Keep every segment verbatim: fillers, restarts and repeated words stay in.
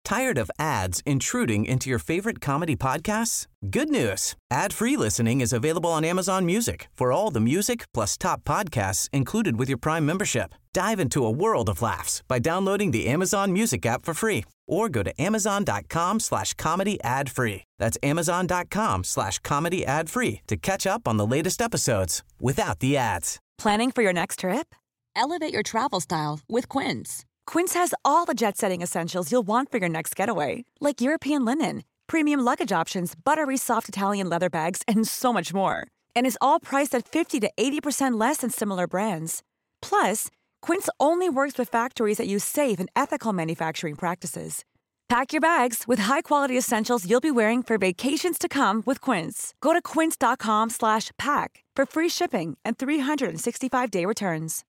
Tired of ads intruding into your favorite comedy podcasts? Good news. Ad-free listening is available on Amazon Music for all the music plus top podcasts included with your Prime membership. Dive into a world of laughs by downloading the Amazon Music app for free or go to amazon.com slash comedy ad free. That's amazon.com slash comedy ad free to catch up on the latest episodes without the ads. Planning for your next trip? Elevate your travel style with Quince. Quince has all the jet-setting essentials you'll want for your next getaway, like European linen, premium luggage options, buttery soft Italian leather bags, and so much more. And is all priced at fifty to eighty percent less than similar brands. Plus, Quince only works with factories that use safe and ethical manufacturing practices. Pack your bags with high-quality essentials you'll be wearing for vacations to come with Quince. Go to quince.com slash pack for free shipping and three sixty-five day returns.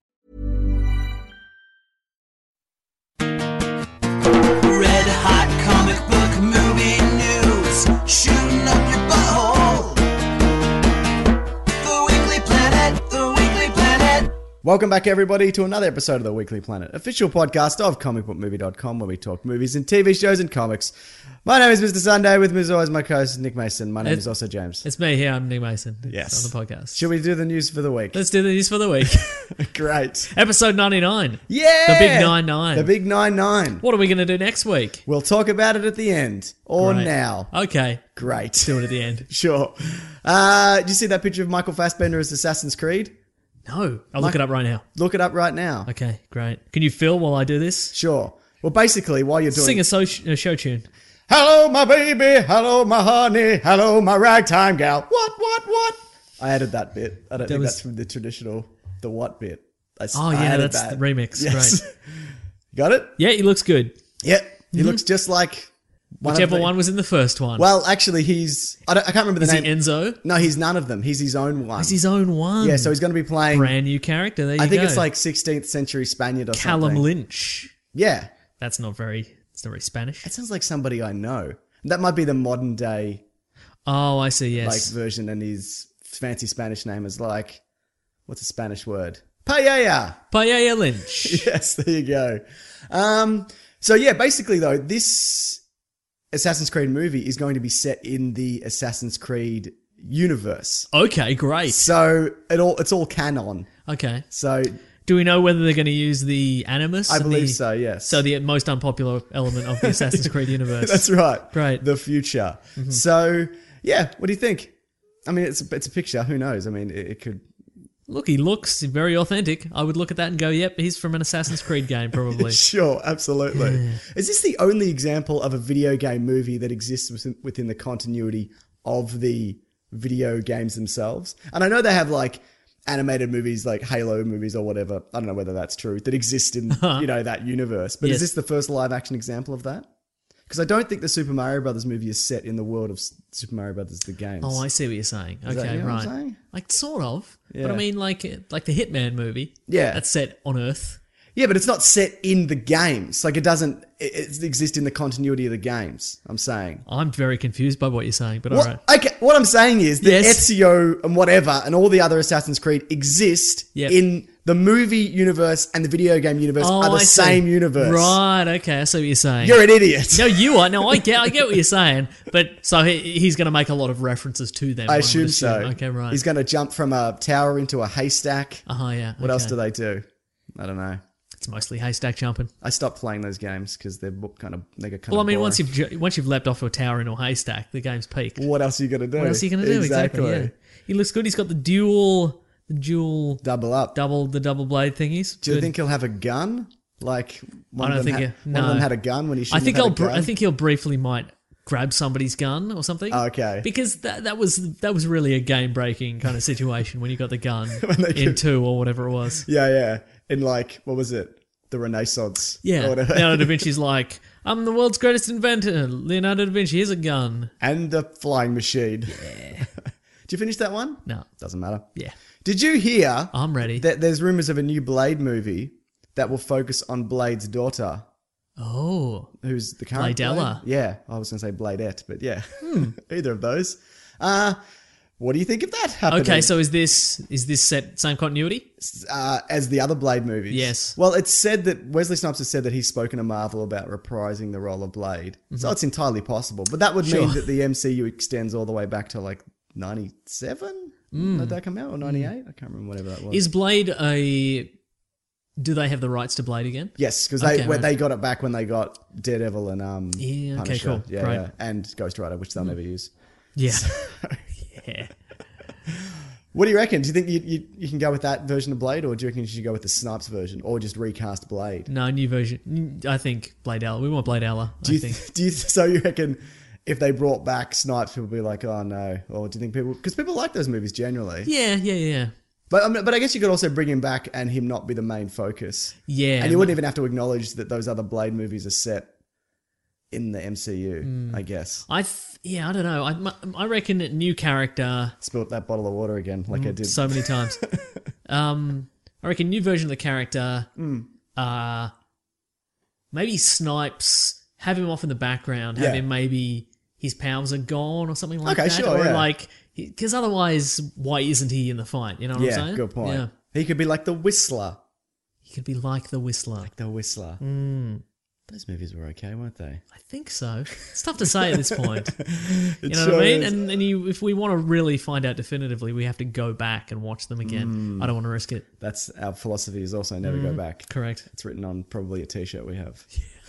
Red hot comic book movie news, shooting up your butthole. The Weekly Planet, the Weekly Planet. Welcome back, everybody, to another episode of the Weekly Planet, official podcast of comic book movie dot com, where we talk movies and T V shows and comics. My name is Mister Sunday, with me as always my co-host Nick Mason. My name It's- is also James. It's me here, I'm Nick Mason. Yes. On the podcast. Should we do the news for the week? Let's do the news for the week. Great. Episode ninety-nine. Yeah! The big nine nine. The big nine nine. What are we going to do next week? We'll talk about it at the end, or Right. now. Okay. Great. Do it at the end. Sure. Uh, did you see that picture of Michael Fassbender as Assassin's Creed? No. I'll Mike- look it up right now. Look it up right now. Okay, great. Can you fill while I do this? Sure. Well, basically, while you're doing... Sing a, so- a show tune. Hello, my baby. Hello, my honey. Hello, my ragtime gal. What, what, what? I added that bit. I don't That think was- that's from the traditional, the what bit. I, s- Oh, I yeah, added that's that. the remix. Yes. Great. Got it? Yeah, he looks good. Yep. He looks just like... one of Whichever the- one was in the first one. Well, actually, he's... I, don't, I can't remember the Is he name. Enzo? No, he's none of them. He's his own one. He's his own one. Yeah, so he's going to be playing... Brand new character. There you I think go. it's like sixteenth century Spaniard or Callum something. Lynch. Yeah. That's not very... It's not very Spanish. It sounds like somebody I know. That might be the modern day Oh, I see, like yes. version, and his fancy Spanish name is like... What's a Spanish word? Paella. Paella Lynch. Yes, there you go. Um, so yeah, basically though, this Assassin's Creed movie is going to be set in the Assassin's Creed universe. Okay, great. So it all it's all canon. Okay. So Do we know whether they're going to use the Animus? I and believe the- so, yes. So the most unpopular element of the Assassin's Creed universe. That's right. Great. The future. So yeah, what do you think? I mean, it's a, it's a picture. Who knows? I mean, it, it could. Look, he looks very authentic. I would look at that and go, yep, he's from an Assassin's Creed game, probably. Sure, absolutely. Is this the only example of a video game movie that exists within, within the continuity of the video games themselves? And I know they have like animated movies, like Halo movies or whatever. I don't know whether that's true, that exist in you know that universe. But Yes. is this the first live action example of that? Because I don't think the Super Mario Brothers movie is set in the world of S- Super Mario Brothers the games. Oh, I see what you're saying. Is that- Okay, you know what right. I'm saying? Like, sort of. But Yeah. I mean, like like the Hitman movie. Yeah. That's set on Earth. Yeah, but it's not set in the games. Like it doesn't it, it exists in the continuity of the games. I'm saying. I'm very confused by what you're saying, but What, all right. Okay, what I'm saying is that Yes. Ezio and whatever and all the other Assassin's Creed exist Yep. in the movie universe and the video game universe Oh, are the I see. same universe. Right, okay, I see what you're saying. You're an idiot. No, you are. No, I get, I get what you're saying. But so he, he's going to make a lot of references to them. I one would assume so. Okay, right. He's going to jump from a tower into a haystack. Uh huh. Yeah. What else okay. do they do? I don't know. It's mostly haystack jumping. I stopped playing those games because they're bo- kind of they get kind Well, I of. mean, boring. once you've ju- once you've leapt off a tower into a haystack, the game's peaked. What else are you going to do? What else are you going to do? Exactly. Yeah. He looks good. He's got the dual, the dual, Double up. double, the double blade thingies. Do you Good. think he'll have a gun? Like one I don't of them think had, he- one of no. them had a gun when he I shouldn't think have I'll. had a Br- gun? I think he'll briefly might grab somebody's gun or something. Oh, okay. Because that that was that was really a game breaking kind of situation when you got the gun When they in could- two or whatever it was. Yeah, yeah. In like, what was it? The Renaissance. Yeah. Or whatever. Leonardo da Vinci's like, I'm the world's greatest inventor. Leonardo da Vinci, here's a gun. And the flying machine. Yeah. Did you finish that one? No. Doesn't matter. Yeah. Did you hear I'm ready. that there's rumors of a new Blade movie that will focus on Blade's daughter, Oh. who's the current Bladella. Blade? Yeah. I was going to say Bladette, but yeah. Either of those. Uh, What do you think of that happening? Okay, so is this is this set same continuity? Uh, as the other Blade movies. Yes. Well, it's said that Wesley Snipes has said that he's spoken to Marvel about reprising the role of Blade. Mm-hmm. So it's entirely possible. But that would Sure. mean that the M C U extends all the way back to like ninety-seven? Mm. Did that come out? Or ninety-eight? Mm. I can't remember whatever that was. Is Blade a... Do they have the rights to Blade again? Yes, because they Okay, when right. they got it back when they got Daredevil and um, Yeah, okay, Punisher. cool. Yeah, Great. yeah, and Ghost Rider, which they'll never use. Yeah. yeah. What do you reckon? Do you think you, you you can go with that version of Blade, or do you reckon you should go with the Snipes version, or just recast Blade? No, new version. I think Blade Ella. We want Blade Ella, Do I you think. th- do you th- so you reckon if they brought back Snipes, people would be like, oh no, or do you think people because people like those movies generally? Yeah, yeah, yeah. But I mean, but I guess you could also bring him back and him not be the main focus. Yeah. And you wouldn't even have to acknowledge that those other Blade movies are set in the M C U. Mm. I guess. I th- yeah, I don't know. I I reckon a new character Spilt that bottle of water again, like I did. so many times. um, I reckon new version of the character. Mm. Uh, maybe Snipes. Have him off in the background. Have Yeah. him maybe his powers are gone or something like Okay, that. sure, Or yeah. like because otherwise, why isn't he in the fight? You know what I'm Yeah, saying? good point. Yeah, He could be like the Whistler. he could be like the Whistler. The Whistler. Mm, Those movies were okay, weren't they? I think so. It's tough to say at this point. It You know sure what I mean? is. And, and you, if we want to really find out definitively, we have to go back and watch them again. Mm. I don't want to risk it. That's our philosophy is also never go back. Correct. It's written on probably a t-shirt we have.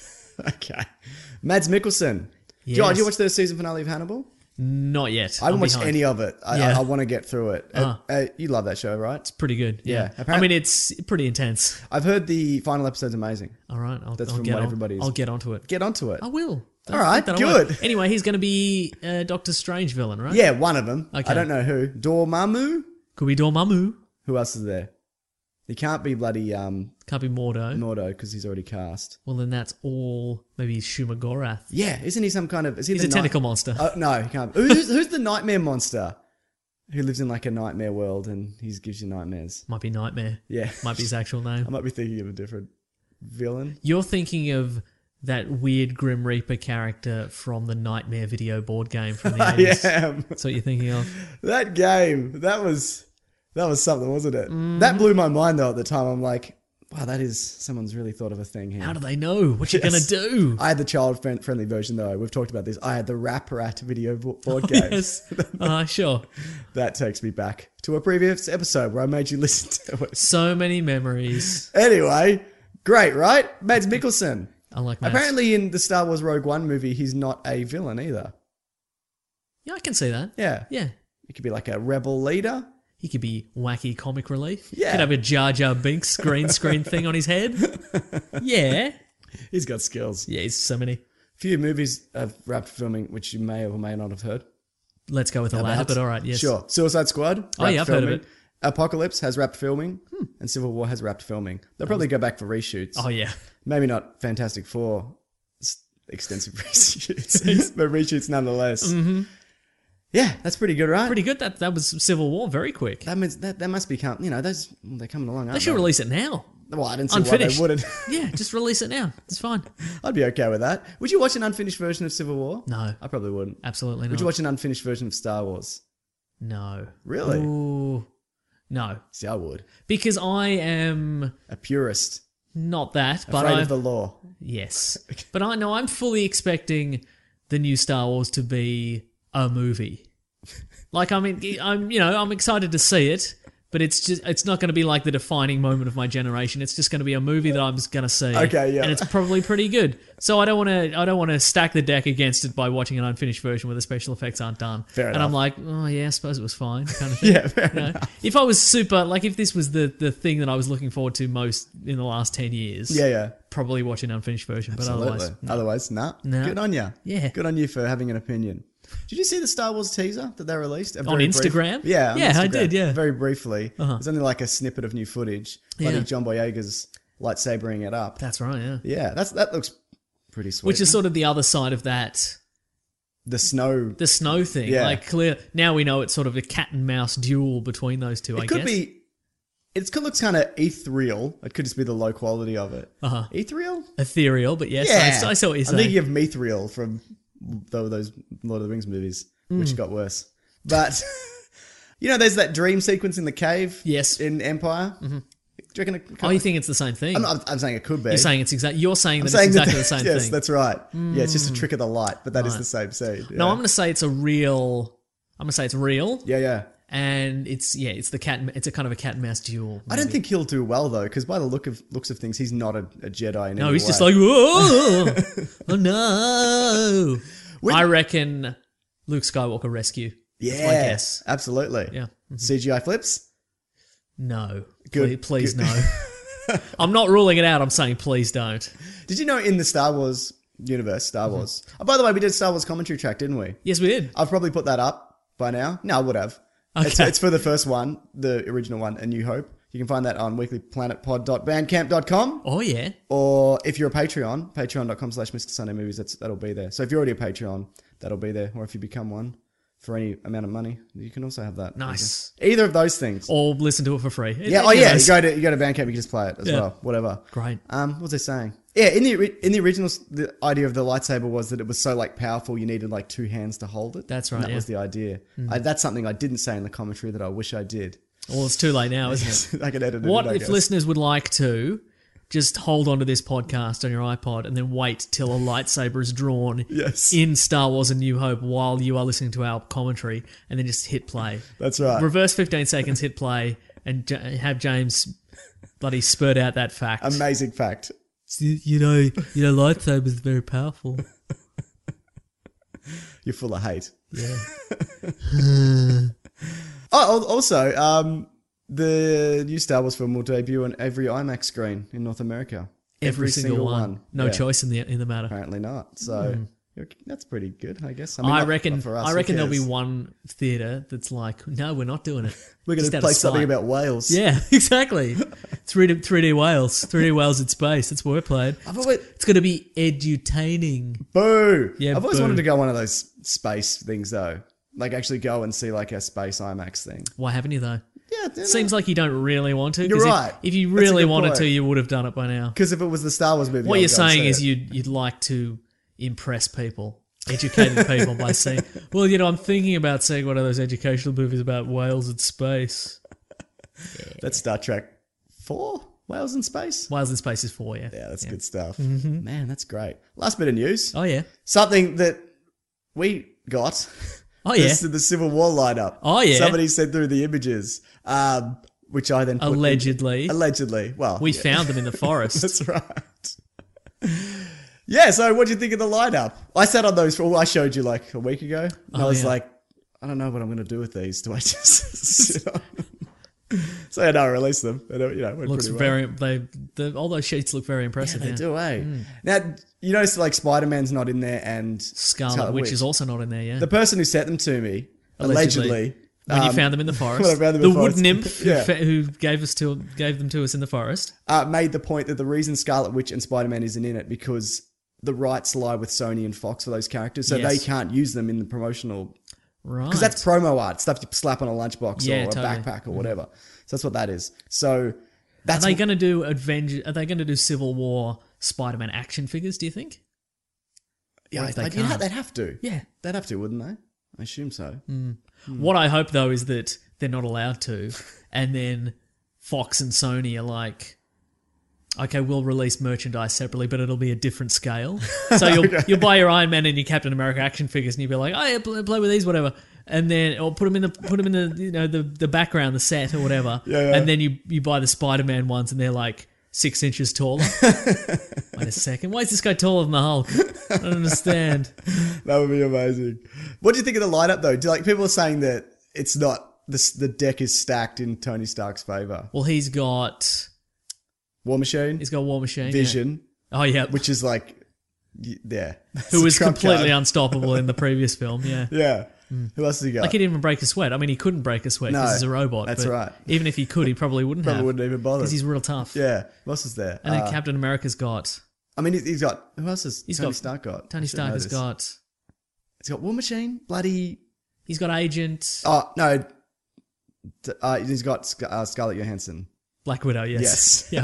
Okay. Mads Mikkelsen. Yes. John, did you watch the season finale of Hannibal? Not yet. I haven't I'm watched behind. any of it. I, Yeah. I, I want to get through it. Uh, Uh-huh. uh, you love that show, right? It's pretty good. Yeah. Yeah, I apparent- mean, it's pretty intense. I've heard the final episode's amazing. All right. I'll, That's I'll from get what on, everybody's- I'll get onto it. Get onto it. I will. All right, That I will. good. Anyway, he's going to be uh, Doctor Strange villain, right? Yeah, one of them. Okay. I don't know who. Dormammu? Could be Dormammu. Who else is there? He can't be bloody um, Can't be Mordo. Mordo because he's already cast. Well, then that's all. Maybe Shuma Gorath. Yeah, isn't he some kind of... Is he He's the a night- tentacle monster. Oh, no, he can't. Who's, who's the nightmare monster? Who lives in like a nightmare world and he gives you nightmares? Might be Nightmare. Yeah. Might be his actual name. I might be thinking of a different villain. You're thinking of that weird Grim Reaper character from the Nightmare video board game from the I eighties. am. That's what you're thinking of. That game, that was that was something, wasn't it? Mm-hmm. That blew my mind though at the time. I'm like, wow, that is someone's really thought of a thing here. How do they know what you're Yes. going to do? I had the child friend- friendly version though. We've talked about this. I had the Rap Rat video bo- board game. Yes. Uh, sure. That takes me back to a previous episode where I made you listen to it. So many memories. Anyway, great, right? Mads Mikkelsen. I like Mads. Apparently in the Star Wars Rogue One movie, he's not a villain either. Yeah, I can see that. Yeah. Yeah. He could be like a rebel leader. He could be wacky comic relief. Yeah. Could have a Jar Jar Binks green screen thing on his head. Yeah. He's got skills. Yeah, he's so many. Few movies have wrapped filming, which you may or may not have heard. Let's go with the latter, about. but all right, yes. Sure. Suicide Squad. Oh, wrapped yeah, I've heard of filming. it. Apocalypse has wrapped filming, and Civil War has wrapped filming. They'll probably go back for reshoots. Oh, yeah. Maybe not Fantastic Four s- extensive reshoots, but reshoots nonetheless. Mm-hmm. Yeah, that's pretty good, right? Pretty good. That that was Civil War, very quick. That means that, that must be com- you know those they're coming along. They Aren't should release it now. Well, I didn't see Unfinished. why they wouldn't. Yeah, just release it now. It's fine. I'd be okay with that. Would you watch an unfinished version of Civil War? No. I probably wouldn't. Absolutely not. Would you watch an unfinished version of Star Wars? No. Really? Ooh. No. See, I would. Because I am A purist, not that, but afraid I of the law. yes. But I know I'm fully expecting the new Star Wars to be a movie. Like I mean, I'm you know I'm excited to see it, but it's just it's not going to be like the defining moment of my generation. It's just going to be a movie that I'm just going to see. Okay, yeah. and it's probably pretty good. So I don't want to I don't want to stack the deck against it by watching an unfinished version where the special effects aren't done. Fair and enough. I'm like, oh yeah, I suppose it was fine, kind of thing. Yeah, fair You know? enough. If I was super like if this was the the thing that I was looking forward to most in the last ten years, Yeah, yeah. probably watch an unfinished version. But Absolutely. otherwise, no. Otherwise, nah. No. Good on you. Yeah. Good on you for having an opinion. Did you see the Star Wars teaser that they released? A On very brief- Instagram? Yeah. on Yeah, I Instagram. did, yeah. Very briefly. Uh-huh. There's only like a snippet of new footage. Bloody Yeah. John Boyega's lightsabering it up. that's right. Yeah. Yeah, that's that looks pretty sweet. Which is sort of the other side of that, the snow. the snow thing. Yeah. Like clear now we know it's sort of a cat and mouse duel between those two. It I could guess. be. It could looks kind of ethereal. It could just be the low quality of it. Uh-huh. Ethereal? ethereal, but yes, Yeah. I, I saw what you're I'm saying. thinking of Mithril from tho- those Lord of the Rings movies, Mm. which got worse. But You know, there's that dream sequence in the cave. Yes. In Empire. Mm-hmm. Do you reckon? It could, Oh, you think it's the same thing? I'm, not, I'm saying it could be. You're saying it's exactly. You're saying I'm that saying it's exactly that, the same yes, thing. that's right. Mm. Yeah, it's just a trick of the light, but that is Right. the same scene. Yeah. No, I'm going to say it's a real. I'm going to say it's real. Yeah, yeah. And it's yeah, it's the cat. And, it's a kind of a cat and mouse duel. I don't maybe. think he'll do well though, because by the look of looks of things, he's not a, a Jedi. In No, any he's way. just like, whoa, oh no. With- I reckon Luke Skywalker rescue. yeah, That's my guess. absolutely. Yeah. C G I flips. No. Good, Please, please good. no. I'm not ruling it out. I'm saying please don't. Did you know in the Star Wars universe, Star Mm-hmm. Wars? Oh, by the way, we did a Star Wars commentary track, didn't we? Yes, we did. I've probably put that up by now. No, I would have. It's, Okay. it's for the first one, the original one, A New Hope. You can find that on weekly planet pod dot bandcamp dot com. Oh, yeah. Or if you're a Patreon, patreon.com slash Mr. Sunday Movies, that's, that'll be there. So if you're already a Patreon, that'll be there. Or if you become one for any amount of money, you can also have that. Nice. Either of those things. Or listen to it for free. It- yeah, oh you yeah, know, you go to you go to Bandcamp, you can just play it as Yeah. well. Whatever. Great. Um, what was I saying? Yeah, in the ori- in the original, the idea of the lightsaber was that it was so like powerful, you needed like two hands to hold it. That's And right, that yeah. was the idea. I, that's something I didn't say in the commentary that I wish I did. Well, it's too late now, isn't it? I can edit it. What in, I if guess. listeners would like to just hold on to this podcast on your iPod and then wait till a lightsaber is drawn Yes. in Star Wars A New Hope while you are listening to our commentary and then just hit play. That's right. Reverse fifteen seconds, hit play, and J- have James bloody spurt out that fact. Amazing fact. You know, you know, lightsabers are very powerful. You're full of hate. Yeah. Oh, al- also, um, the new Star Wars film will debut on every IMAX screen in North America. Every, single, one. No Yeah. choice in the in the matter. Apparently not. So you're- that's pretty good, I guess. mean, I not- reckon. not for us, I who reckon there'll be cares? one theater that's like, no, we're not doing it. We're going Just to out of play something spite. about whales. Yeah, exactly. three D three D whales, three D whales in space. That's what we're playing. I've always, It's going to be edutaining. boo. Yeah, I've always boo. wanted to go one of those space things though. Like actually go and see like a space IMAX thing. Why haven't you though? Yeah, Seems like you don't really want to. 'cause You're if- right. If, you That's a really good wanted point. to, you would have done it by now. because if it was the Star Wars movie, What I you're would go and saying see is it. you'd you'd like to impress people, educated people by saying, well, you know, I'm thinking about seeing one of those educational movies about whales in space. That's Star Trek four. Whales in space. Whales in space is four, yeah. Yeah, that's good stuff. Man, that's great. Last bit of news. Oh yeah. Something that we got. Oh yeah. This, the Civil War lineup. Oh, yeah. Somebody sent through the images, um, which I then put in- Allegedly. allegedly. Well, We yeah. found them in the forest. That's right. Yeah. So, what do you think of the lineup? I sat on those. For, I showed you like a week ago. And I Oh, was yeah. like, I don't know what I'm going to do with these. Do I just sit on them? So yeah, no, I released them. And, you know, it went Looks pretty well. very. They the, all those sheets look very impressive. They Yeah, do, eh? Now, you notice like Spider Man's not in there, and Scarlet Witch is also not in there. Yeah. the person who sent them to me Allegedly. allegedly. when you um, found them in the forest, when I found them the in the wood forest. nymph who, Yeah. fa- who gave us to gave them to us in the forest. uh, made the point that the reason Scarlet Witch and Spider Man isn't in it because the rights lie with Sony and Fox for those characters, so Yes. they can't use them in the promotional. Right. Because that's promo art, stuff you slap on a lunchbox Yeah, or a totally. backpack or whatever. So that's what that is. So Are that's they going to do Avenger? Are they going to do Civil War Spider-Man action figures? Do you think? yeah, Or if they I- you know, can't? they'd have to. Yeah. They'd have to, wouldn't they? I assume so. What I hope though is that they're not allowed to, and then Fox and Sony are like, okay, we'll release merchandise separately, but it'll be a different scale. So you'll you'll buy your Iron Man and your Captain America action figures, and you'll be like, oh yeah, play, play with these, whatever. And then, or put them in the put them in the you know the, the background, the set or whatever. Yeah, yeah. And then you you buy the Spider-Man ones, and they're like six inches taller. Wait a second, why is this guy taller than the Hulk? I don't understand. That would be amazing. What do you think of the lineup though? Do like people are saying that it's not the the deck is stacked in Tony Stark's favor. Well, he's got War Machine, he's got War Machine, yeah. Vision, Oh yeah, which is like, y- yeah, That's who a was trump completely card. unstoppable in the previous film. Yeah. Yeah. Who else has he got? Like he didn't even break a sweat. I mean, he couldn't break a sweat because No, he's a robot. that's but right. Even if he could, he probably wouldn't Probably have. wouldn't even bother. Because he's real tough. Yeah. What else is there? And then Uh, Captain America's got... I mean, he's- he's got. Who else has He's Tony got- Stark got? I Tony should Stark know has this. got... He's got War Machine. Bloody. He's got Agent... Oh no. D- Uh, he's got Sc- uh, Scarlett Johansson. Black Widow, yes. Yes. yeah.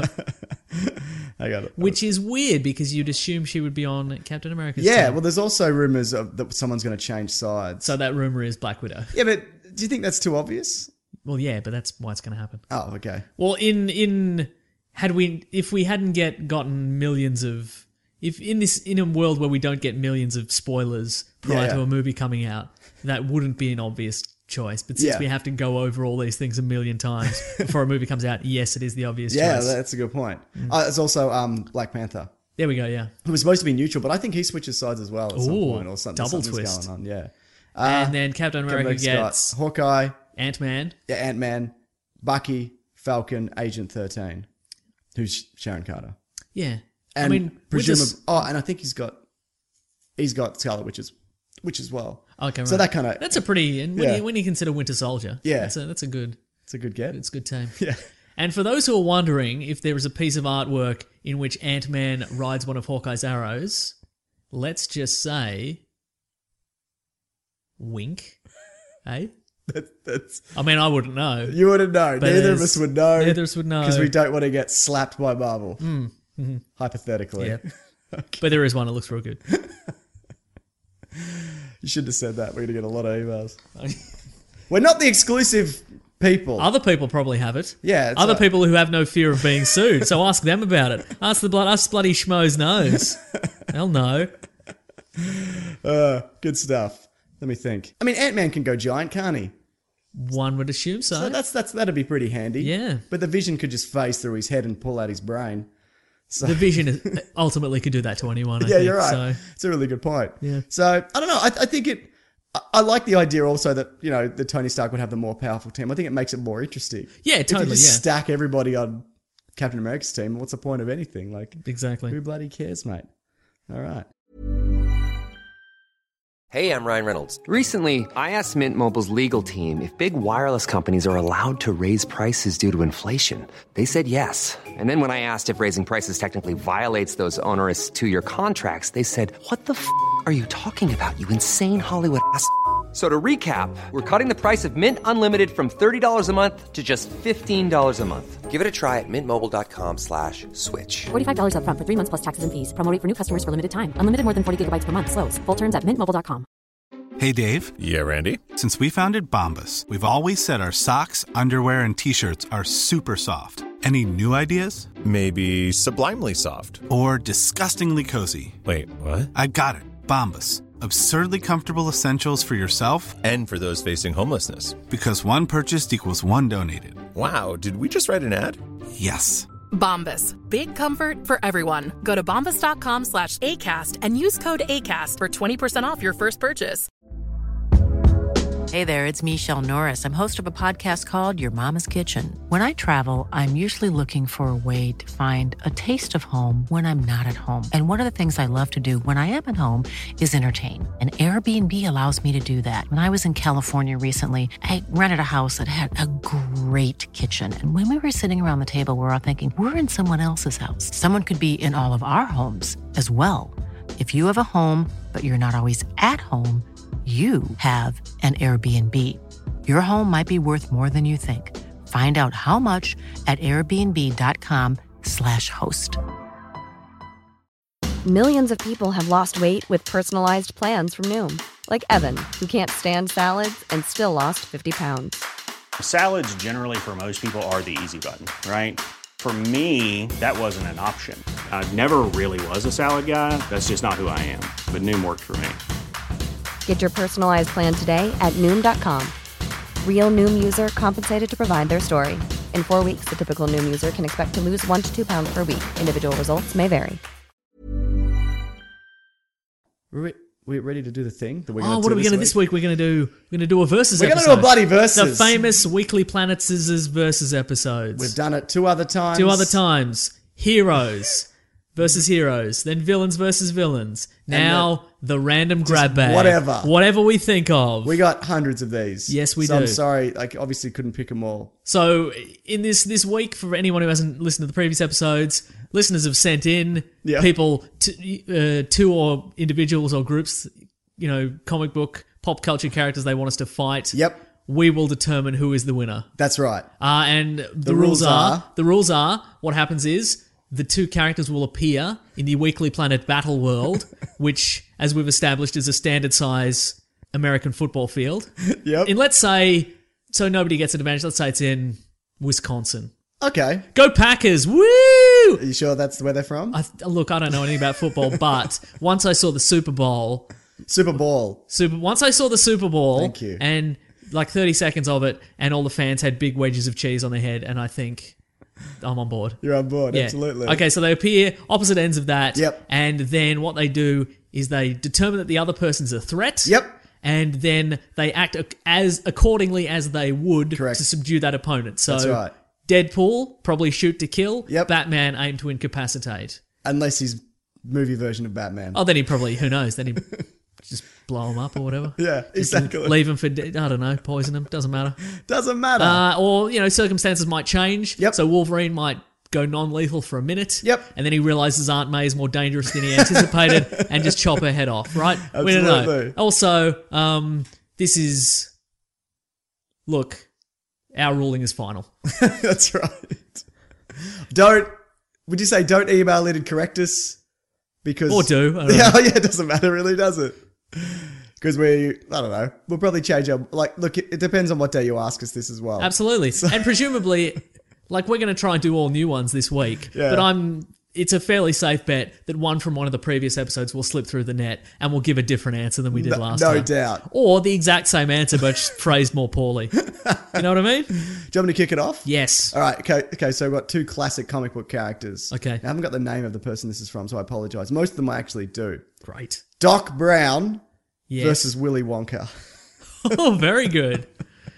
I got it. Which is weird because you'd assume she would be on Captain America's Yeah. team. Well, there's also rumors of that someone's going to change sides. So that rumor is Black Widow. Yeah, but Do you think that's too obvious? Well, yeah, but that's why it's going to happen. Oh, okay. Well, in in had we if we hadn't get gotten millions of if in this in a world where we don't get millions of spoilers prior Yeah, yeah. to a movie coming out, that wouldn't be an obvious choice. But since Yeah. we have to go over all these things a million times before a movie comes out, yes, it is the obvious Yeah, choice. that's a good point. Uh, it's also um, Black Panther. There we go. Yeah, Who was supposed to be neutral, but I think he switches sides as well at some Ooh, point or something. double something's twist. going on. Yeah. and then Captain America Captain America gets Scott, Hawkeye, Ant-Man. yeah, Ant-Man, Bucky, Falcon, Agent thirteen, who's Sharon Carter. Yeah, And I mean, presumably, Winter's- oh, and I think he's got he's got Scarlet Witch as, Witch as well. Okay, right. So that kind of that's a pretty and when, Yeah. you, when you consider Winter Soldier, Yeah. that's a that's a good it's a good get. it's a good team. Yeah. And for those who are wondering if there is a piece of artwork in which Ant-Man rides one of Hawkeye's arrows, let's just say, wink, hey. That, that's I mean, I wouldn't know. you wouldn't know. But Neither of there's- us would know. neither of us would know. because we don't want to get slapped by Marvel. Mm, mm-hmm. Hypothetically, Yeah. But there is one that looks real good. you should have said that. We're gonna get a lot of emails. We're not the exclusive people. Other people probably have it. Yeah, it's Other like- people who have no fear of being sued. So ask them about it. Ask the blood. Ask bloody schmoes knows. They'll know. Uh, good stuff. Let me think. I mean, Ant-Man can go giant, can't he? One would assume so. So that's that's that'd be pretty handy. Yeah. But the Vision could just phase through his head and pull out his brain. So The Vision is, ultimately could do that to anyone. I yeah, think. you're right. So, It's a really good point. Yeah. So I don't know. I, I think it. I, I like the idea also that you know that Tony Stark would have the more powerful team. I think it makes it more interesting. yeah, If you totally. just Yeah, stack everybody on Captain America's team, what's the point of anything? Like, exactly. who bloody cares, mate? All right. Hey, I'm Ryan Reynolds. Recently, I asked Mint Mobile's legal team if big wireless companies are allowed to raise prices due to inflation. They said yes. And then when I asked if raising prices technically violates those onerous two-year contracts, they said, "What the f*** are you talking about, you insane Hollywood ass?" So to recap, we're cutting the price of Mint Unlimited from thirty dollars a month to just fifteen dollars a month. Give it a try at mintmobile.com slash switch. forty-five dollars up front for three months plus taxes and fees. Promo rate for new customers for limited time. Unlimited more than forty gigabytes per month. Slows full terms at mint mobile dot com. Hey, Dave. Yeah, Randy. Since we founded Bombas, we've always said our socks, underwear, and T-shirts are super soft. Any new ideas? Maybe sublimely soft. Or disgustingly cozy? Wait, what? I got it. Bombas. Absurdly comfortable essentials for yourself And for those facing homelessness. because one purchased equals one donated. Wow, did we just write an ad? Yes. Bombas. Big comfort for everyone. Go to bombas.com slash ACAST and use code ACAST for twenty percent off your first purchase. Hey there, it's Michelle Norris. I'm host of a podcast called Your Mama's Kitchen. When I travel, I'm usually looking for a way to find a taste of home when I'm not at home. And one of the things I love to do when I am at home is entertain. And Airbnb allows me to do that. When I was in California recently, I rented a house that had a great kitchen. And when we were sitting around the table, we were all thinking, we're in someone else's house. Someone could be in all of our homes as well. If you have a home, but you're not always at home, you have an Airbnb. Your home might be worth more than you think. Find out how much at airbnb.com slash host. Millions of people have lost weight with personalized plans from Noom. Like Evan, who can't stand salads and still lost fifty pounds. Salads generally for most people are the easy button, right? For me, that wasn't an option. I never really was a salad guy. That's just not who I am. But Noom worked for me. Get your personalized plan today at Noom dot com. Real Noom user compensated to provide their story. In four weeks, the typical Noom user can expect to lose one to two pounds per week. Individual results may vary. We're, we ready to do the thing that we're Oh, gonna what do are we going to this this week? We're going to do. We're going to do a versus. We're gonna episode. do a bloody versus. The famous Weekly Planet Scissors versus episodes. We've done it two other times. Two other times. Heroes versus heroes. Then villains versus villains. Now the, random grab bag. whatever. Whatever we think of. We got hundreds of these. Yes, we so do. I'm sorry, like obviously couldn't pick them all. So in this this week, for anyone who hasn't listened to the previous episodes, listeners have sent in Yeah. people, to, uh, two or individuals or groups, you know, comic book, pop culture characters they want us to fight. Yep. We will determine who is the winner. That's right. Uh, and the, The rules, rules are, are- the rules are what happens is the two characters will appear in the Weekly Planet Battle World, which, as we've established, is a standard size American football field. Yep. And let's say, so nobody gets an advantage, let's say it's in Wisconsin. Okay. Go Packers! Woo! Are you sure that's where they're from? I, look, I don't know anything about football, but once I saw the Super Bowl... Super Bowl. Super. Once I saw the Super Bowl... Thank you. And like thirty seconds of it, and all the fans had big wedges of cheese on their head, and I think I'm on board. You're on board, Yeah. absolutely. Okay, so they appear opposite ends of that. Yep. And then what they do is they determine that the other person's a threat. Yep. And then they act ac- as accordingly as they would Correct. to subdue that opponent. So That's right. Deadpool, probably shoot to kill. Yep. Batman, aim to incapacitate. Unless he's movie version of Batman. Oh, then he probably, who knows, then he just blow him up or whatever. Yeah, Just exactly. Leave him for, de- I don't know, poison him, doesn't matter. Doesn't matter. Uh, or, you know, circumstances might change. Yep. So Wolverine might go non-lethal for a minute. Yep. And then he realizes Aunt May is more dangerous than he anticipated and just chop her head off, right? We don't know. Absolutely. Also, um, this is... Look, our ruling is final. That's right. Don't, would you say don't email it and correct us? Because Or do. I don't Yeah, know. yeah, it doesn't matter really, does it? Because we, I don't know, we'll probably change our, like, look, it, it depends on what day you ask us this as well. Absolutely. And presumably, like, we're going to try and do all new ones this week. Yeah. But I'm... It's a fairly safe bet that one from one of the previous episodes will slip through the net and we'll give a different answer than we did No- last no time. doubt. Or the exact same answer, but phrased more poorly. You know what I mean? Do you want me to kick it off? Yes. All right, okay, okay, so I've got two classic comic book characters. Okay. I haven't got the name of the person this is from, so I apologise. Most of them I actually do. Great. Doc Brown Yes. versus Willy Wonka. Oh, very good.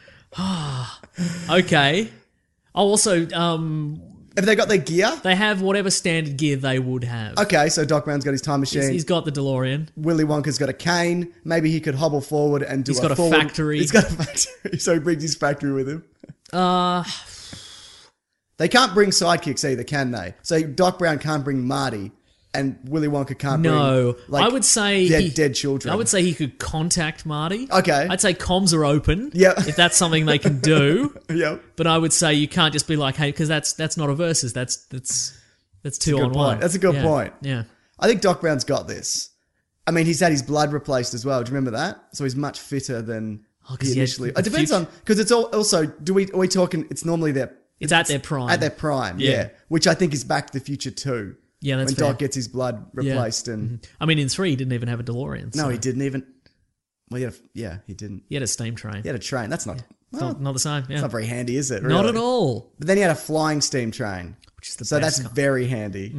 Okay. Oh, also, um, Have they got their gear? they have whatever standard gear they would have. Okay, so Doc Brown's got his time machine. He's, he's got the DeLorean. Willy Wonka's got a cane. Maybe he could hobble forward and do He's a got a forward- factory. He's got a factory, so he brings his factory with him. Uh, They can't bring sidekicks either, can they? So Doc Brown can't bring Marty, and Willy Wonka can't no. bring, like, I would say... dead, he- dead children. I would say he could contact Marty. Okay. I'd say comms are open. Yep. If that's something they can do. Yep. But I would say you can't just be like, hey, because that's that's not a versus. That's that's that's two Good on point. one. That's a good Yeah. point. Yeah. I think Doc Brown's got this. I mean, he's had his blood replaced as well. Do you remember that? So he's much fitter than Oh, 'cause he he had initially. the It depends future- on because it's all also. Do we are we talking? It's normally their. It's at their prime. At their prime, Yeah. yeah. Which I think is Back to the Future too. Yeah, that's when fair. Doc gets his blood Yeah. replaced and Mhm. I mean, in three, he didn't even have a DeLorean. no, so- he didn't even. Well, he had a, yeah, he didn't. He had a steam train. He had a train. That's not. It's well, not, not the same. Yeah. It's not very handy, is it? Not really? at all. But then he had a flying steam train, Which is the so best that's kind. very handy.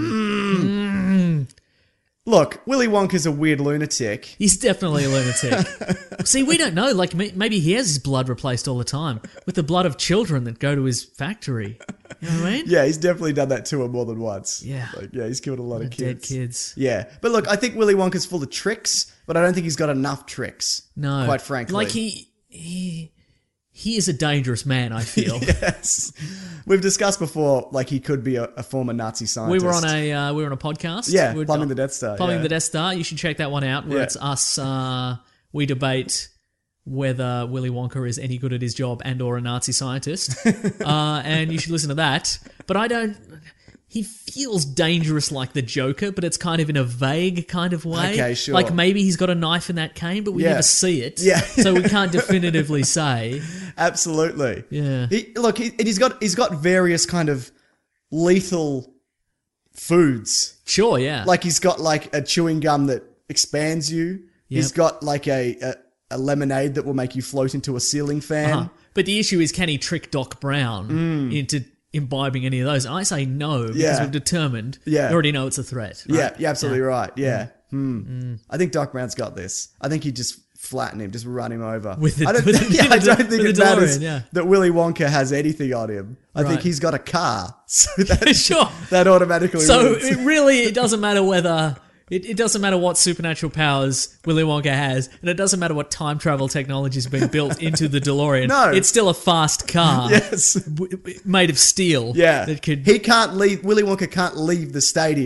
Mm. Look, Willy Wonka's a weird lunatic. He's definitely a lunatic. See, we don't know. Like, may- maybe he has his blood replaced all the time with the blood of children that go to his factory. You know what I mean? Yeah, he's definitely done that to him more than once. Yeah. Like, yeah, he's killed a lot of Dead kids. kids. Yeah. But look, I think Willy Wonka's full of tricks, but I don't think he's got enough tricks. No. Quite frankly. Like, he... he He is a dangerous man, I feel. Yes. We've discussed before, like, he could be a, a former Nazi We scientist. were on a uh, we were on a podcast. Yeah, We were- Plumbing the Death Star, Plumbing yeah. the Death Star. You should check that one out. Where Yeah. it's us. Uh, we debate whether Willy Wonka is any good at his job and or a Nazi scientist. uh, and you should listen to that. But I don't. He feels dangerous like the Joker, but it's kind of in a vague kind of way. Okay, sure. Like maybe he's got a knife in that cane, but we Yeah. never see it. Yeah. So we can't definitively say. Absolutely. Yeah. He, look, he, and he's got he's got various kind of lethal foods. Sure, yeah. Like he's got like a chewing gum that expands you. He's Yep. got like a, a a lemonade that will make you float into a ceiling fan. Uh-huh. But the issue is, can he trick Doc Brown into imbibing any of those? And I say no, because Mm. Yeah. we've determined Yeah. we already know it's a threat. Right? Yeah, you're absolutely Yeah. right. Yeah. Hmm. I think Doc Brown's got this. I think he just flatten him, just run him over. With the- I don't, with the- yeah, I with don't the- think with it the matters DeLorean, yeah. that Willy Wonka has anything on him. I think Right. he's got a car, so that Sure. that automatically. So wins. it really, it doesn't matter whether... It, it doesn't matter what supernatural powers Willy Wonka has, and it doesn't matter what time travel technology has been built into the DeLorean. No. It's still a fast car. Yes. w- w- made of steel. Yeah, That could... he can't leave. Willy Wonka can't leave the stadium,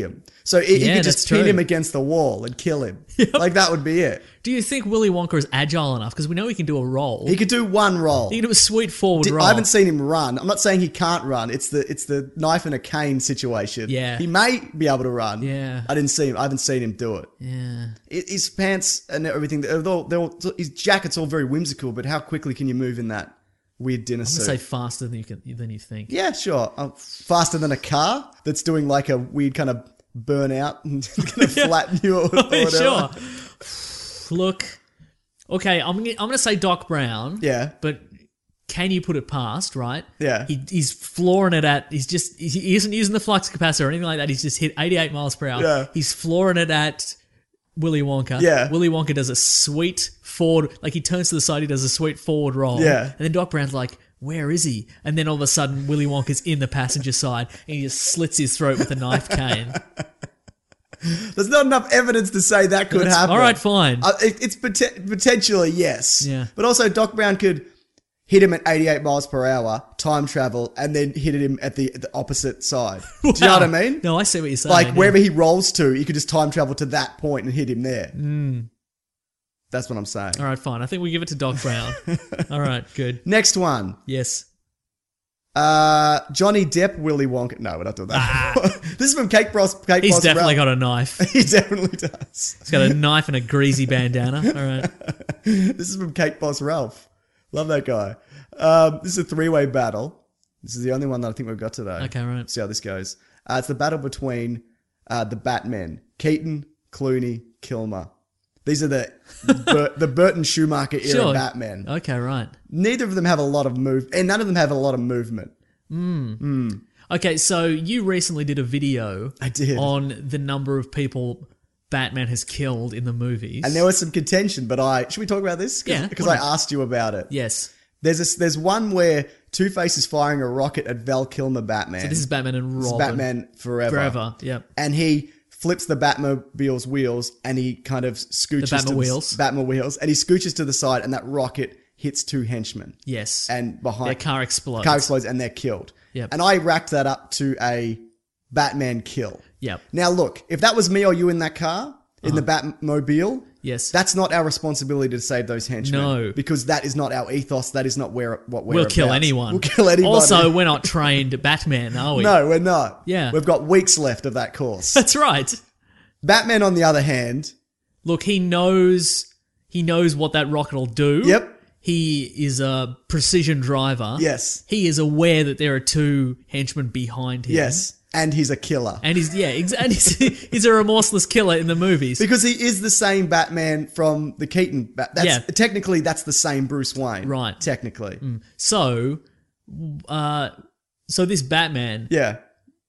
So he, he Yeah, could that's just pin true. him against the wall and kill him. Like, that would be it. Do you think Willy Wonka is agile enough? Because we know he can do a roll. He could do one roll. He can do a sweet forward Did- roll. I haven't seen him run. I'm not saying he can't run. It's the it's the knife and a cane situation. Yeah. He may be able to run. Yeah. I didn't see him. I haven't seen him do it. Yeah. I- His pants and everything, they're all, they're all, his jacket's all very whimsical, but how quickly can you move in that weird dinner I'm suit? going to say faster than you, can, than you think. Yeah, sure. Uh, faster than a car that's doing like a weird kind of burnout and going to flatten you or, or whatever. Sure. Look, okay, I'm gonna, I'm going to say Doc Brown. Yeah. But can you put it past, right? Yeah. He, he's flooring it at, he's just, he, he isn't using the flux capacitor or anything like that. He's just hit eighty-eight miles per hour. Yeah. He's flooring it at Willy Wonka. Yeah. Willy Wonka does a sweet forward, like he turns to the side, he does a sweet forward roll. Yeah. And then Doc Brown's like, where is he? And then all of a sudden, Willy Wonka's in the passenger side and he just slits his throat with a knife cane. There's not enough evidence to say that could That's- happen. all right, fine. Uh, it, it's pot- potentially yes. Yeah. But also, Doc Brown could hit him at eighty-eight miles per hour, time travel, and then hit him at the, the opposite side. Do you know what I mean? No, I see what you're saying. Like, yeah. wherever he rolls to, you could just time travel to that point and hit him there. Mm. That's what I'm saying. All right, fine. I think we give it to Doc Brown. All right, good. Next one. Yes. Uh, Johnny Depp, Willy Wonka. No, we're not doing that. This is from Cake Boss. Cake He's Boss definitely Ralph. got a knife. He definitely does. He's got a knife and a greasy bandana. All right. This is from Cake Boss Ralph. Love that guy. Um, this is a three-way battle. This is the only one that I think we've got today. Okay, right. See how this goes. Uh, it's the battle between uh, the Batmen. Keaton, Clooney, Kilmer. These are the Bur- the Burton Schumacher era Sure. Batmen. Okay, right. Neither of them have a lot of move, and none of them have a lot of movement. Mm. Mm. Okay, so you recently did a video I did. on the number of people Batman has killed in the movies. And there was some contention, but I should we talk about this? Cause, Yeah, because why I not? asked you about it. Yes. There's this, there's one where Two-Face is firing a rocket at Val Kilmer Batman. So this is Batman and Robin. This is Batman Forever. Forever, yep. And he flips the Batmobile's wheels and he kind of scooches The to Batmobiles. the Batmobiles and he scooches to the side and that rocket hits two henchmen. Yes. And behind Their car explodes. Car explodes and they're killed. Yep. And I racked that up to a Batman kill. Yep. Now look, if that was me or you in that car, in the Batmobile, Yes. that's not our responsibility to save those henchmen. No. Because that is not our ethos. That is not where what we're We'll kill about. anyone. We'll kill anyone. Also, we're not trained Batman, are we? No, we're not. Yeah. We've got weeks left of that course. That's right. Batman, on the other hand, Look, he knows he knows what that rocket will do. Yep. He is a precision driver. Yes. He is aware that there are two henchmen behind him. yes, and he's a killer. And he's yeah, ex- and he's, he's a remorseless killer in the movies. Because he is the same Batman from the Keaton. Bat- that's, Yeah. Technically, that's the same Bruce Wayne. Right. Technically. So, uh, so this Batman, Yeah.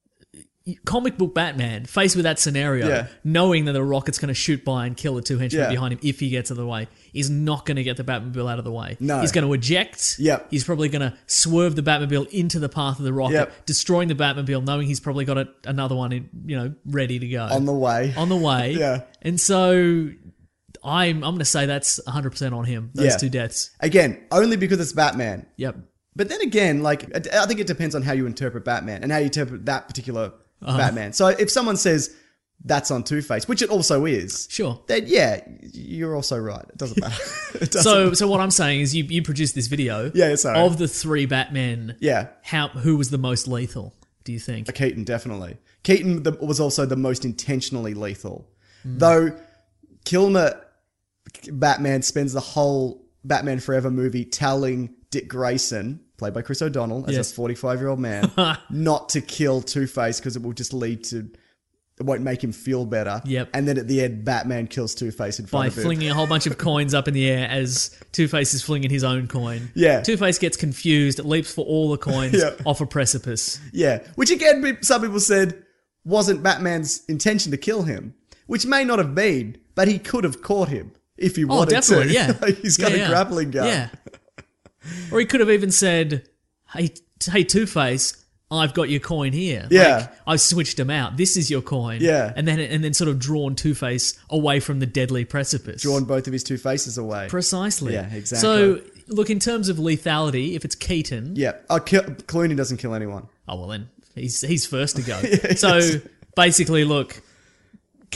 comic book Batman, faced with that scenario, Yeah. knowing that the rocket's going to shoot by and kill the two henchmen Yeah. behind him if he gets out of the way, is not going to get the Batmobile out of the way. No. He's going to eject. Yep. He's probably going to swerve the Batmobile into the path of the rocket, Yep. destroying the Batmobile, knowing he's probably got a, another one, in, you know, ready to go On the way. on the way. Yeah. And so, I'm I'm going to say that's one hundred percent on him. Those Yeah. two deaths. Again, only because it's Batman. Yep. But then again, like, I think it depends on how you interpret Batman and how you interpret that particular Uh-huh. Batman. So if someone says that's on Two-Face, which it also is, Sure. then yeah, you're also right. It doesn't matter. It doesn't So, so what I'm saying is, you you produced this video. Yeah, sorry. Of the three Batmen. Yeah. How who was the most lethal? Do you think? Keaton, definitely. Keaton the, was also the most intentionally lethal. Mm. Though Kilmer Batman spends the whole Batman Forever movie telling Dick Grayson, played by Chris O'Donnell, as Yes. a forty-five-year-old man, not to kill Two-Face because it will just lead to... It won't make him feel better. Yep. And then at the end, Batman kills Two-Face in front By of him. flinging a whole bunch of coins up in the air as Two-Face is flinging his own coin. Yeah. Two-Face gets confused, leaps for all the coins Yeah. off a precipice. Yeah. Which again, pe- some people said wasn't Batman's intention to kill him. Which may not have been, but he could have caught him if he Oh, wanted definitely, to. yeah. Like, he's got Yeah, a yeah. grappling gun. Yeah. Or he could have even said, hey, hey Two-Face, I've got your coin here. Yeah. Like, I've switched them out. This is your coin. Yeah. And then and then sort of drawn Two-Face away from the deadly precipice. Drawn both of his two faces away. Precisely. Yeah, exactly. So, look, in terms of lethality, if it's Keaton... Yeah. Oh, kill, Clooney doesn't kill anyone. Oh, well then, he's he's first to go. Yeah, so, yes. basically, look,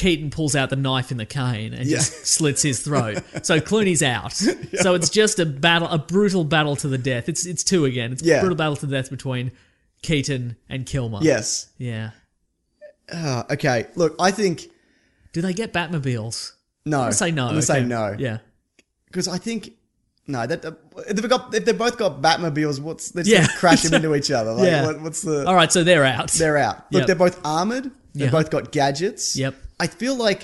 Keaton pulls out the knife in the cane and Yeah. just slits his throat. So Clooney's out. So it's just a battle, a brutal battle to the death. It's it's two again. It's a Yeah. brutal battle to the death between Keaton and Kilmer. Yes. Yeah. Uh, okay. Look, I think Do they get Batmobiles? no. I'm gonna say no. I'm gonna say okay. no. Yeah. Because I think no. That uh, if they've got if they've both got Batmobiles, what's let's Yeah. just crash them into each other. Like, Yeah. what, what's the? All right, so they're out. They're out. Look, Yep. they're both armored. They've Yeah. both got gadgets. Yep. I feel like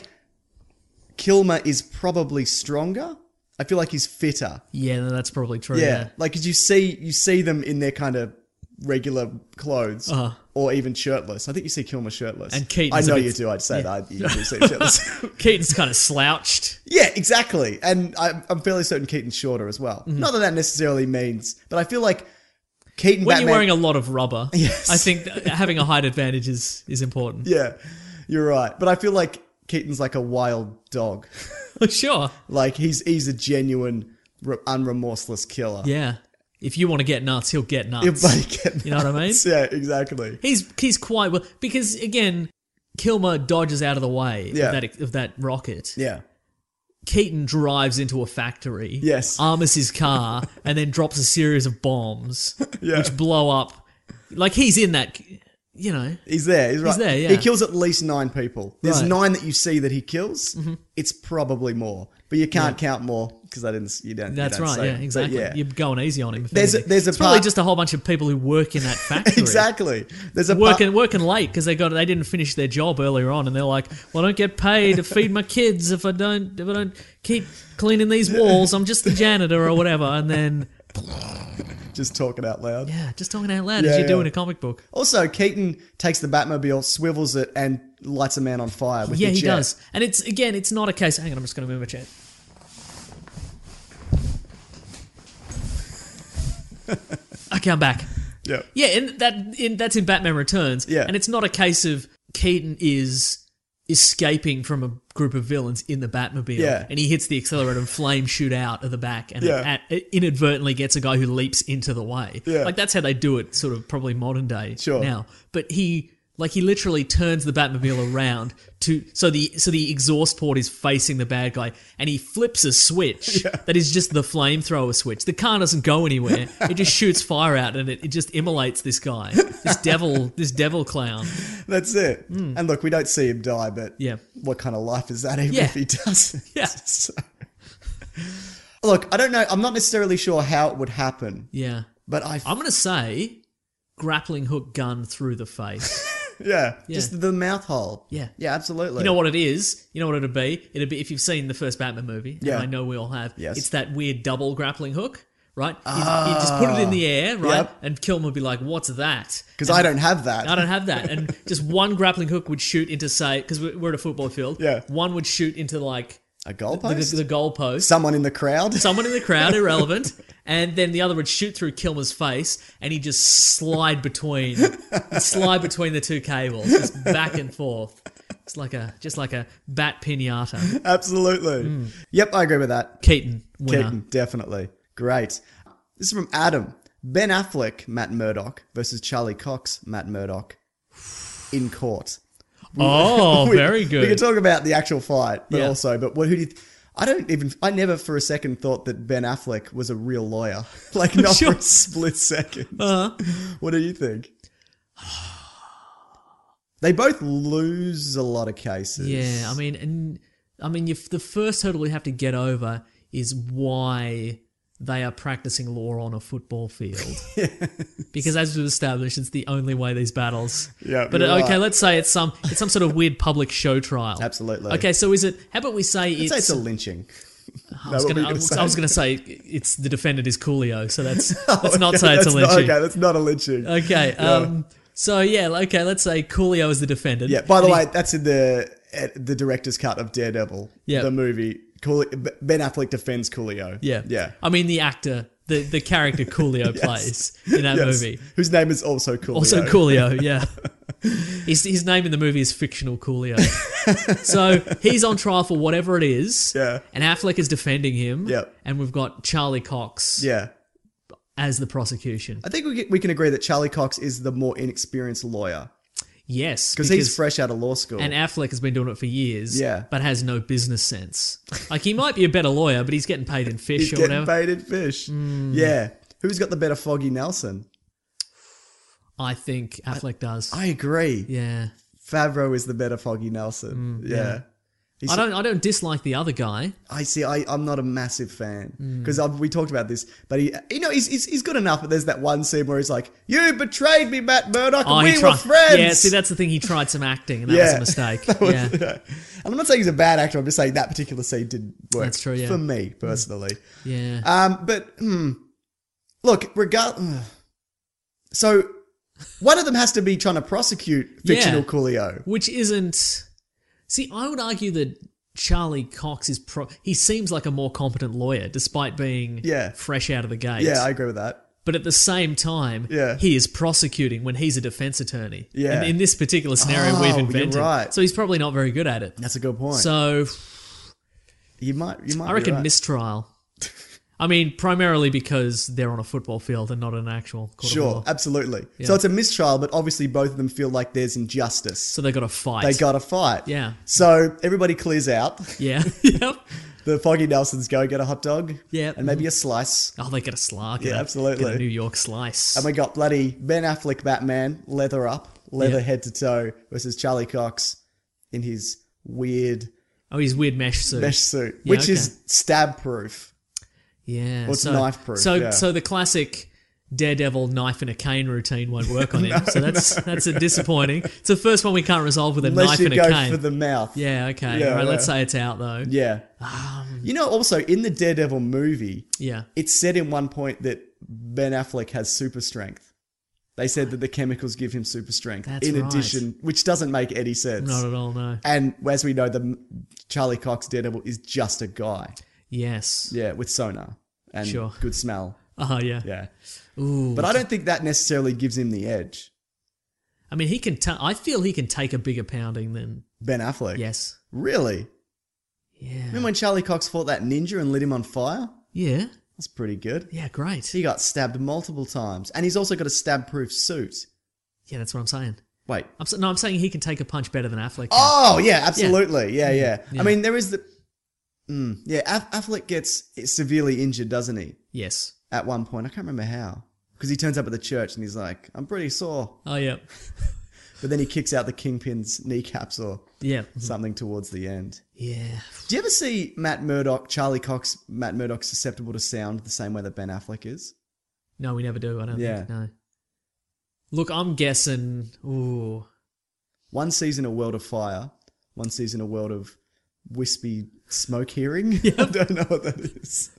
Kilmer is probably stronger. I feel like he's fitter. Yeah, no, that's probably true. Yeah, Yeah. like 'cause you see you see them in their kind of regular clothes, Uh-huh. or even shirtless. I think you see Kilmer shirtless. And Keaton's I know a bit- you do. I'd say yeah. that you do see him shirtless. Keaton's kind of slouched. Yeah, exactly. And I'm, I'm fairly certain Keaton's shorter as well. Mm-hmm. Not that that necessarily means, but I feel like Keaton. When Batman, you're wearing a lot of rubber, Yes. I think that having a height advantage is, is important. yeah, you're right. But I feel like Keaton's like a wild dog. Sure. Like he's he's a genuine, re- unremorseless killer. Yeah. If you want to get nuts, he'll get nuts. He'll bloody get You know what I mean? nuts. Yeah, exactly. He's he's quite well because again, Kilmer dodges out of the way Yeah. of that of that rocket. Yeah. Keaton drives into a factory. Yes. Armors his car and then drops a series of bombs Yeah. which blow up. Like he's in that. You know, He's there. He's right. He's there, yeah. He kills at least nine people. There's Right. nine that you see that he kills. Mm-hmm. It's probably more, but you can't count more because I didn't. You don't. that's you don't right. say Yeah, it. But exactly. yeah. You're going easy on him. if There's a- anything. there's a it's probably part- just a whole bunch of people who work in that factory. Exactly. There's a working part- working late because they got they didn't finish their job earlier on, and they're like, "Well, I don't get paid to feed my kids if I don't if I don't keep cleaning these walls. I'm just the janitor or whatever." And then, just talking out loud. yeah, just talking out loud Yeah, as you do yeah. in a comic book. Also, Keaton takes the Batmobile, swivels it, and lights a man on fire with Yeah, the he jet. does. And it's again, it's not a case. Hang on, I'm just going to move my chair. Okay, I'm back. Yeah. Yeah, and that in, that's in Batman Returns. Yeah. And it's not a case of Keaton is escaping from a group of villains in the Batmobile. Yeah. And he hits the accelerator and flames shoot out of the back and Yeah. it, at, it inadvertently gets a guy who leaps into the way. Yeah. Like that's how they do it sort of probably modern day Sure. now. But he like he literally turns the Batmobile around to so the so the exhaust port is facing the bad guy and he flips a switch that is just the flamethrower switch. The car doesn't go anywhere. It just shoots fire out and it, it just immolates this guy. This devil this devil clown. That's it. And look, we don't see him die, but Yeah. what kind of life is that even Yeah. if he doesn't? Yeah. So- Look, I don't know. I'm not necessarily sure how it would happen, Yeah. but I... I'm gonna say grappling hook gun through the face. yeah, Yeah. just the mouth hole. Yeah. Yeah, absolutely. You know what it is? You know what it'd be? It'd be if you've seen the first Batman movie, Yeah. and I know we all have. Yes. It's that weird double grappling hook, right? You, you just put it in the air, right? Yep. And Kilmer would be like, "What's that?" Because I don't have that. I don't have that. And just one grappling hook would shoot into, say, because we're at a football field. Yeah. One would shoot into like A the, goalpost? the, the goal post. Someone in the crowd? Someone in the crowd, irrelevant. And then the other would shoot through Kilmer's face, and he'd just slide between, he'd slide between the two cables, just back and forth. It's like a, just like a bat pinata. Absolutely. Yep, I agree with that. Keaton, winner. Keaton, definitely. Great. This is from Adam. Ben Affleck, Matt Murdock versus Charlie Cox, Matt Murdock in court. Oh, We- very good. We can talk about the actual fight, but Yeah. also, but what? Who do you? Th- I don't even. I never for a second thought that Ben Affleck was a real lawyer. Like not Sure. for a split second. Uh-huh. What do you think? They both lose a lot of cases. Yeah, I mean, and I mean, if the first hurdle we have to get over is why they are practicing law on a football field. Because as we've established, it's the only way these battles. Yeah, But you're okay, right. let's say it's some it's some sort of weird public show trial. Absolutely. Okay, so is it? How about we say Let's it's? say it's a lynching. I was That what going we're to. gonna I was say? going to say it's the defendant is Coolio. So that's let's not Okay, say it's a that's not- lynching. okay, that's not a lynching. Okay. Yeah. Um. So yeah. Okay. Let's say Coolio is the defendant. Yeah. By the and he- way, that's in the uh, the director's cut of Daredevil. Yeah. The movie. Coolio, Ben Affleck defends Coolio. Yeah. Yeah. I mean, the actor, the, the character Coolio Yes. plays in that Yes. movie. Whose name is also Coolio. Also Coolio, yeah. his, his name in the movie is fictional Coolio. So he's on trial for whatever it is. Yeah. And Affleck is defending him. Yep. And we've got Charlie Cox Yeah. as the prosecution. I think we can, we can agree that Charlie Cox is the more inexperienced lawyer. Yes. Because he's fresh out of law school. And Affleck has been doing it for years, Yeah. but has no business sense. Like, he might be a better lawyer, but he's getting paid in fish He's or getting whatever. paid in fish. Mm. Yeah. Who's got the better Foggy Nelson? I think Affleck does. I agree. Yeah. Favreau is the better Foggy Nelson. Mm, yeah. yeah. He's I don't. I don't dislike the other guy. I see. I, I'm not a massive fan Mm. because we talked about this, but he, you know, he's, he's he's good enough. But there's that one scene where he's like, "You betrayed me, Matt Murdock, and Oh, he we tried- were friends." Yeah, see, that's the thing. He tried some acting, and that Yeah. was a mistake. That was- yeah. yeah. And I'm not saying he's a bad actor. I'm just saying that particular scene didn't work. That's true, yeah. For me personally. Yeah. Um. But hmm, look, regard. So one of them has to be trying to prosecute fictional Yeah. Coolio. Which isn't. See, I would argue that Charlie Cox is pro. He seems like a more competent lawyer, despite being Yeah. fresh out of the gate. Yeah, I agree with that. But at the same time, Yeah. he is prosecuting when he's a defense attorney. Yeah. And in this particular scenario, Oh, we've you're invented. right. So he's probably not very good at it. That's a good point. So you might. You might. I reckon be right. mistrial. I mean, primarily because they're on a football field and not an actual court of Sure, law. absolutely. Yeah. So it's a mistrial, but obviously both of them feel like there's injustice. So they got to fight. They got to fight. Yeah. So everybody clears out. Yeah. yep. The Foggy Nelsons go get a hot dog. Yeah. And maybe a slice. Oh, they get a slice. Yeah, Get a- absolutely. Get a New York slice. And we got bloody Ben Affleck Batman, leather up, leather Yeah. head to toe, versus Charlie Cox in his weird Oh, his weird mesh suit. mesh suit, Yeah, which okay. is stab proof. Yeah. Well, it's so, knife proof, So, yeah. so the classic Daredevil knife and a cane routine won't work on him. so that's that's a disappointing. It's the first one we can't resolve with a Unless knife you and a go cane. for the mouth. Yeah. Okay. Yeah, All right. yeah. Let's say it's out though. Yeah. you know, also in the Daredevil movie, Yeah. it's said in one point that Ben Affleck has super strength. They said that the chemicals give him super strength. That's in right. addition, which doesn't make any sense. Not at all. No. And as we know, the Charlie Cox Daredevil is just a guy. Yes. Yeah, with sonar and Sure. good smell. Oh yeah. Yeah. Ooh. But I don't think that necessarily gives him the edge. I mean, he can. Ta- I feel he can take a bigger pounding than. Ben Affleck. Yes. Really? Yeah. Remember when Charlie Cox fought that ninja and lit him on fire? Yeah. That's pretty good. Yeah. Great. He got stabbed multiple times. And he's also got a stab-proof suit. Yeah, that's what I'm saying. Wait. I'm so, no, I'm saying he can take a punch better than Affleck. Can. Oh, yeah, absolutely. Yeah, yeah. Yeah. I mean, there is the... Mm, yeah, Aff- Affleck gets severely injured, doesn't he? Yes. At one point. I can't remember how. Because he turns up at the church and he's like, I'm pretty sore. Oh yeah. But then he kicks out the Kingpin's kneecaps or Yeah. something towards the end. Yeah. Do you ever see Matt Murdock, Charlie Cox, Matt Murdock susceptible to sound the same way that Ben Affleck is? No, we never do. I don't Yeah. think. No. Look, I'm guessing. Ooh. One season a World of Fire, one season a World of Wispy Smoke Hearing. I don't know what that is.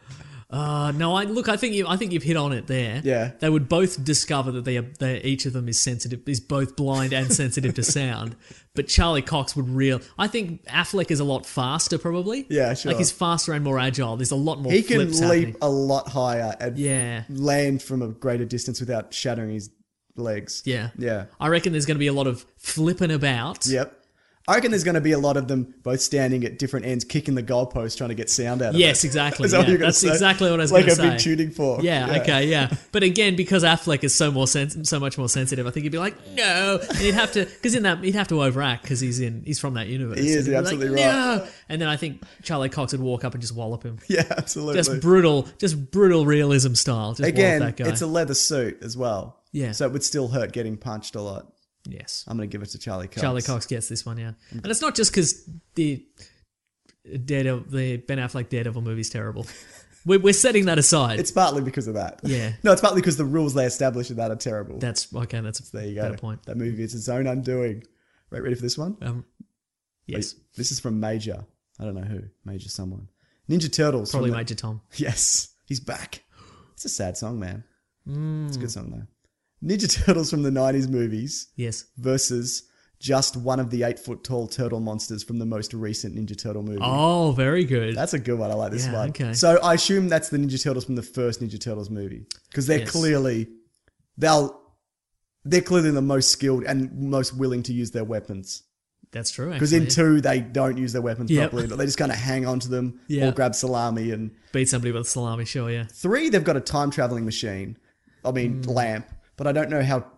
Uh, no, I look. I think you. I think you've hit on it there. Yeah. They would both discover that they are. They, each of them is sensitive. Is both blind and sensitive to sound. But Charlie Cox would real. I think Affleck is a lot faster, probably. Yeah, sure. Like he's faster and more agile. There's a lot more. He can flips leap happening. a lot higher and Yeah. land from a greater distance without shattering his legs. Yeah. Yeah. I reckon there's going to be a lot of flipping about. Yep. I reckon there's going to be a lot of them both standing at different ends, kicking the goalpost, trying to get sound out of it. Yes, exactly. Is that what Yeah, you're gonna that's say? exactly what I was like going to say. Like a big tuning fork. Yeah, okay, yeah. But again, because Affleck is so more sens- so much more sensitive, I think he'd be like, no, and he'd have to because in that he'd have to overact because he's in he's from that universe. He is, And he'd you're be absolutely like, right. No! And then I think Charlie Cox would walk up and just wallop him. Yeah, absolutely. Just brutal, just brutal realism style. Just Again, wallop that guy. it's a leather suit as well. Yeah. So it would still hurt getting punched a lot. Yes. I'm going to give it to Charlie Cox. Charlie Cox gets this one, yeah. And it's not just because the Daredevil, the Ben Affleck Daredevil movie's terrible. We're, we're setting that aside. It's partly because of that. Yeah. No, it's partly because the rules they establish in that are terrible. That's okay. That's a there you go. better point. That movie is its own undoing. Right, ready for this one? Um, yes. Wait, this is from Major. I don't know who. Major someone. Ninja Turtles. Probably from the- Major Tom. Yes. He's back. It's a sad song, man. Mm. It's a good song, though. Ninja Turtles from the nineties movies. Yes. Versus just one of the eight-foot-tall turtle monsters from the most recent Ninja Turtle movie. Oh, very good. That's a good one. I like this Yeah, one. okay. So I assume that's the Ninja Turtles from the first Ninja Turtles movie. Because they're Yes. clearly... They'll... They're clearly the most skilled and most willing to use their weapons. That's true. Because in actually. two, they don't use their weapons Yep. properly. They just kind of hang on to them Yeah. or grab salami. And Beat somebody with salami, sure, yeah. three, they've got a time-traveling machine. I mean, Mm. lamp. But I don't know how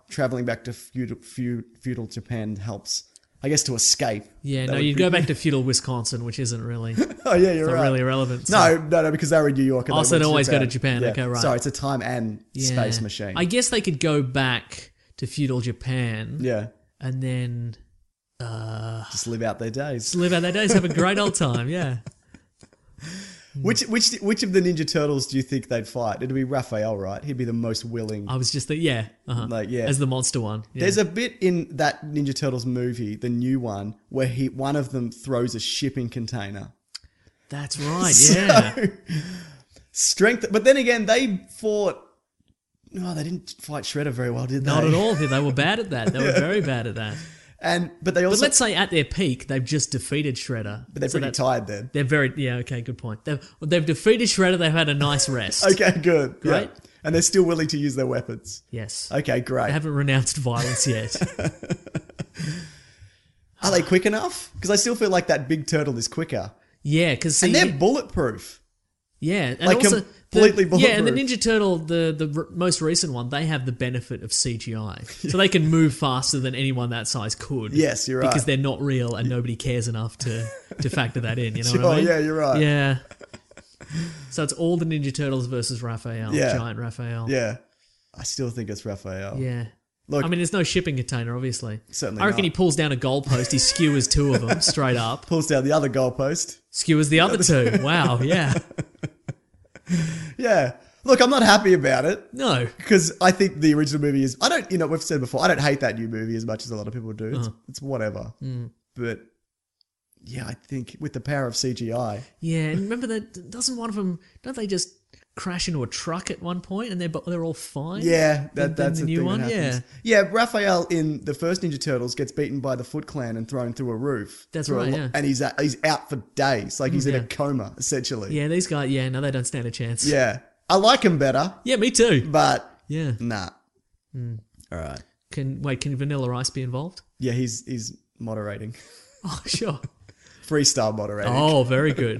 traveling back to feudal, feud, feudal Japan helps, I guess, to escape. Yeah, That no, would you'd be- go back to feudal Wisconsin, which isn't really. Oh yeah, you're not right. really relevant. No, so- no, no, because they were in New York. And Oh, they so went they to always go to Japan. Japan. Yeah. Okay, right. Sorry, it's a time and Yeah. space machine. I guess they could go back to feudal Japan. Yeah. And then uh, just live out their days. Just live out their days, have a great old time. Yeah. Which which which of the Ninja Turtles do you think they'd fight? It'd be Raphael, right? He'd be the most willing. I was just the yeah, uh-huh. Like yeah, as the monster one. Yeah. There's a bit in that Ninja Turtles movie, the new one, where he one of them throws a shipping container. That's right. So, Yeah. strength, but then again, they fought. No, they didn't fight Shredder very well, did they? Not at all. They were bad at that. They were Yeah. very bad at that. And but they also. But let's say at their peak, they've just defeated Shredder. But they're So pretty that's- tired then. They're very yeah. Okay, good point. They've they've defeated Shredder. They've had a nice rest. Okay, good. Great. Yeah. And they're still willing to use their weapons. Yes. Okay, great. They haven't renounced violence yet. Are they quick enough? Because I still feel like that big turtle is quicker. Yeah, because and they're bulletproof. Yeah, and Like also completely the, Yeah, and the bulletproof. Ninja Turtle, the the r- most recent one, they have the benefit of C G I, so they can move faster than anyone that size could. Yes, you're right. because they're not real and nobody cares enough to to factor that in. You know Sure, what I mean? yeah, you're right. Yeah. So it's all the Ninja Turtles versus Raphael, Yeah. giant Raphael. Yeah. I still think it's Raphael. Yeah. Look, I mean, there's no shipping container, obviously. Certainly I reckon not. he pulls down a goalpost, he skewers two of them straight up, pulls down the other goalpost. skewers the other two. Wow, yeah. Yeah. Look, I'm not happy about it. No. Because I think the original movie is... I don't... You know, we've said before, I don't hate that new movie as much as a lot of people do. It's, Uh-huh. it's whatever. Mm. But... Yeah, I think with the power of C G I... Yeah, and remember that, doesn't one of them, don't they just crash into a truck at one point and they're they're all fine? Yeah, The- that, the- that's the the new thing one. that Yeah, happens. Yeah, Raphael in the first Ninja Turtles gets beaten by the Foot Clan and thrown through a roof. That's Through a right, lo- yeah. And he's at, he's out for days. Like he's Mm, in yeah. a coma, essentially. yeah. These guys, yeah, no, they don't stand a chance. Yeah. I like him better. Yeah, me too. But Yeah. nah. Mm. All right. Can wait? Can Vanilla Ice be involved? Yeah, he's he's moderating. Oh, sure. Freestyle moderating. Oh, very good.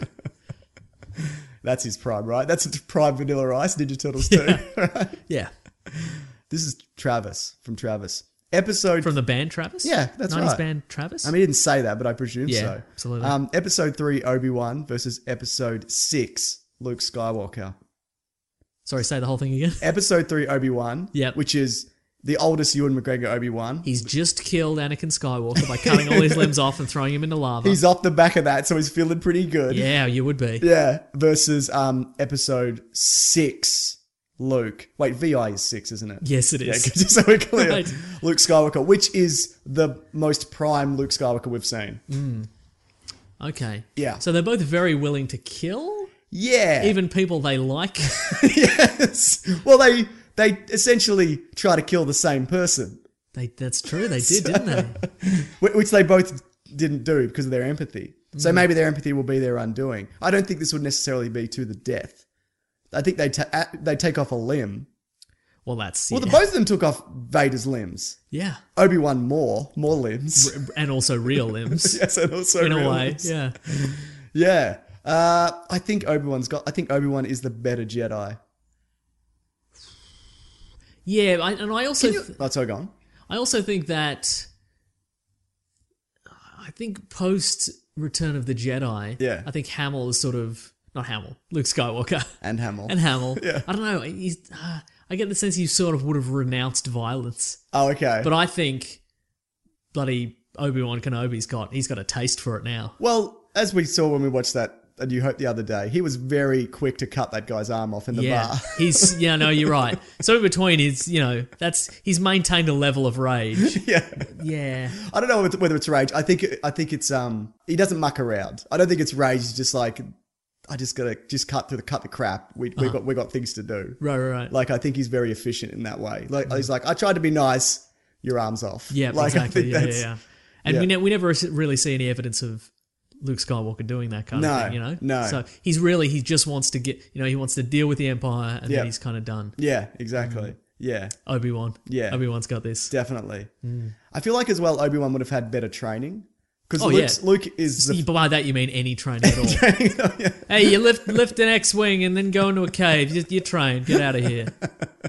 That's his prime, right? That's prime Vanilla Ice, Ninja Turtles two. Right? Yeah. This is Travis from Travis. Episode From the band Travis? Yeah, that's nineties right. band Travis? I mean, he didn't say that, but I presume Yeah, so. absolutely. Um, episode three, Obi-Wan versus episode six, Luke Skywalker. Sorry, say the whole thing again. Episode three, Obi-Wan. Yep. Which is the oldest Ewan McGregor Obi-Wan. He's just killed Anakin Skywalker by cutting all his limbs off and throwing him into lava. He's off the back of that, so he's feeling pretty good. Yeah, you would be. Yeah. Versus um, episode six, Luke. Wait, V I is six, isn't it? Yes, it Yeah, is. just so we're clear. Right. Luke Skywalker, which is the most prime Luke Skywalker we've seen. Mm. Okay. Yeah. So they're both very willing to kill? Yeah. Even people they like? Yes. Well, they they essentially try to kill the same person. They, that's true, they did, didn't they? Wh- Which they both didn't do because of their empathy. So Mm. maybe their empathy will be their undoing. I don't think this would necessarily be to the death. I think they ta- a- they take off a limb. Well, that's... Well, yeah. the, both of them took off Vader's limbs. Yeah. Obi-Wan more, more limbs. R- and also real limbs. Yes, and also In real a way, limbs. yeah. Yeah. Uh, I think Obi-Wan's got... I think Obi-Wan is the better Jedi. Yeah, I, and I also... You, th- oh, sorry, go on. I also think that... I think post Return of the Jedi, Yeah. I think Hamill is sort of... Not Hamill, Luke Skywalker. And Hamill. And Hamill. Yeah. I don't know, he's... Uh, I get the sense he sort of would have renounced violence. Oh, okay. But I think bloody Obi-Wan Kenobi's got... He's got a taste for it now. Well, as we saw when we watched that A New Hope the other day, he was very quick to cut that guy's arm off in the yeah, bar. he's yeah, no, you're right. So in between, is you know that's he's maintained a level of rage. Yeah, yeah. I don't know whether- whether it's rage. I think I think it's um he doesn't muck around. I don't think it's rage. He's just like, I just gotta just cut through the cut the crap. We we Uh-huh. got we got things to do. Right, right, right. Like I think he's very efficient in that way. Like he's like, I tried to be nice. Your arm's off. Yeah, like, exactly. I think Yeah, yeah, that's- yeah. And yeah. we ne- we never really see any evidence of Luke Skywalker doing that kind No, of thing, you know? no. So he's really, he just wants to get, you know, he wants to deal with the Empire and Yeah. then he's kind of done. Yeah, exactly. Yeah. Obi-Wan. Yeah. Obi-Wan's got this. Definitely. Mm. I feel like as well Obi-Wan would have had better training. Because Oh, Luke's- yeah. Luke is the By that you mean any training at all. Hey, you lift lift an X-Wing and then go into a cave. You, you're trained. Get out of here.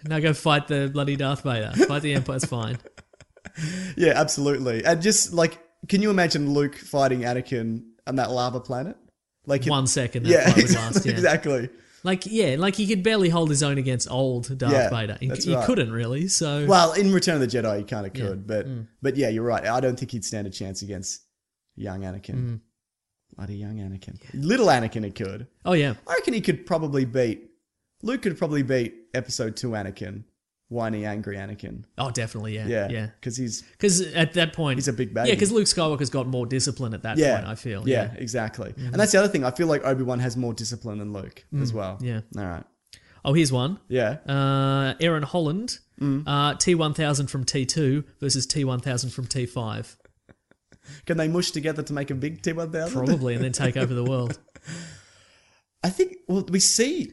Now go fight the bloody Darth Vader. Fight the Empire's fine. Yeah, absolutely. And just like, can you imagine Luke fighting Anakin on that lava planet? Like One second that yeah, fight would exactly, last. Yeah. exactly. Like, yeah, like he could barely hold his own against old Darth Yeah, Vader. He, that's he right. couldn't really, so... Well, in Return of the Jedi, he kind of could, Yeah. but Mm. but yeah, you're right. I don't think he'd stand a chance against young Anakin. Mm. Bloody young Anakin. Little Anakin, he could. Oh, yeah. I reckon he could probably beat... Luke could probably beat Episode two Anakin. Whiny, angry Anakin. Oh, definitely, yeah. Yeah, Yeah. because he's... Because at that point... He's a big baby. Yeah, because Luke Skywalker's got more discipline at that yeah, point, I feel. Yeah, Yeah. exactly. Mhm. And that's the other thing. I feel like Obi-Wan has more discipline than Luke as Mm, well. yeah. All right. Oh, here's one. Yeah. Uh, Aaron Holland, Mm. uh, T one thousand from T two versus T one thousand from T five. Can they mush together to make a big T one thousand? Probably, and then take over the world. I think, well, we see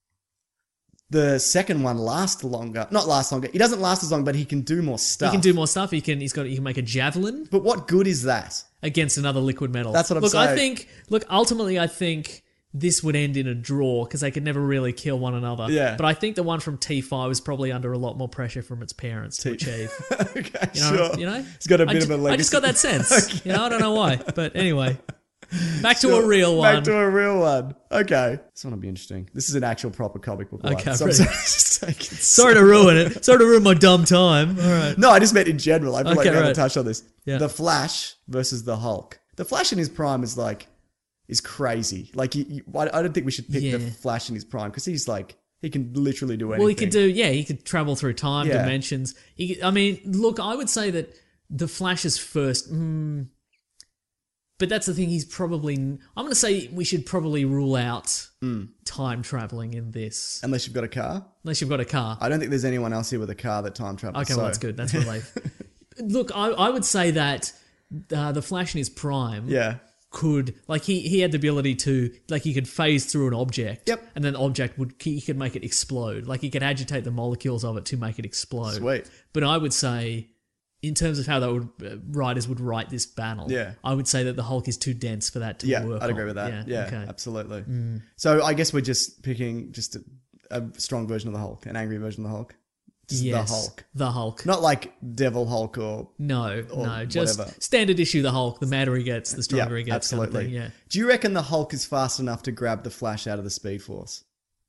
the second one last longer. Not last longer. He doesn't last as long, but he can do more stuff. He can do more stuff. He can. He's got. He can make a javelin. But what good is that against another liquid metal? That's what I'm look, saying. I think. Look, ultimately, I think this would end in a draw because they could never really kill one another. Yeah. But I think the one from T five was probably under a lot more pressure from its parents to T- achieve. okay, You know, sure. you know, He's got a I bit ju- of a legacy. I just got that sense. Okay. You know, I don't know why, but anyway, back to Sure. a real one. Back to a real one. Okay. This one will be interesting. This is an actual proper comic book one. Okay, So I'm ready. sorry, just take it Sorry so- to ruin it. Sorry to ruin my dumb time. All right. No, I just meant in general. I feel like Okay, we haven't right. touched on this. Yeah. The Flash versus the Hulk. The Flash in his prime is like, is crazy. Like, you, you, I I don't think we should pick the Yeah. Flash in his prime because he's like, he can literally do anything. Well, he could do, yeah, he could travel through time, Yeah. dimensions. He, I mean, look, I would say that the Flash's first, mm, but that's the thing. He's probably. I'm going to say we should probably rule out Mm. time traveling in this, Unless you've got a car. unless you've got a car. I don't think there's anyone else here with a car that time travels. Okay, so. well that's good. That's relief. Look, I, I would say that uh, the Flash in his prime, Yeah. could like he he had the ability to like he could phase through an object, Yep. and then the object would he could make it explode. Like he could agitate the molecules of it to make it explode. Sweet. But I would say, in terms of how they would uh, writers would write this battle, Yeah. I would say that the Hulk is too dense for that to Yeah, work. I'd agree on. with that. Yeah, okay. absolutely. Mm. So I guess we're just picking just a, a strong version of the Hulk, an angry version of the Hulk. Just Yes, the Hulk. the Hulk. Not like Devil Hulk or... No, or no, just whatever. standard issue. The Hulk. The madder he gets, the stronger Yeah, he gets. kind of absolutely. thing, yeah. Do you reckon the Hulk is fast enough to grab the Flash out of the Speed Force?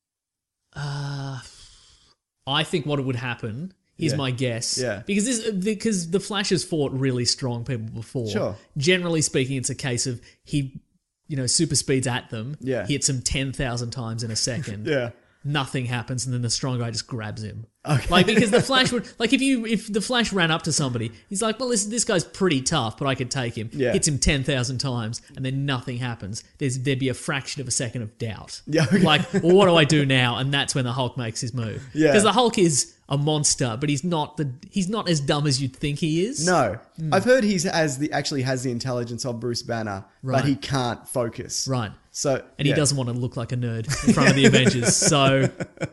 Uh, I think what would happen is Yeah. my guess. Yeah. Because this because the Flash has fought really strong people before. Sure. Generally speaking, it's a case of he, you know, super speeds at them. Yeah. Hits them ten thousand times in a second. Yeah. Nothing happens, and then the strong guy just grabs him. Okay. Like because the Flash would like if you if the Flash ran up to somebody, he's like, well, this this guy's pretty tough, but I could take him. Yeah. Hits him ten thousand times, and then nothing happens. There's there'd be a fraction of a second of doubt. Yeah, okay. Like, well, what do I do now? And that's when the Hulk makes his move. Yeah. Because the Hulk is a monster, but he's not the he's not as dumb as you'd think he is. No. Hmm. I've heard he's has the actually has the intelligence of Bruce Banner, Right. but he can't focus. Right. So And he yeah. doesn't want to look like a nerd in front of the Avengers. So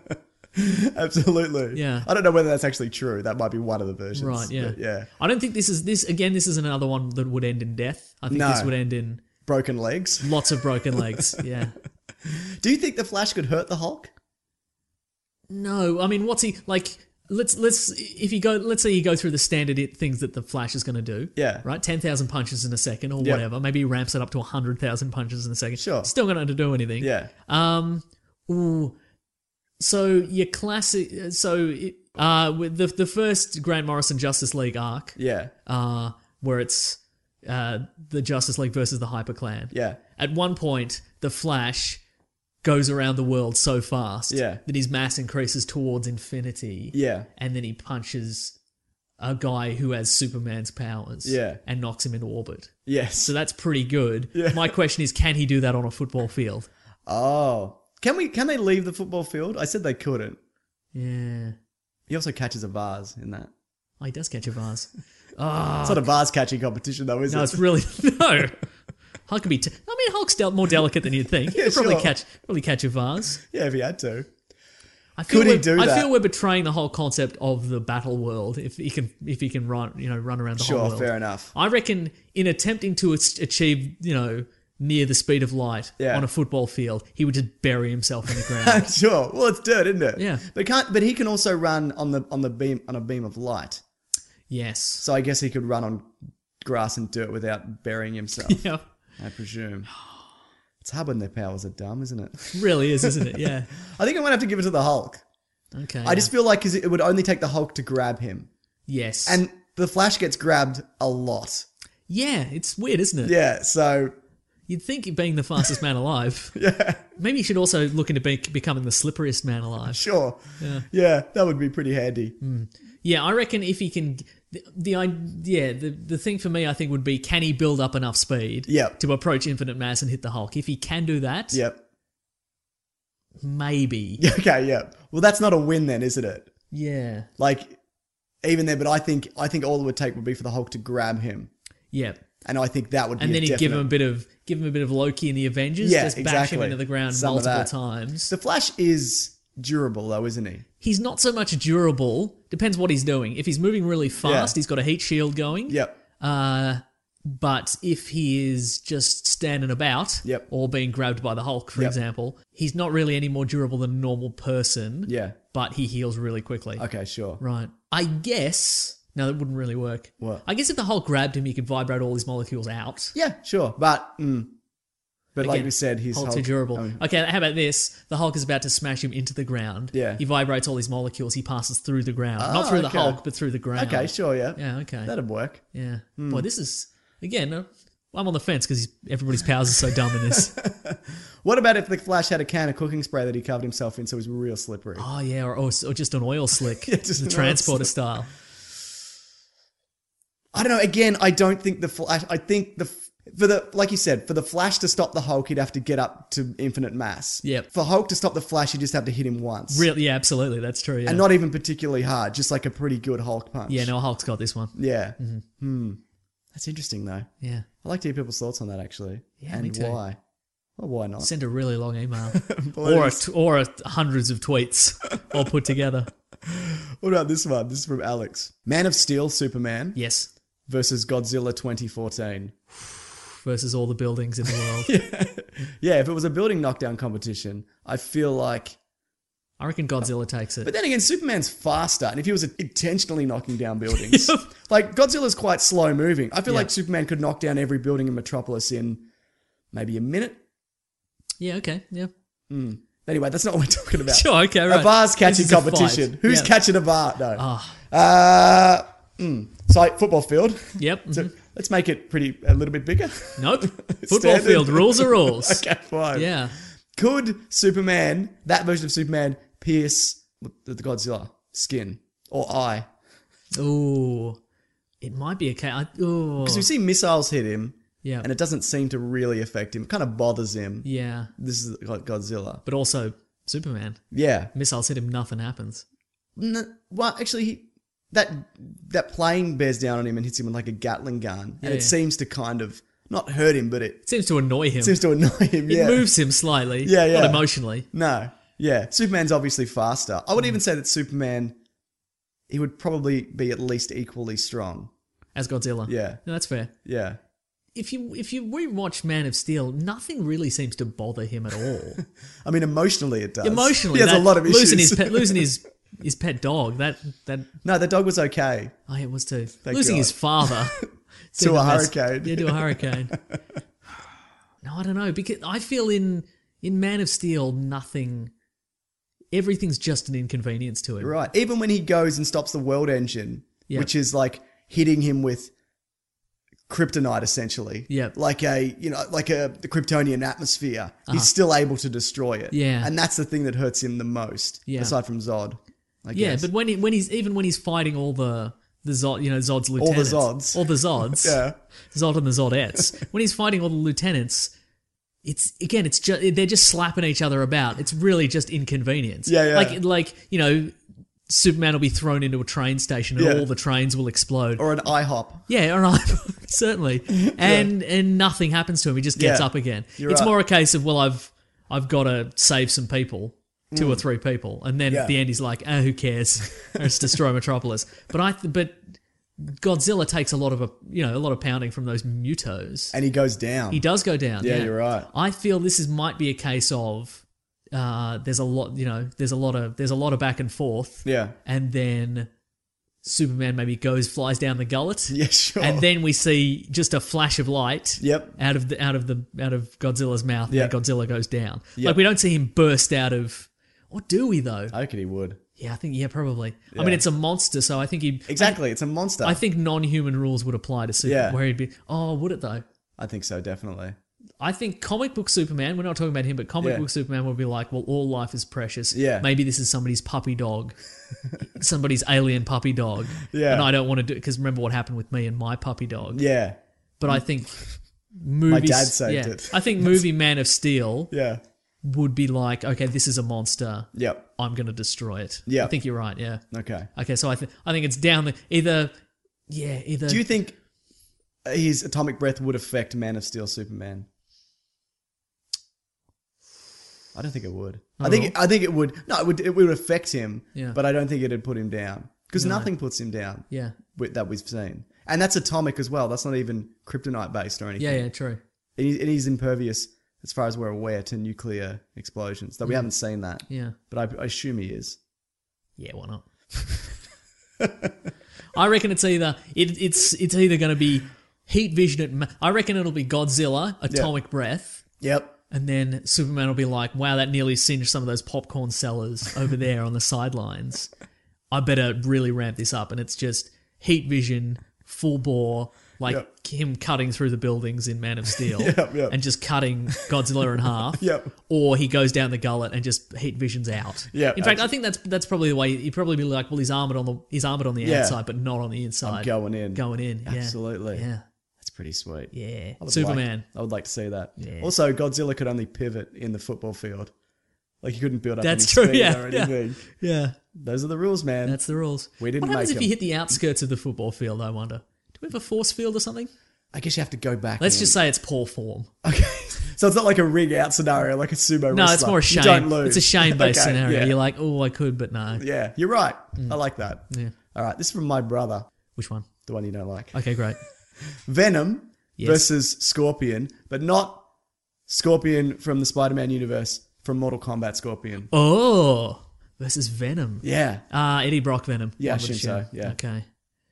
Absolutely. Yeah. I don't know whether that's actually true. That might be one of the versions. right, yeah. but yeah. I don't think this is this again. This is another one that would end in death. I think No. this would end in Broken legs. lots of broken legs. Yeah. Do you think the Flash could hurt the Hulk? No, I mean, what's he like? Let's let's if you go, let's say you go through the standard it, things that the Flash is going to do. Yeah. Right, ten thousand punches in a second or Yep. whatever. Maybe he ramps it up to a hundred thousand punches in a second. Sure. Still going to do anything. Yeah. Um. Ooh. So your classic. So it, uh, with the the first Grant Morrison Justice League arc. Yeah. Uh, where it's uh the Justice League versus the Hyper Clan. Yeah. At one point, the Flash goes around the world so fast Yeah. that his mass increases towards infinity. Yeah. And then he punches a guy who has Superman's powers. Yeah. And knocks him into orbit. Yes. So that's pretty good. Yeah. My question is, can he do that on a football field? Oh. Can we can they leave the football field? I said they couldn't. Yeah. He also catches a vase in that. Oh, he does catch a vase. Oh, It's not a vase catching competition though, is no, it? it's really no. Hulk could be. T- I mean, Hulk's del- more delicate than you'd think. He Yeah, could probably sure. catch probably catch a vase. Yeah, if he had to. I feel Could he we're- do I that? feel we're betraying the whole concept of the battle world if he can if he can run you know run around the Sure, whole world. fair enough. I reckon in attempting to ach- achieve you know near the speed of light Yeah. on a football field, he would just bury himself in the ground. Sure. Well, it's dirt, isn't it? Yeah. But can't. But he can also run on the on the beam on a beam of light. Yes. So I guess he could run on grass and dirt without burying himself. Yeah. I presume. It's hard when their powers are dumb, isn't it? It really is, isn't it? Yeah. I think I'm gonna have to give it to the Hulk. Okay. I just feel like 'cause it would only take the Hulk to grab him, Yes. and the Flash gets grabbed a lot. yeah, it's weird, isn't it? Yeah. So You'd think being the fastest man alive. yeah. Maybe you should also look into be- becoming the slipperiest man alive. Sure. Yeah. Yeah. That would be pretty handy. Yeah, I reckon if he can, the, the I- yeah, the the thing for me I think would be, can he build up enough speed Yep. to approach infinite mass and hit the Hulk? If he can do that, Yep. maybe. Okay. Yeah. Well, that's not a win then, isn't it? Yeah, Like, even there, but I think I think all it would take would be for the Hulk to grab him, yeah. and I think that would be. And a then he'd definite, give him a bit of give him a bit of Loki in the Avengers. Yeah, just bash exactly. him into the ground Some of multiple that. times. The Flash is durable, though, isn't he? He's not so much durable. Depends what he's doing. If he's moving really fast, Yeah. he's got a heat shield going. Yep. Uh, but if he is just standing about, Yep. or being grabbed by the Hulk, for Yep. example, he's not really any more durable than a normal person. Yeah. But he heals really quickly. Okay. Sure. Right. I guess. No, that wouldn't really work. What? I guess if the Hulk grabbed him, he could vibrate all his molecules out. Yeah. Sure. But. Mm, but like Again, we said, he's Hulk's Hulk, too durable. I mean, Okay, how about this? The Hulk is about to smash him into the ground. Yeah. He vibrates all his molecules. He passes through the ground. Oh, Not through the okay. Hulk, but through the ground. Okay. Sure. Yeah. Yeah, okay. That'd work. Yeah. Hmm. Boy, this is, again, uh, I'm on the fence because everybody's powers are so dumb in this. What about if the Flash had a can of cooking spray that he covered himself in, so he's real slippery? Oh, yeah, or, or, or just an oil slick. Yeah, just the an oil transporter slick. style. I don't know. Again, I don't think the Flash. I think the for the like you said, for the Flash to stop the Hulk, he'd have to get up to infinite mass. Yep. For Hulk to stop the Flash, he'd just have to hit him once. Really, yeah, absolutely. That's true, yeah. And not even particularly hard, just like a pretty good Hulk punch. Yeah, no, Hulk's got this one. Yeah. Mm-hmm. Hmm. That's interesting, though. Yeah. I like to hear people's thoughts on that, actually. Yeah, and me too. why? Well, why not? Send a really long email. or, a, Please. t- or a hundreds of tweets all put together. What about this one? This is from Alex. Man of Steel, Superman Yes. versus Godzilla twenty fourteen. Versus all the buildings in the world. yeah. yeah, if it was a building knockdown competition, I feel like... I reckon Godzilla takes it. But then again, Superman's faster, and if he was intentionally knocking down buildings... Like, Godzilla's quite slow moving. I feel Yeah. like Superman could knock down every building in Metropolis in maybe a minute. Yeah, okay, yeah. Mm. Anyway, that's not what we're talking about. Sure, okay, right. A bar's catching This is a competition. fight. Who's Yeah. catching a bar? No. Ah. Uh, mm. So, football field. Yep. So, mhm. let's make it pretty a little bit bigger. Nope. Football Standard. field. Rules are rules. Okay, fine. Yeah. Could Superman, that version of Superman, pierce the the Godzilla skin or eye? Ooh. It might be a case. Ooh. Because we see missiles hit him, Yeah. and it doesn't seem to really affect him. It kind of bothers him. Yeah. This is like Godzilla. But also Superman. Yeah. Missiles hit him, nothing happens. N- well, actually, he, that that plane bears down on him and hits him with like a Gatling gun, Yeah, and it yeah. seems to kind of not hurt him, but it It seems to annoy him. seems to annoy him. It Yeah, moves him slightly. Yeah, yeah. Not emotionally. No, yeah. Superman's obviously faster. I would Mm. even say that Superman, he would probably be at least equally strong. As Godzilla. Yeah. No, that's fair. Yeah. If you if you rewatch Man of Steel, nothing really seems to bother him at all. I mean, emotionally it does. Emotionally, he has that- a lot of issues. losing his pet, losing his his pet dog. That that No, the dog was okay. oh, it was too. Thank losing God. his father To a That's- hurricane. Yeah, to a hurricane. No, I don't know because I feel in in Man of Steel, nothing. Everything's just an inconvenience to him. Right. Even when he goes and stops the world engine, Yeah. which is like hitting him with kryptonite essentially. Yeah. Like a, you know, like a the Kryptonian atmosphere. Uh-huh. He's still able to destroy it. Yeah. And that's the thing that hurts him the most. Yeah. Aside from Zod. I Yeah, guess. but when he when he's even when he's fighting all the the Zod, you know, Zod's lieutenants, Zods. all the Zods, Yeah. Zod and the Zodettes. When he's fighting all the lieutenants, it's again, it's just they're just slapping each other about. It's really just inconvenience. Yeah, yeah. Like like you know, Superman will be thrown into a train station and Yeah. all the trains will explode. Or an IHOP. Yeah, all right, certainly. And and nothing happens to him. He just gets Yeah. up again. You're It's right. more a case of well, I've I've got to save some people, two or three people, and then Mm. Yeah. at the end he's like, oh, who cares? Let's destroy Metropolis. But I th- but Godzilla takes a lot of a you know a lot of pounding from those Mutos, And he goes down. he does go down. Yeah, Yeah, you're right. I feel this is might be a case of uh, there's a lot you know there's a lot of there's a lot of back and forth. Yeah. and then Superman maybe goes flies down the gullet. Yeah, sure. And then we see just a flash of light. Yep. Out of the out of the out of Godzilla's mouth. Yeah. And then Godzilla goes down. Yep. Like we don't see him burst out of. Or do we though? I reckon he would. Yeah, I think yeah, probably. Yeah. I mean, it's a monster, so I think he Exactly, it's a monster. I think non-human rules would apply to Superman. Yeah. Where he'd be. Oh, would it though? I think so, definitely. I think comic book Superman. We're not talking about him, but comic Yeah. book Superman would be like, well, all life is precious. Yeah. Maybe this is somebody's puppy dog, somebody's alien puppy dog. Yeah. And I don't want to do it because remember what happened with me and my puppy dog. Yeah. But I think movies. My dad saved yeah, it. I think movie Man of Steel Yeah. would be like, okay, this is a monster. Yep. I'm going to destroy it. Yeah. I think you're right. Yeah. Okay. Okay, so I think I think it's down the either. Yeah, either. Do you think his atomic breath would affect Man of Steel Superman? I don't think it would. Not I think at all? I think it would. No, it would. It would affect him. Yeah. But I don't think it'd put him down because No. nothing puts him down. Yeah. with, that we've seen, and that's atomic as well. That's not even kryptonite based or anything. Yeah, yeah, true. And, he, and he's impervious, as far as we're aware, to nuclear explosions. Though we Yeah. haven't seen that. Yeah. But I, I assume he is. Yeah, why not? I reckon it's either it, it's it's either going to be heat vision. At, ma- I reckon it'll be Godzilla, atomic breath. Yep. And then Superman will be like, wow, that nearly singed some of those popcorn sellers over there on the sidelines. I better really ramp this up. And it's just heat vision, full bore, like Yep. him cutting through the buildings in Man of Steel Yep, yep. and just cutting Godzilla in half. Yep. Or he goes down the gullet and just heat visions out. Yep, In fact, abso- I think that's that's probably the way he'd probably be like, well, he's armored on the he's armored on the Yeah. outside, but not on the inside. I'm going in. Going in. Yeah. Absolutely. Yeah. That's pretty sweet. Yeah. I would Superman. Like, I would like to see that. Yeah. Also, Godzilla could only pivot in the football field. Like, he couldn't build up That's any true, speed yeah, or yeah. anything. Yeah. Those are the rules, man. That's the rules. We didn't What happens make if you them. hit the outskirts of the football field, I wonder? Do we have a force field or something? I guess you have to go back. Let's in. just say it's poor form. Okay. So it's not like a ring out scenario, like a sumo No, wrestler. it's more a shame. You don't lose. It's a shame-based Okay, scenario. yeah. You're like, oh, I could, but no. Yeah, you're right. I like that. Yeah. All right, this is from my brother. Which one? The one you don't like. Okay, great. Venom Yes. versus Scorpion, but not Scorpion from the Spider-Man universe, from Mortal Kombat Scorpion. Oh, versus Venom. Yeah. Uh, Eddie Brock Venom. Yeah, I I would assume so, assume. yeah. Okay.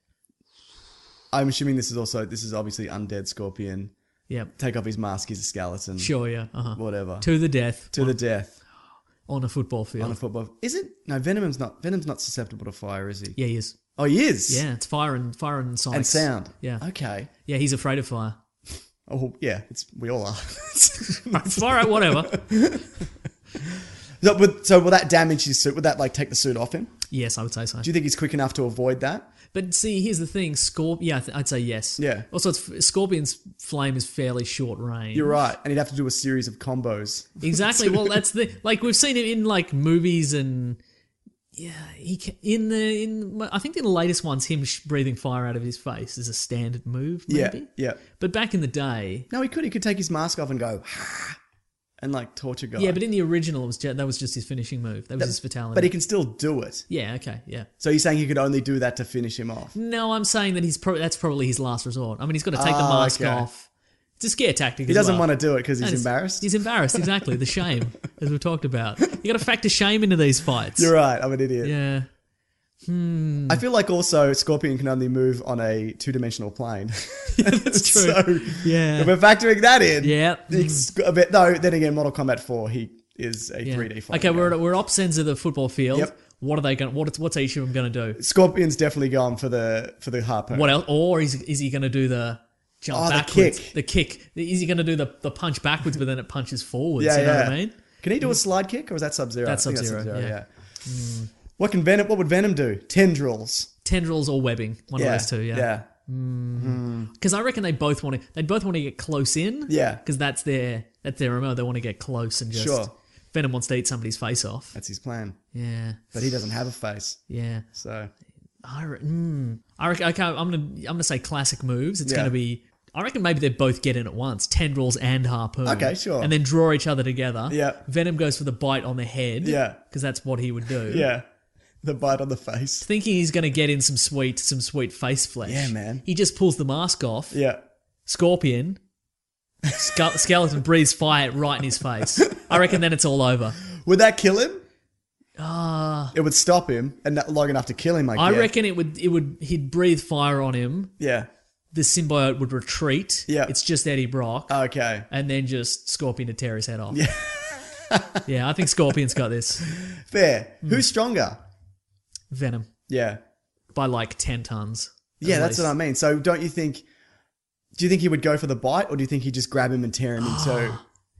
I'm assuming this is also, this is obviously undead Scorpion. Yep. Take off his mask, he's a skeleton. Sure, yeah. Uh-huh. Whatever. To the death. To the death. On a football field. On a football. Is it? No, Venom's not. Venom's not susceptible to fire, is he? Yeah, he is. Oh, he is? Yeah, it's fire and fire and sonics. And sound. Yeah. Okay. Yeah, he's afraid of fire. Oh, yeah. It's we all are. All right, whatever. So, but, so will that damage his suit? Would that like take the suit off him? Yes, I would say so. Do you think he's quick enough to avoid that? But see, here's the thing: Scorp. Yeah, I th- I'd say yes. Yeah. Also, it's, Scorpion's flame is fairly short range. You're right, and he'd have to do a series of combos. Exactly. Well, that's the like we've seen him in like movies and yeah, he can, in the in I think in the latest ones, him sh- breathing fire out of his face is a standard move. Maybe. Yeah, yeah. But back in the day, No, he could. He could take his mask off and go, and like torture guy. yeah. But in the original, it was ju- that was just his finishing move. That was his fatality. But he can still do it. Yeah. Okay. Yeah. So you're saying he could only do that to finish him off? No, I'm saying that he's pro- that's probably his last resort. I mean, he's got to take the Ah, mask okay. off. It's a scare tactic. He as doesn't well. want to do it because he's And it's- embarrassed. He's embarrassed, exactly. The shame, as we've talked about. You got to factor shame into these fights. You're right. I'm an idiot. Yeah. Hmm. I feel like also Scorpion can only move on a two-dimensional plane. That's true. So Yeah. if we're factoring that in, Yeah. it's a bit, no, then again, Mortal Kombat four, he is a Yeah. three D fighter. Okay, we're at, we're at opposite ends of the football field. Yep. What are they going? What what's each of them going to do? Scorpion's definitely gone for the for the harpoon. What else? Or is is he going to do the jump Oh, the backwards? kick. The kick. Is he going to do the, the punch backwards, but then it punches forwards? Yeah, you know yeah. what I mean? Can he do a slide kick or is that Sub-Zero? That's I think Sub-Zero, yeah. yeah. What can Venom? What would Venom do? Tendrils. Tendrils or webbing, one yeah. of those two. Yeah. Yeah. Because I reckon they both want to. They both want to get close in. Yeah. Because that's their that's their remote. They want to get close and just. Sure. Venom wants to eat somebody's face off. That's his plan. Yeah. But he doesn't have a face. Yeah. So I, re- mm, I reckon. Okay, I'm gonna I'm gonna say classic moves. It's Yeah. gonna be. I reckon maybe they both get in at once, tendrils and harpoon. Okay, sure. And then draw each other together. Yeah. Venom goes for the bite on the head. Yeah. Because that's what he would do. yeah. The bite on the face. Thinking he's going to get in some sweet, some sweet face flesh. Yeah, man. He just pulls the mask off. Yeah. Scorpion. Ske- skeleton breathes fire right in his face. I reckon then it's all over. Would that kill him? Ah. It would stop him, and not long enough to kill him, I guess. I reckon it would. It would. He'd breathe fire on him. Yeah. The symbiote would retreat. Yeah. It's just Eddie Brock. Okay. And then just Scorpion to tear his head off. Yeah. Yeah, I think Scorpion's got this. Fair. Mm. Who's stronger? Venom. Yeah. By like ten tons. Yeah, that's least. what I mean. So don't you think... Do you think he would go for the bite, or do you think he'd just grab him and tear him into...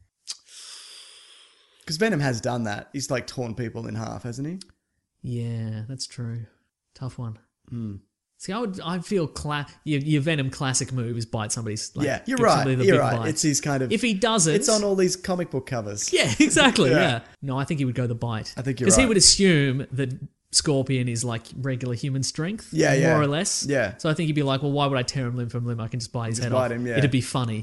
Because Venom has done that. He's like torn people in half, hasn't he? Yeah, that's true. Tough one. Hmm. See, I would, I feel cla- your, your Venom classic move is bite somebody's. Like, yeah, you're give right. somebody the You're big right. bite. It's his kind of. If he doesn't, it's on all these comic book covers. Yeah, exactly. Yeah. yeah. No, I think he would go the bite. I think you're Because right. he would assume that Scorpion is like regular human strength. Yeah, yeah. More or less. Yeah. So I think he'd be like, well, why would I tear him limb from limb? I can just bite his Just head bite off. him, yeah. It'd be funny.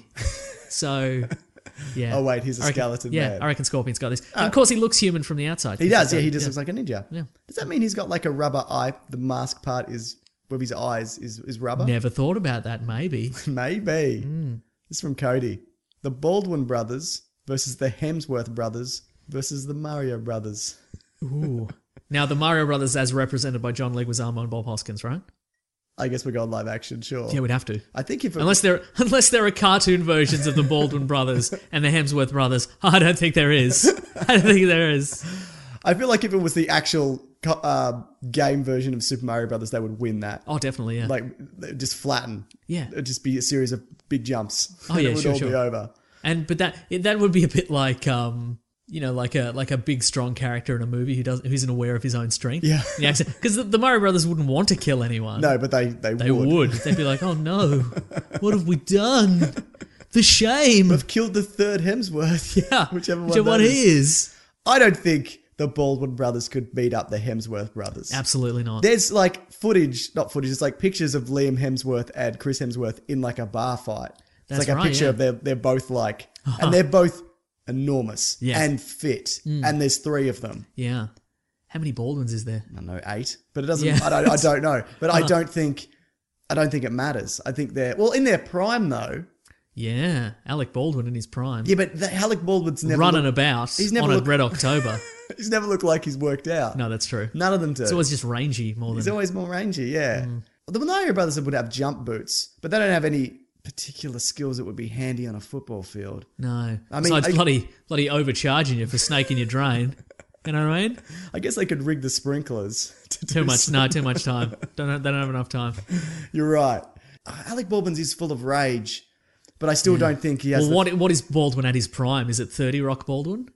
So. Yeah. Oh wait, he's a I reckon, skeleton Yeah, man. I reckon Scorpion's got this. Uh, and of course, he looks human from the outside. He does. Yeah, a- he just looks like a ninja. Yeah. Does that mean he's got like a rubber eye? The mask part is where his eyes is is rubber. Never thought about that. Maybe. Maybe. Mm. This is from Cody. The Baldwin brothers versus the Hemsworth brothers versus the Mario brothers. Ooh. Now, the Mario Brothers, as represented by John Leguizamo and Bob Hoskins, right? I guess we're going live action, sure. Yeah, we'd have to. I think if it, unless there unless there are cartoon versions of the Baldwin brothers and the Hemsworth brothers, I don't think there is. I don't think there is. I feel like if it was the actual uh, game version of Super Mario Brothers, they would win that. Oh, definitely, yeah. Like just flatten. Yeah, it'd just be a series of big jumps. Oh and yeah, it would sure, all sure. be over. And but that that would be a bit like um. You know, like a like a big strong character in a movie who doesn't who isn't aware of his own strength. Yeah, because the, the Mario Brothers wouldn't want to kill anyone. No, but they they, they would. would. They'd be like, "Oh no, what have we done? The shame. We've killed the third Hemsworth." Yeah, whichever one, whichever one that he is. is. I don't think the Baldwin brothers could beat up the Hemsworth brothers. Absolutely not. There's like footage, not footage. It's like pictures of Liam Hemsworth and Chris Hemsworth in like a bar fight. It's That's like a right, picture yeah. of they're they're both like, and they're both enormous Yeah. and fit, Mm. and there's three of them. Yeah. How many Baldwins is there? I don't know, eight, but it doesn't. Yeah. I don't. I don't know, but I Uh-huh. don't think. I don't think it matters. I think they're well in their prime though. Yeah, Alec Baldwin in his prime. Yeah, but the, Alec Baldwin's never running looked, about He's never on looked, a Red October. He's never looked like he's worked out. No, that's true. None of them do. It's always just rangy more He's than. always more rangy. Yeah. Mm. The Mario brothers would have jump boots, but they don't have any particular skills that would be handy on a football field. No, I mean, besides I- bloody bloody overcharging you for snaking your drain. You know what I mean? I guess they could rig the sprinklers. To do Too much. so. No, too much time. Don't they don't have enough time. You're right. Uh, Alec Baldwin's is full of rage, but I still Yeah. don't think he has. Well, the- what what is Baldwin at his prime? Is it thirty Rock Baldwin?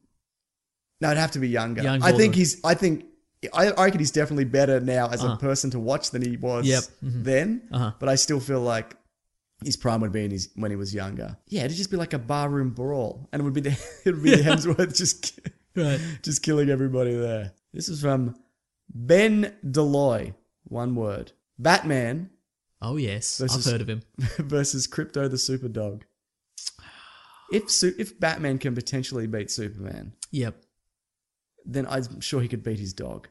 No, it'd have to be younger. Young I think Baldwin. he's. I think. I, I reckon he's definitely better now as Uh-huh. a person to watch than he was Yep. Mhm. then. Uh-huh. But I still feel like his prime would be in his when he was younger. Yeah, it'd just be like a barroom brawl, and it would be the it would be the Hemsworth just Right. just killing everybody there. This is from Ben Deloy. One word: Batman Oh yes, Versus- I've heard of him. versus Crypto the Superdog. If Su- if Batman can potentially beat Superman, Yep, then I'm sure he could beat his dog.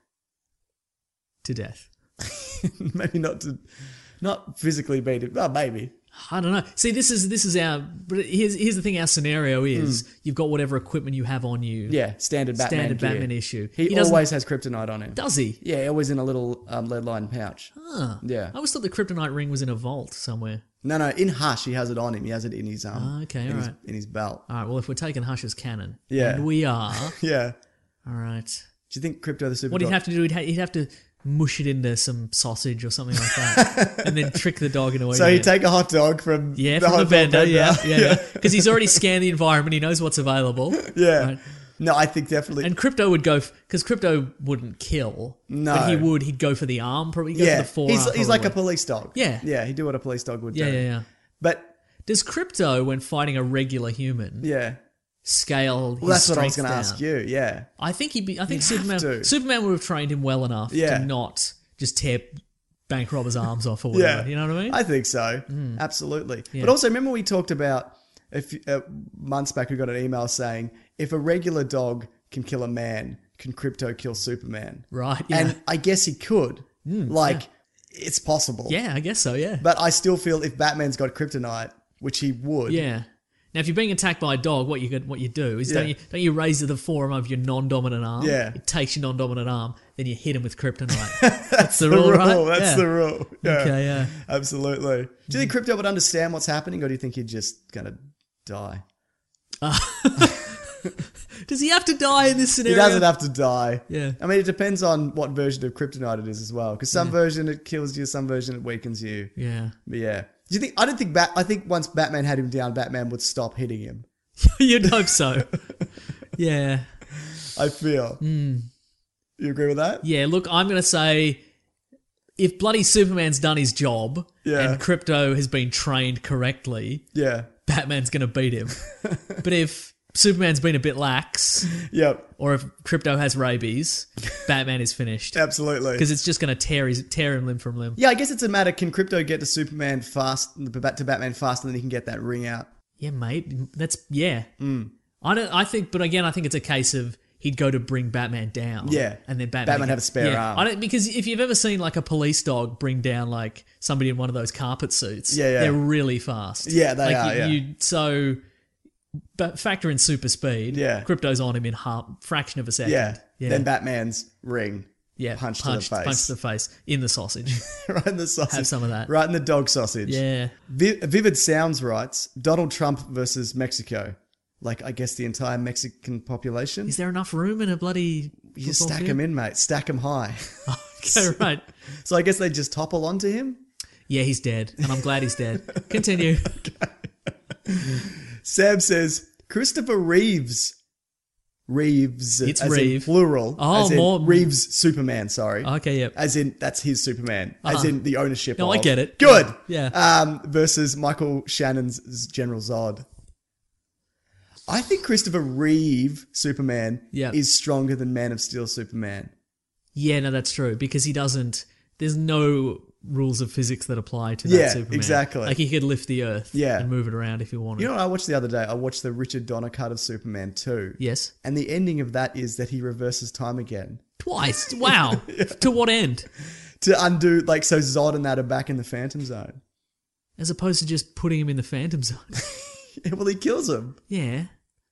to death. Maybe not to, not physically beat it. Well, maybe. I don't know. See, this is this is our. But here's here's the thing. Our scenario is you've got whatever equipment you have on you. Hmm. Yeah, standard Batman. Standard gear. Batman issue. He, He doesn't- always has kryptonite on him. Does he? Yeah, always in a little um, lead-lined pouch. Huh. Yeah. I always thought the kryptonite ring was in a vault somewhere. No, no. In Hush, he has it on him. He has it in his um. Ah, okay, in his, alright. in his belt. All right. Well, if we're taking Hush as canon, Yeah. and we are. Yeah. All right. Do you think Crypto the Superdog? What he'd have to do, he'd, ha- he'd have to mush it into some sausage or something like that, and then trick the dog into eating So it. he'd take a hot dog from Yeah, the from the hot dog vendor, yeah, yeah, yeah. because he's already scanned the environment. He knows what's available. Yeah. Right? No, I think definitely. And Crypto would go because Crypto wouldn't kill. No. but he would. He'd go for the arm. Probably he'd go yeah, for the forearm. he's, he's like a probably. police dog. Yeah. Yeah, he'd do what a police dog would yeah, do. yeah, yeah. But Does Crypto, when fighting a regular human, yeah. scale? Well, his that's what I was strength going to down? ask you. Yeah. I think he'd be. I think You'd have Superman. to. Superman would have trained him well enough Yeah. to not just tear bank robbers' arms off or whatever. Yeah. You know what I mean? I think so. Absolutely. Yeah. But also, remember we talked about a few, uh, months back, we got an email saying if a regular dog can kill a man, can Krypto kill Superman? Right, yeah. And I guess he could. Mm, like, yeah. it's possible. Yeah, I guess so, yeah. But I still feel if Batman's got kryptonite, which he would. Yeah. Now, if you're being attacked by a dog, what you could, what you do is Yeah. don't you don't you raise the forearm of your non-dominant arm? Yeah. It takes your non-dominant arm, then you hit him with kryptonite. That's, That's the rule, right? That's Yeah. the rule. Yeah. Okay, yeah. Absolutely. Do you think Krypto would understand what's happening, or do you think he'd just kind of die? Uh, does he have to die in this scenario? He doesn't have to die. Yeah. I mean, it depends on what version of kryptonite it is as well. Because some Yeah. version it kills you, some version it weakens you. Yeah. But yeah. Do you think? I don't think. Bat, I think once Batman had him down, Batman would stop hitting him. You'd hope so. Yeah. I feel. Mm. You agree with that? Yeah, look, I'm going to say if bloody Superman's done his job Yeah. and Krypto has been trained correctly, Yeah. Batman's going to beat him. But if Superman's been a bit lax, Yep. or if Krypto has rabies, Batman is finished. Absolutely. Because it's just going to tear his tear him limb from limb. Yeah, I guess it's a matter. Can Krypto get to Superman fast, to Batman faster than he can get that ring out? Yeah, mate. That's yeah. Mm. I don't. I think, but again, I think it's a case of he'd go to bring Batman down. Yeah. and then Batman, Batman have a spare yeah. arm. I don't because if you've ever seen like a police dog bring down like somebody in one of those carpet suits, Yeah, yeah. they're really fast. Yeah, they like, are, You, yeah. you, so, but factor in super speed. Yeah. Krypto's on him in half fraction of a second. Yeah. yeah. Then Batman's ring. yeah, punch punched, to the face. punch to the face in the sausage. Right in the sausage. Have some of that. Right in the dog sausage. Yeah. Vi- Vivid Sounds writes, Donald Trump versus Mexico. Like, I guess the entire Mexican population. Is there enough room in a bloody? You just football stack field? them in, mate. Stack them high. Okay, right. So I guess they just topple onto him? Yeah, he's dead, and I'm glad he's dead. Continue. Sam says, Christopher Reeves. Reeves. It's as Reeve. in plural. Oh, as in more- Reeves Superman, sorry. Okay, yep. As in, that's his Superman. As Uh-huh. in the ownership No, of. I get it. Good. Yeah. Um, versus Michael Shannon's General Zod. I think Christopher Reeve Superman Yeah. is stronger than Man of Steel Superman. Yeah, no, that's true because he doesn't. There's no rules of physics that apply to that Yeah, Superman. exactly. Like he could lift the Earth, Yeah. and move it around if he wanted. You know what I watched the other day? I watched the Richard Donner cut of Superman two. Yes. And the ending of that is that he reverses time again. Twice. Wow. To what end? To undo, like, so Zod and that are back in the Phantom Zone. As opposed to just putting him in the Phantom Zone. Well, he kills him. Yeah.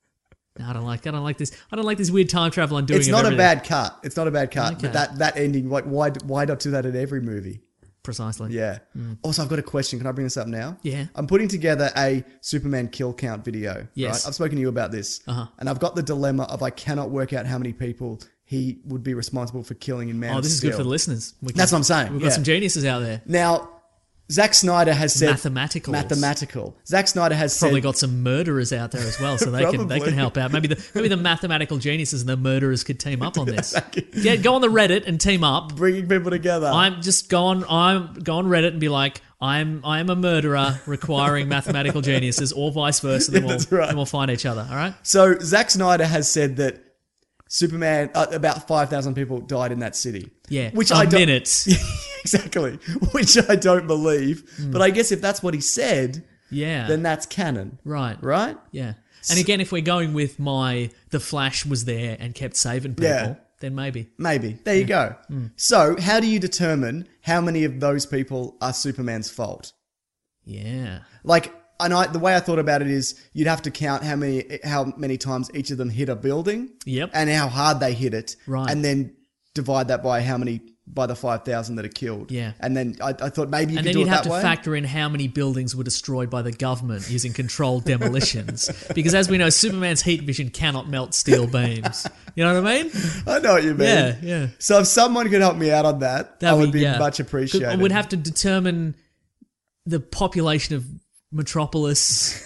No, I don't like. I don't like this. I don't like this weird time travel and doing. It's of not a everything. bad cut. It's not a bad cut. Okay. But that, that ending, like, why, why not do that in every movie? Precisely. Yeah. Also, I've got a question. Can I bring this up now? Yeah. I'm putting together a Superman kill count video. Yes. Right? I've spoken to you about this. Uh-huh. And I've got the dilemma of I cannot work out how many people he would be responsible for killing in Man Oh, of this is Steel. good for the listeners. We can- That's what I'm saying. We've yeah. got some geniuses out there. Now, Zack Snyder has said... Mathematicals. Mathematical. Zack Snyder has Probably said... got some murderers out there as well, so they can they Probably. can help out. Maybe the maybe the mathematical geniuses and the murderers could team up on this. Yeah, go on the Reddit and team up. Bringing people together. I'm just go on. I'm go on Reddit and be like, I'm I'm a murderer requiring mathematical geniuses, or vice versa. Then Yeah, we'll that's right. then we'll find each other. All right. So, Zack Snyder has said that Superman... Uh, about five thousand people died in that city. Yeah. Which a I don't, minute. Exactly. Which I don't believe. But I guess if that's what he said, Yeah. then that's canon. right. Right? Yeah. And again, if we're going with my the Flash was there and kept saving people, Yeah. then maybe. Maybe. There you go. So, how do you determine how many of those people are Superman's fault? Yeah. Like, and I, the way I thought about it is you'd have to count how many how many times each of them hit a building. Yep. And how hard they hit it. Right. And then divide that by how many... by the five thousand that are killed. Yeah. And then I, I thought maybe you And could then do you'd it have that to way. factor in how many buildings were destroyed by the government using controlled demolitions. Because as we know, Superman's heat vision cannot melt steel beams. You know what I mean? I know what you mean. Yeah, yeah. So if someone could help me out on that, that would be yeah. much appreciated. I would have to determine the population of Metropolis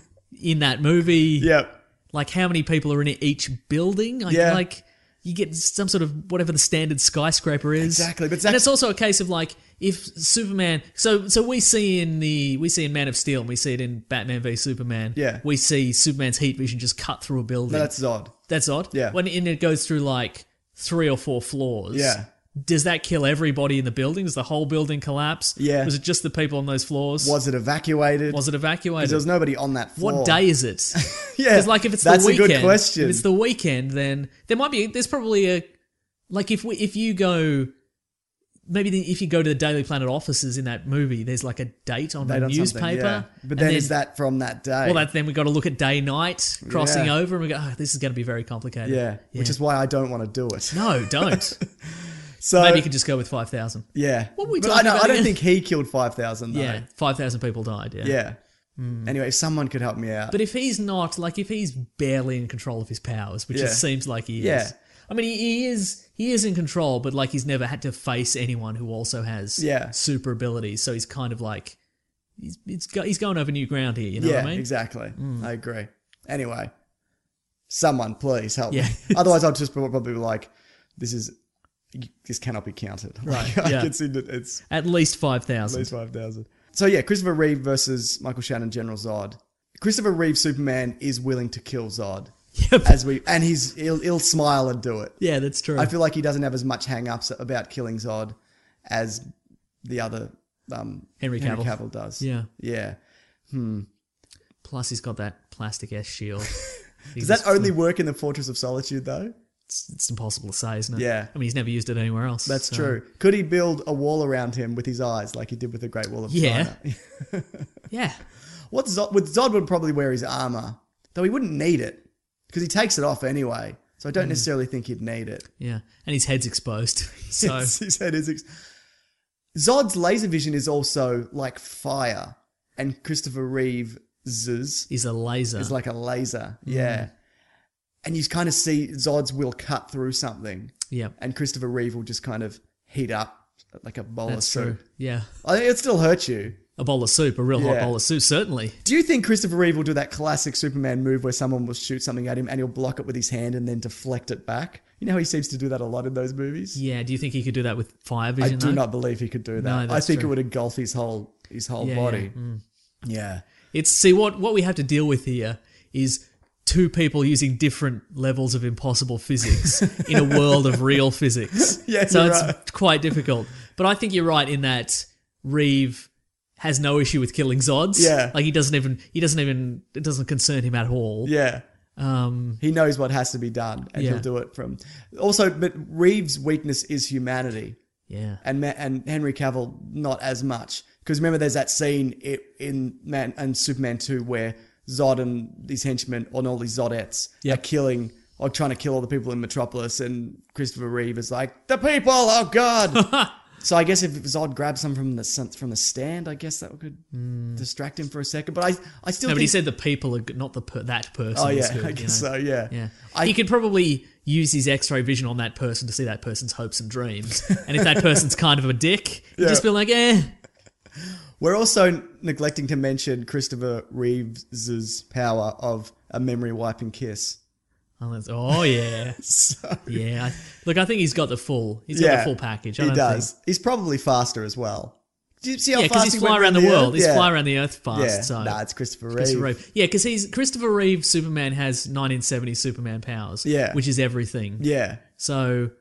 in that movie. Yep. Like how many people are in each building. Like, Yeah. like you get some sort of whatever the standard skyscraper is. Exactly, but and Zack- it's also a case of like if Superman. So so we see in the we see in Man of Steel and we see it in Batman v Superman. Yeah. We see Superman's heat vision just cut through a building. No, that's odd. That's odd. Yeah. When and it goes through like three or four floors. Yeah. does that kill everybody in the building? Does the whole building collapse? Yeah. Was it just the people on those floors? Was it evacuated? Was it evacuated? Because there was nobody on that floor. What day is it? Yeah, Because like if it's that's the weekend, a good question. if it's the weekend, then there might be. There's probably a like if we, if you go. Maybe the, if you go to the Daily Planet offices in that movie, there's like a date on Date the on newspaper. something, yeah. But and then, is that from that day? Well, that, then we've got to look at day night crossing Yeah. over, and we go, oh, this is going to be very complicated. yeah, which is why I don't want to do it. No, don't. So Maybe you could just go with five thousand. Yeah. What were we But talking I, know, about I don't again? think he killed five thousand though. Yeah, five thousand people died, yeah. Yeah. Anyway, if someone could help me out. But if he's not, like if he's barely in control of his powers, which Yeah. it seems like he is. Yeah. I mean, he, he is he is in control, but like he's never had to face anyone who also has Yeah. super abilities. So he's kind of like he's he's, go, he's going over new ground here. You know yeah, what I mean? exactly. I agree. Anyway, someone please help Yeah. me. Otherwise, I'll just probably be like, this is this cannot be counted. Right, Like, yeah. I can see that it's At least five at thousand. least five thousand. So yeah, Christopher Reeve versus Michael Shannon, General Zod. Christopher Reeve Superman is willing to kill Zod. Yep. As we and he's he'll, he'll smile and do it. Yeah, that's true. I feel like he doesn't have as much hang-ups about killing Zod as the other um, Henry Cavill. does. Yeah. Yeah. Plus, he's got that plastic S shield. He Does that just- only work in the Fortress of Solitude though? It's, it's impossible to say, isn't it? Yeah. I mean, he's never used it anywhere else. That's so- true. Could he build a wall around him with his eyes like he did with the Great Wall of Yeah. China? Yeah. What Zod, with Zod would probably wear his armor, though he wouldn't need it because he takes it off anyway. So I don't necessarily think he'd need it. Yeah. And his head's exposed. So His, his head is. Ex- Zod's laser vision is also like fire, and Christopher Reeve's he's a laser. is like a laser. Yeah, and you kind of see Zod's will cut through something, yeah. and Christopher Reeve will just kind of heat up like a bowl That's of true. soup. Yeah. I think it still hurts you. A bowl of soup, a real hot Yeah. bowl of soup, certainly. Do you think Christopher Reeve will do that classic Superman move where someone will shoot something at him and he'll block it with his hand and then deflect it back? You know how he seems to do that a lot in those movies? Yeah. Do you think he could do that with fire I vision? do though? not believe he could do that. No, I that's think true. it would engulf his whole his whole Yeah, body. yeah. Mm. Yeah. It's see what what we have to deal with here is two people using different levels of impossible physics in a world of real physics. Yeah, so you're it's right. quite difficult. But I think you're right in that Reeve has no issue with killing Zods. Yeah. Like he doesn't even he doesn't even it doesn't concern him at all. Yeah. Um He knows what has to be done and Yeah. he'll do it from. Also, but Reeve's weakness is humanity. yeah. And Ma- and Henry Cavill not as much, because remember there's that scene i- in Man and Superman two where Zod and these henchmen and all these Zodettes Yep. are killing or trying to kill all the people in Metropolis, and Christopher Reeve is like, the people, oh god. So I guess if Zod grabs some from the sun- from the stand, I guess that could distract him for a second. But I I still No, but think he said the people are g- not the per- that person. oh is yeah, good, I you guess know? so yeah Yeah. I, he could probably use his X-ray vision on that person to see that person's hopes and dreams. And if that person's kind of a dick, he'd Yeah. just be like, eh. We're also neglecting to mention Christopher Reeves' power of a memory wiping kiss. Oh, that's- oh, yeah. So, Yeah. I, look, I think he's got the full. He's got the full package. I he don't does. Think, He's probably faster as well. Do you see how yeah, because fast he's he went flying around the, world. Earth? He's yeah. flying around the Earth fast. Yeah, So. nah, it's Christopher Reeve. Christopher Reeve. Yeah, because he's Christopher Reeve. Superman has nineteen seventies Superman powers. Yeah. which is everything. Yeah, So,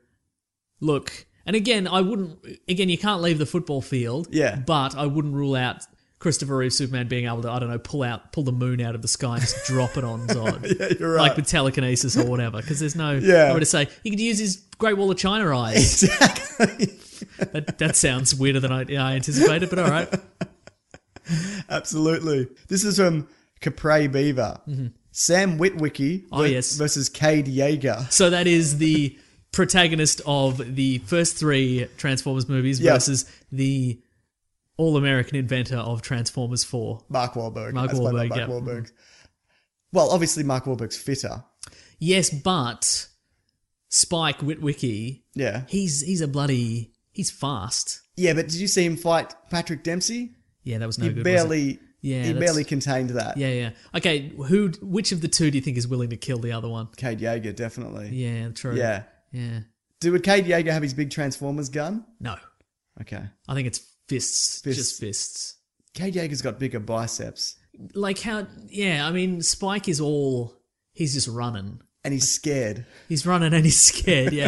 look, and again, I wouldn't. Again, you can't leave the football field. Yeah. but I wouldn't rule out Christopher Reeve Superman being able to, I don't know, pull out, pull the moon out of the sky and just drop it on Zod. yeah, you're right. Like with telekinesis or whatever, because there's no Yeah. no way to say. He could use his Great Wall of China eyes. exactly. that, that sounds weirder than I, I anticipated, but all right. Absolutely. This is from Capray Beaver. Sam Witwicky Oh, ver- yes. versus Cade Yeager. So that is the protagonist of the first three Transformers movies Yep. versus the all-American inventor of Transformers four. Mark Wahlberg. Mark as played by Wahlberg, Mark yep. Wahlberg. Well, obviously Mark Wahlberg's fitter. Yes, but Spike Witwicky, Yeah. he's he's a bloody... He's fast. Yeah, but did you see him fight Patrick Dempsey? Yeah, that was no he good, was it? barely, Yeah, he that's- barely contained that. Yeah, yeah. Okay, who? Which of the two do you think is willing to kill the other one? Cade Yeager, definitely. Yeah, true. Yeah. Yeah. Do would Cade Yeager have his big Transformers gun? No. Okay. I think it's fists. Fists. Just fists. Cade Yeager's got bigger biceps. Like how... Yeah, I mean, Spike is all... He's just running. And he's scared. He's running and he's scared, yeah.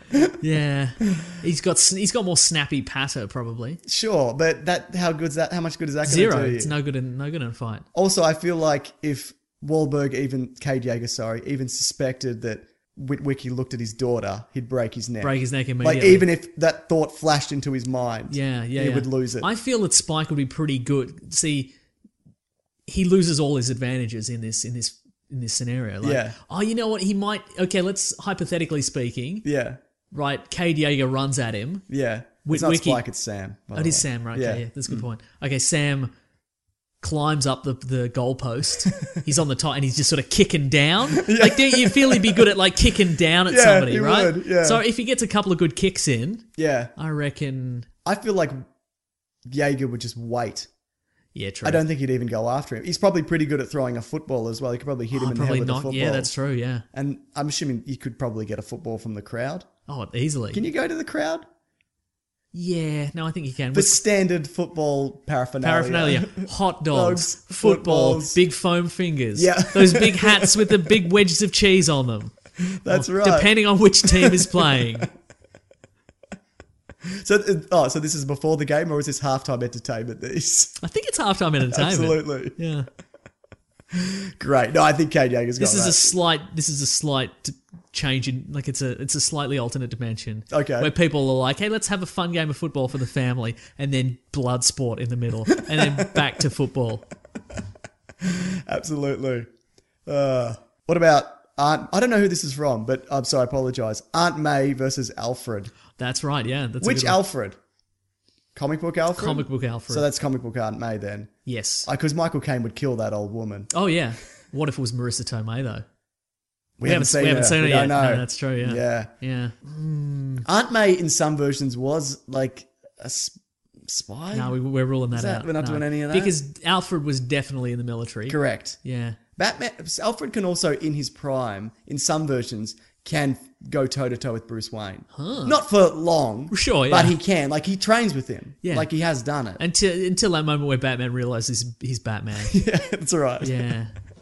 Yeah, he's got he's got more snappy patter probably. Sure, but that how good's that? How much good is that? Zero. Gonna do It's you? no good in no good in a fight. Also, I feel like if Wahlberg, even Cade Yeager, sorry, even suspected that Witwicky looked at his daughter, he'd break his neck. Break his neck Like immediately. even if that thought flashed into his mind, Yeah, yeah, he yeah. would lose it. I feel that Spike would be pretty good. See, he loses all his advantages in this in this in this scenario. Like, Yeah. oh, you know what? He might. Okay, let's hypothetically speaking. yeah, Right, Cade Yeager runs at him. yeah. Wit- It's not Wiki- Spike, it's Sam. by Oh, the it is way. Sam, right? Yeah. Okay, yeah, that's a good point. Okay, Sam climbs up the, the goalpost. He's on the top and he's just sort of kicking down. Like, do you feel he'd be good at like kicking down at Yeah, somebody, he right? would, yeah. So if he gets a couple of good kicks in, Yeah. I reckon. I feel like Yeager would just wait. Yeah, true. I don't think he'd even go after him. He's probably pretty good at throwing a football as well. He could probably hit him Oh, in the head probably with a not. football. Yeah, that's true. Yeah. And I'm assuming you could probably get a football from the crowd. Oh, easily. Can you go to the crowd? Yeah, no, I think you can. For With standard football paraphernalia. paraphernalia, hot dogs, Dogs, football, footballs. big foam fingers. Yeah. Those big hats with the big wedges of cheese on them. That's Oh, right. Depending on which team is playing. So, uh, oh, so this is before the game, or is this halftime entertainment? These I think it's halftime entertainment. absolutely Yeah. great. No, I think Cade Yeager's got This is that. a slight. This is a slight t- change in. Like it's a. It's a slightly alternate dimension. Okay. Where people are like, "Hey, let's have a fun game of football for the family," and then blood sport in the middle, and then back to football. Absolutely. Uh, what about Aunt? I don't know who this is from, but I'm sorry, I apologise. Aunt May versus Alfred. That's right. Yeah. That's a Which good one. Alfred? Comic book Alfred? Comic book Alfred. So that's comic book Aunt May then. Yes. Because Michael Caine would kill that old woman. Oh yeah. What if it was Marissa Tomei though? We, haven't seen we her. haven't seen We her yet. don't know. No, that's true. Yeah. Yeah. Yeah. Aunt May in some versions was like a s- spy. No, we, we're ruling that, Is that- out. we're not No. doing any of that? Because Alfred was definitely in the military. Correct. Yeah. Batman. Alfred can also, in his prime, in some versions, can go toe to toe with Bruce Wayne. Not for long. Sure, yeah. But he can. Like he trains with him. Yeah. Like he has done it. Until until that moment where Batman realizes he's Batman. Yeah, that's right. Yeah.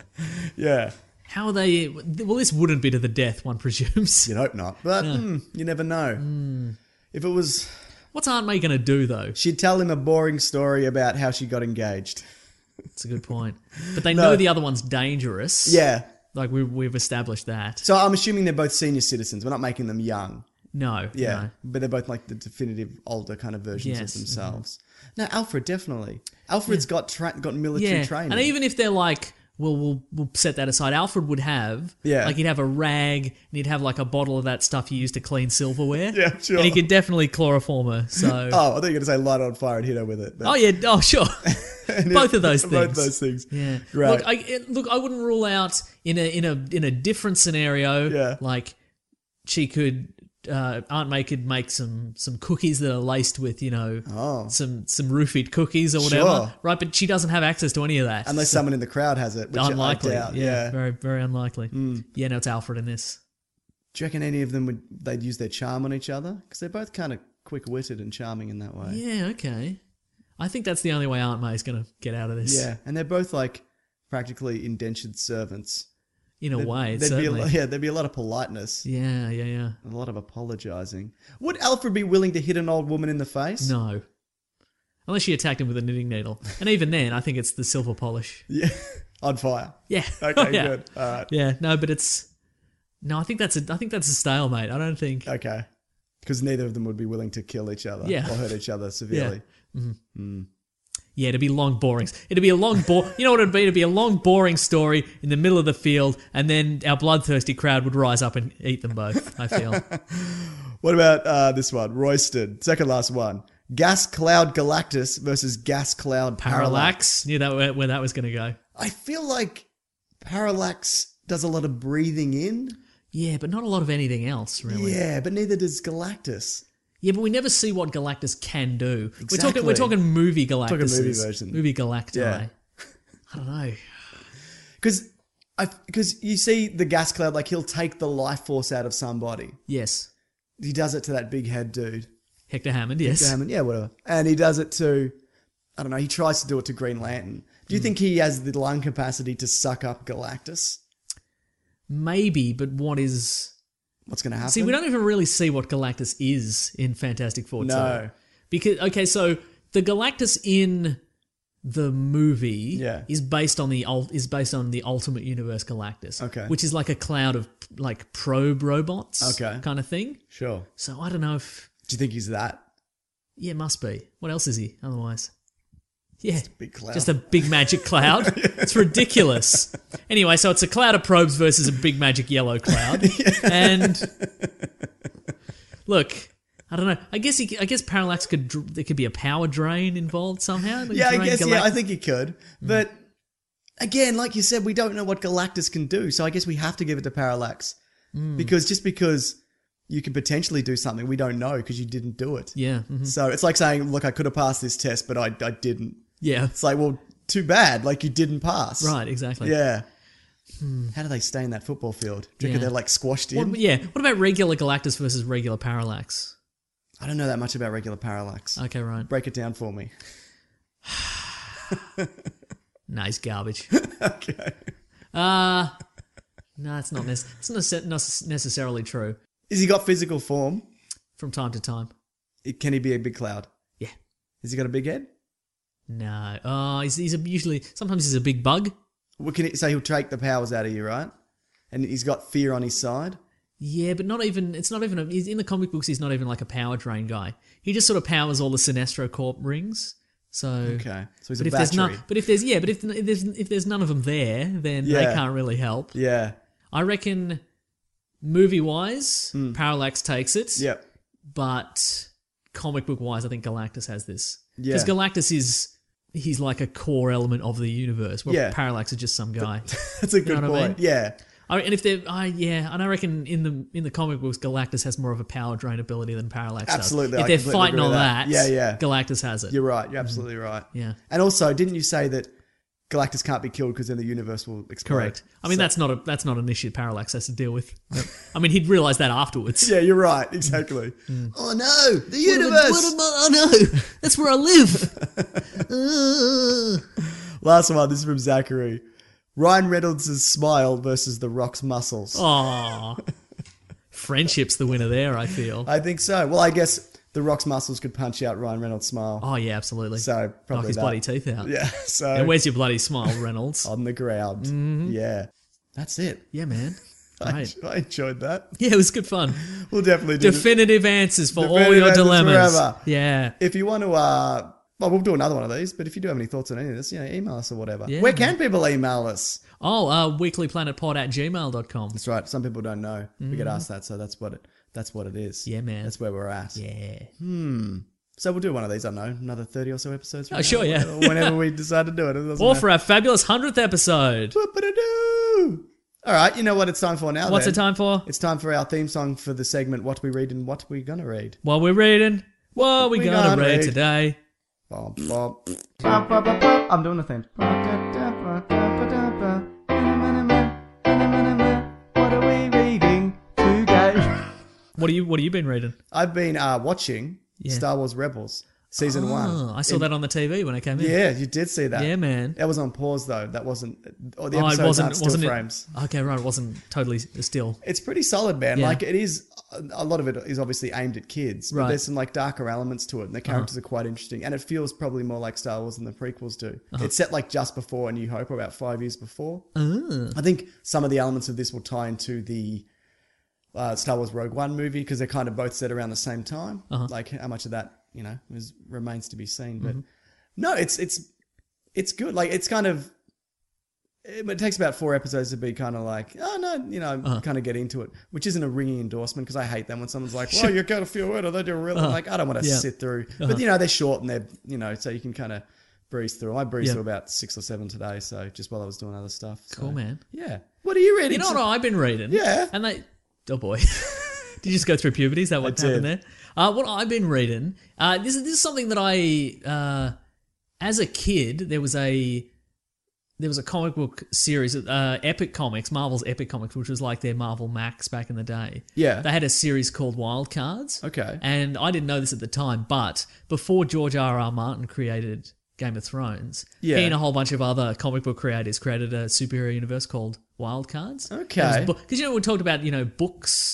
Yeah. How are they? Well, this wouldn't be to the death, one presumes. You'd hope not. But mm, you never know. Mm. If it was... What's Aunt May going to do, though? She'd tell him a boring story about how she got engaged. That's a good point. But they No. know the other one's dangerous. Yeah. Like, we, we've established that. So I'm assuming they're both senior citizens. We're not making them young. No. Yeah. No. But they're both like the definitive older kind of versions Yes, of themselves. No, Alfred, definitely. Alfred's got tra- got military Yeah. training. And even if they're like, well, we'll we'll set that aside. Alfred would have, Yeah. like he'd have a rag and he'd have like a bottle of that stuff you use to clean silverware. Yeah, sure. And he could definitely chloroform her. So. Oh, I thought you were going to say light it on fire and hit her with it. but- Oh yeah, oh sure. Both of those things. Both of those things. Yeah. Right. Look, I it- look, I wouldn't rule out in a in a in a different scenario. Yeah. Like she could, uh, Aunt May could make some some cookies that are laced with you know Oh. some some roofied cookies or whatever. Sure. Right, but she doesn't have access to any of that. Unless So- someone in the crowd has it, which unlikely. I doubt. yeah, Yeah. very very unlikely. Yeah, no, it's Alfred in this. Do you reckon any of them would they'd use their charm on each other? Because they're both kind of quick-witted and charming in that way. Yeah, okay. I think that's the only way Aunt May's going to get out of this. Yeah, and they're both like practically indentured servants. In a There'd- way, there'd be a, certainly. lo- yeah, there'd be a lot of politeness, Yeah, yeah, yeah. a lot of apologising. Would Alfred be willing to hit an old woman in the face? No. Unless she attacked him with a knitting needle. And even then, I think it's the silver polish. Yeah, on fire. Yeah. Okay, Yeah. good. All right. Yeah, no, but it's... No, I think that's a, I think that's a stalemate. I don't think... Okay. Because neither of them would be willing to kill each other Yeah. or hurt each other severely. Yeah, it'd be long, boring. It'd be a long, bo- you know what it'd be? It'd be a long, boring story in the middle of the field, and then our bloodthirsty crowd would rise up and eat them both, I feel. What about uh, this one? Royston, second last one. Gas Cloud Galactus versus Gas Cloud Parallax. Parallax. Knew that where, where that was going to go. I feel like Parallax does a lot of breathing in. Yeah, but not a lot of anything else, really. Yeah, but neither does Galactus. Yeah, but we never see what Galactus can do. We're Exactly. talking, we're talking movie Galactus. Talking movie version. Movie Galacti. Yeah. I don't know. Because because you see the gas cloud, like he'll take the life force out of somebody. Yes. He does it to that big head dude. Hector Hammond, yes. Hector Hammond, yeah, whatever. And he does it to, I don't know, he tries to do it to Green Lantern. Do you Mm. think he has the lung capacity to suck up Galactus? Maybe, but what is... what's going to happen. See, we don't even really see what Galactus is in Fantastic Four. No. two. Because, okay, so the Galactus in the movie Yeah. is based on the ul- is based on the Ultimate Universe Galactus. Okay. Which is like a cloud of like probe robots Okay. kind of thing. Sure. So I don't know if Do you think he's that? yeah, must be. What else is he otherwise? Yeah. Big cloud. Just a big magic cloud. It's ridiculous. Anyway, so it's a cloud of probes versus a big magic yellow cloud. And look, I don't know. I guess he, I guess Parallax could dr- there could be a power drain involved somehow. Like Yeah, I drain guess, Galact- yeah, I think he could. But again, like you said, we don't know what Galactus can do. So I guess we have to give it to Parallax. Because just because you can potentially do something, we don't know because you didn't do it. Yeah. mhm. So it's like saying, look, I could have passed this test, but I, I didn't. Yeah. It's like, well, too bad. Like you didn't pass. Right, exactly. Yeah. How do they stay in that football field? Do you reckon Yeah. they're like squashed in? What, yeah. What about regular Galactus versus regular Parallax? I don't know that much about regular Parallax. Okay, right. Break it down for me. Nice garbage. Okay. Uh no, it's not. Nec- it's not nece- not necessarily true. Has he got physical form? From time to time. It- Can he be a big cloud? Yeah. Has he got a big head? No. Oh, he's, he's a, usually sometimes he's a big bug. What can he, so he'll take the powers out of you, right? And he's got fear on his side. Yeah, but not even. It's not even. A, he's, in the comic books, he's not even like a power drain guy. He just sort of powers all the Sinestro Corp rings. So Okay, so he's but a if there's battery. none, but if there's yeah, but if, if there's if there's none of them there, then Yeah. they can't really help. Yeah. I reckon, movie wise, Hmm. Parallax takes it. Yep. But comic book wise, I think Galactus has this. Yeah. Because Galactus is he's like a core element of the universe, where Yeah. Parallax is just some guy. That's a good know what I point. mean? Yeah. I, and if they're, I yeah, and I reckon in the in the comic books, Galactus has more of a power drain ability than Parallax Absolutely, does. I If they're completely fighting agree on with that, that. Yeah, yeah. Galactus has it. You're right. You're absolutely right. Yeah. And also, didn't you say that Galactus can't be killed because then the universe will explode? Correct. I mean, So- that's not a that's not an issue Parallax has to deal with. I mean, he'd realise that afterwards. Yeah, you're right. Exactly. Mm. Oh no, the What am I- universe. what am I- oh no, that's where I live. Last one. This is from Zachary. Ryan Reynolds' smile versus The Rock's muscles. Aw. Friendship's the winner there, I feel. I think so. Well, I guess The Rock's muscles could punch out Ryan Reynolds' smile. Oh, yeah, absolutely. So probably Knock his that. bloody teeth out. Yeah. So And where's your bloody smile, Reynolds? on the ground. Mhm. Yeah. That's it. Yeah, man. I, Great. I enjoyed that. Yeah, it was good fun. We'll definitely do Definitive answers for all Definitive your answers dilemmas. forever. Yeah. If you want to, uh, well, we'll do another one of these, but if you do have any thoughts on any of this, you know, email us or whatever. Yeah, Where can man. people email us? Oh, uh, weeklyplanetpod at gmail dot com. That's right. Some people don't know. We get Mhm. asked that, so that's what it that's what it is. Yeah, man. That's where we're at. Yeah. Hmm. So we'll do one of these, I don't know, another thirty or so episodes. Oh, from sure, now, yeah. Whenever, whenever we decide to do it. It doesn't Or matter. for our fabulous hundredth episode. Whoop-a-da-doo. All right, you know what it's time for now. What's then. it time for? It's time for our theme song for the segment What We Read and What We Gonna Read. What we're reading. What we, we gonna, gonna read read. today? Bop, bop. Bop, bop, bop, bop. I'm doing the thing. What are we reading today? What are you What have you been reading? I've been uh, watching Yeah. Star Wars Rebels season Oh, one. I saw In- that on the T V when I came in. Yeah, you did see that. Yeah, man. That was on pause though. That wasn't. Or the Oh, episodes it wasn't. aren't still wasn't frames. it? Okay, right. It wasn't totally still. It's pretty solid, man. Yeah. Like it is. A lot of it is obviously aimed at kids, but Right. there's some like darker elements to it, and the characters are quite interesting. And it feels probably more like Star Wars than the prequels do. Uh-huh. It's set like just before A New Hope, or about five years before. Ah. I think some of the elements of this will tie into the uh, Star Wars Rogue One movie because they're kind of both set around the same time. Uh-huh. Like how much of that you know is remains to be seen, but Mhm. no, it's it's it's good. Like it's kind of. It it takes about four episodes to be kind of like, oh no, you know, Uh-huh. kind of get into it, which isn't a ringing endorsement because I hate them when someone's like, well, you got a few words, they do really Uh-huh. like, I don't want to Yeah. sit through, Uh-huh. but you know, they're short and they're, you know, so you can kind of breeze through. I breezed Yeah. through about six or seven today, so just while I was doing other stuff. So, Cool, man. Yeah. What are you reading? You know what I've been reading? Yeah. And they, oh boy, did you just go through puberty? Is that what I happened did. there? Uh, what I've been reading, uh, this is this is something that I, uh, as a kid, there was a there was a comic book series, uh, Epic Comics, Marvel's Epic Comics, which was like their Marvel Max back in the day. Yeah. They had a series called Wild Cards. Okay. And I didn't know this at the time, but before George R. R. Martin created Game of Thrones, Yeah. he and a whole bunch of other comic book creators created a superhero universe called Wild Cards. Okay. Because, you know, we talked about, you know, books,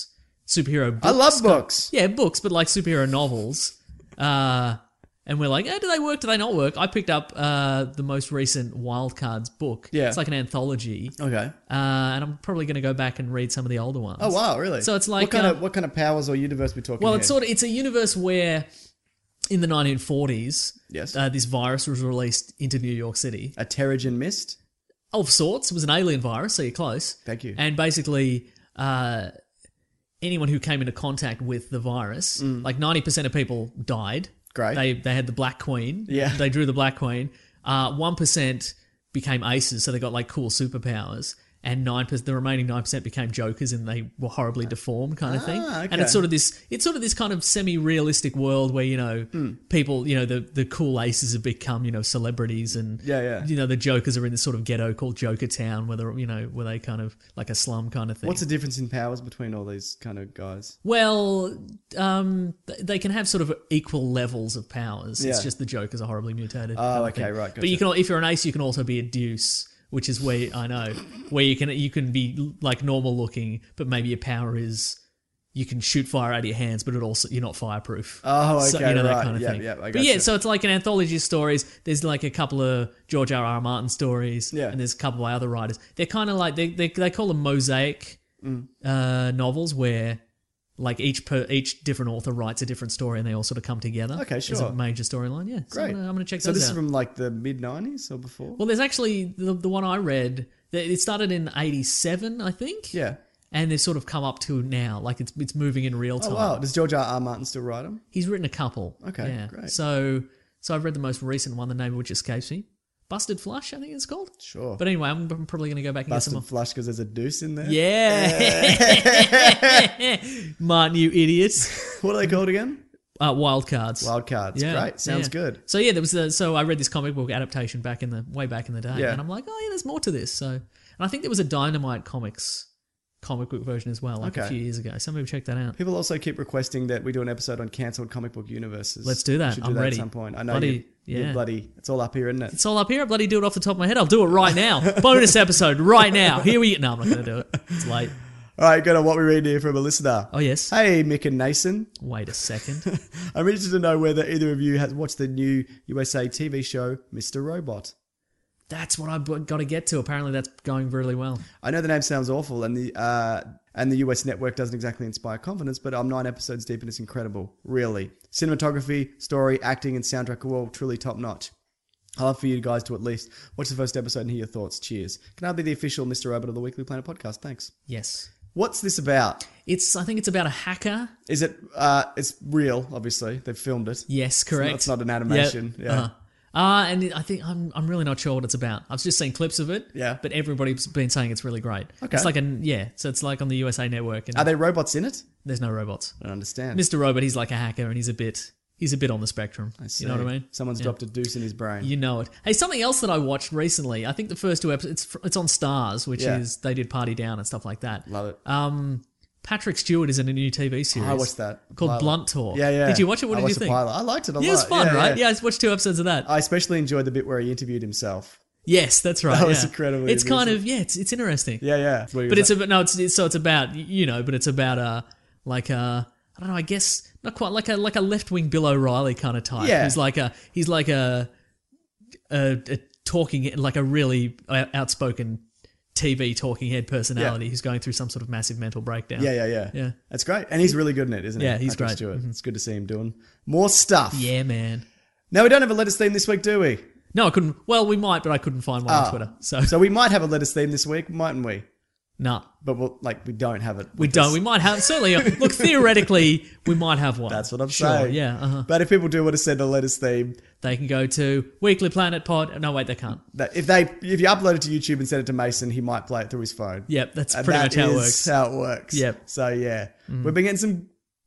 superhero books. I love books. Yeah, books, but like superhero novels. Uh, and we're like, oh, do they work? Do they not work? I picked up uh, the most recent Wildcards book. Yeah. It's like an anthology. Okay. Uh, and I'm probably going to go back and read some of the older ones. Oh wow, really? So it's like what kind uh, of what kind of powers or universe we talking? Well, here? it's sort of it's a universe where in the nineteen forties, yes, uh, this virus was released into New York City. A Terrigen mist? Of sorts. It was an alien virus, so you're close. Thank you. And basically, uh, anyone who came into contact with the virus, Mm. like ninety percent of people died. Great. They they had the Black Queen. Yeah. They drew the Black Queen. Uh, one percent became aces, so they got like cool superpowers. And nine percent, the remaining nine percent became jokers, and they were horribly deformed, kind of Ah, thing. okay. And it's sort of this, it's sort of this kind of semi-realistic world where you know Mm. people, you know, the the cool aces have become you know celebrities, and Yeah, yeah. you know the jokers are in this sort of ghetto called Joker Town, where they're you know where they kind of like a slum kind of thing. What's the difference in powers between all these kind of guys? Well, um, th- they can have sort of equal levels of powers. Yeah. It's just the Jokers are horribly mutated. Oh, kind of okay, thing. right, But you gotcha. can, if you're an ace, you can also be a deuce, which is where I know where you can you can be like normal looking, but maybe your power is you can shoot fire out of your hands, but it also you're not fireproof. Oh, So, okay, you know, that right. kind of Yep, thing. yep, I but yeah, gotcha. so it's like an anthology of stories. There's like a couple of George R. R. Martin stories, Yeah. and there's a couple by other writers. They're kind of like they they they call them mosaic Mm. uh, novels where like each per each different author writes a different story and they all sort of come together. Okay, As sure. a major storyline, yeah. So Great. I'm gonna, I'm gonna check So those this out. is from like the mid nineties or before? Well, there's actually the the one I read. that It started in eighty-seven, I think. Yeah. And they've sort of come up to now, like it's it's moving in real time. Oh wow! Does George R. R. Martin still write them? He's written a couple. Okay, yeah. great. So so I've read the most recent one, the name of which escapes me. Busted Flush, I think it's called. Sure. But anyway, I'm, I'm probably going to go back and Busted get some flush because there's a deuce in there. Yeah. Martin, you idiots. What are they called again? Uh, wild cards. Wild cards. Yeah, Great. Sounds yeah. good. So yeah, there was a, so I read this comic book adaptation back in the way back in the day, Yeah. and I'm like, oh yeah, there's more to this. So, and I think there was a Dynamite Comics comic book version as well, like a Okay. few years ago. So maybe check that out. People also keep requesting that we do an episode on cancelled comic book universes. Let's do that. We should do I'm that ready. at some point. I know Bloody- you, you're yeah. bloody. It's all up here, isn't it? It's all up here. I bloody do it off the top of my head. I'll do it right now. Bonus episode right now. Here we no, I'm not going to do it. It's late. All right, got to what we read here from a listener. Oh yes. Hey, Mick and Nason. Wait a second. I'm interested to know whether either of you has watched the new U S A T V show, Mister Robot. That's what I've got to get to. Apparently, that's going really well. I know the name sounds awful, and the uh, and the U S network doesn't exactly inspire confidence, but I'm nine episodes deep and it's incredible. Really, cinematography, story, acting, and soundtrack are all truly top notch. I'd love for you guys to at least watch the first episode and hear your thoughts. Cheers. Can I be the official Mister Robot of the Weekly Planet podcast? Thanks. Yes. What's this about? It's. I think it's about a hacker. Is it? Uh, it's real. Obviously, they've filmed it. Yes, It's correct. not, it's not an animation. Yep. Yeah. Uh-huh. Uh, and I think I'm I'm really not sure what it's about. I've just seen clips of it. Yeah. But everybody's been saying it's really great. Okay. It's like a yeah. So it's like on the U S A Network. And Are there robots in it? there's no robots. I don't understand. Mister Robot, he's like a hacker, and he's a bit he's a bit on the spectrum. I see. You know what I mean? Someone's Yeah. dropped a deuce in his brain. You know it. Hey, something else that I watched recently. I think the first two episodes. It's fr- it's on Stars, which Yeah. is they did Party Down and stuff like that. Love it. Um, Patrick Stewart is in a new T V series. I watched that. called Pilot. Blunt Talk. Yeah, yeah. Did you watch it? What I did you watched the think? pilot. I liked it a Yeah, lot. it's fun, Yeah, right? yeah. Yeah, I watched two episodes of that. I especially enjoyed the bit where he interviewed himself. Yes, that's right. That was yeah. incredibly It's kind amusing. of yeah, it's it's interesting. Yeah, yeah. What he But was it's like- about no, it's, it's so it's about you know, but it's about uh like uh I don't know, I guess not quite like a like a left wing Bill O'Reilly kind of type. Yeah. He's like a he's like a a, a talking like a really outspoken T V talking head personality Yeah. who's going through some sort of massive mental breakdown. Yeah, yeah, yeah. Yeah. That's great. And he's really good in it, isn't he? Yeah, he's Patrick great. Stewart. Mhm. It's good to see him doing more stuff. Yeah, man. Now, we don't have a letters theme this week, do we? No, I couldn't. Well, we might, but I couldn't find one Ah. on Twitter. So, So we might have a letters theme this week, mightn't we? no, But we'll, like, we don't have it. we with don't. us. We might have certainly. uh, Look, theoretically, we might have one. That's what I'm sure, saying. Yeah. Uh-huh. But if people do want to send a letters theme, They can go to Weekly Planet Pod. No, wait, they can't. that if they if you upload it to YouTube and send it to Mason, he might play it through his phone. Yep, that's And pretty that much how it is works. how it works. Yep. So yeah, Mm. we've been getting some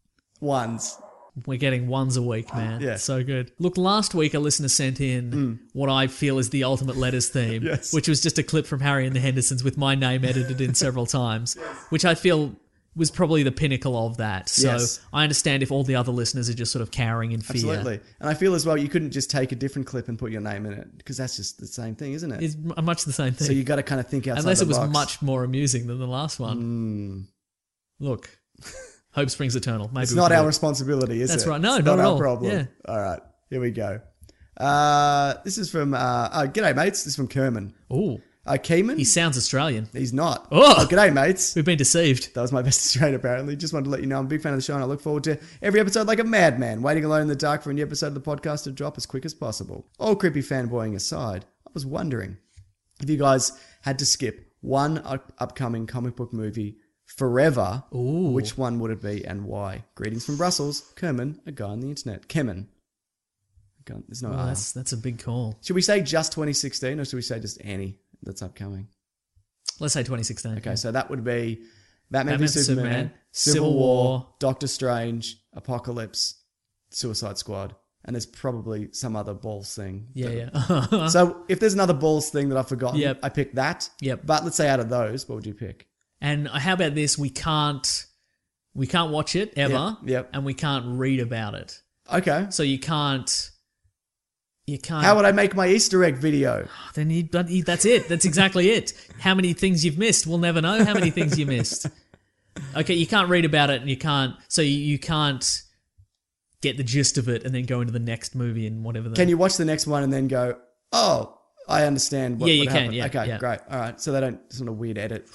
ones. We're getting ones a week, man. Yeah. So good. Look, last week a listener sent in what I feel is the ultimate letters theme, Yes. which was just a clip from Harry and the Hendersons with my name edited in several times, which I feel was probably the pinnacle of that. So Yes. I understand if all the other listeners are just sort of cowering in fear. Absolutely. And I feel as well you couldn't just take a different clip and put your name in it because that's just the same thing, isn't it? It's m- much the same thing. So you got to kind of think outside Unless the it was box. much more amusing than the last one. Mm. Look, Hope springs eternal. Maybe It's we not can our do it. responsibility, is That's it? right. No, it's not not at our all. problem. Yeah. All right, here we go. Uh, this is from, uh, uh, g'day mates. This is from Kerman. Ooh. Uh, Keeman? He sounds Australian. He's not. Oh. oh, g'day mates. We've been deceived. That was my best Australian, apparently. Just wanted to let you know I'm a big fan of the show and I look forward to every episode like a madman, waiting alone in the dark for a new episode of the podcast to drop as quick as possible. All creepy fanboying aside, I was wondering if you guys had to skip one up- upcoming comic book movie forever, Ooh. which one would it be and why? Greetings from Brussels, Kerman, a guy on the internet. Kemen. There's no Oh, R. that's that's a big call. Should we say just twenty sixteen or should we say just any that's upcoming? Let's say twenty sixteen. Okay, so that would be Batman, Batman v v Superman, Superman, Civil, Civil War, War, Doctor Strange, Apocalypse, Suicide Squad, and there's probably some other balls thing. Yeah, that- yeah. So if there's another balls thing that I've forgotten, Yep. I pick that. Yep. But let's say out of those, what would you pick? And how about this? We can't we can't watch it ever. Yep, yep. And we can't read about it. Okay. So you can't you can't How would I make my Easter egg video? then you, but you- that's it. That's exactly it. How many things you've missed? We'll never know how many things you missed. Okay, you can't read about it and you can't so you, you can't get the gist of it and then go into the next movie and whatever the Can you watch the next one and then go, oh, I understand what Yeah, you what can, happened. yeah, Okay, yeah. great. All right. So they don't, it's not a weird edit.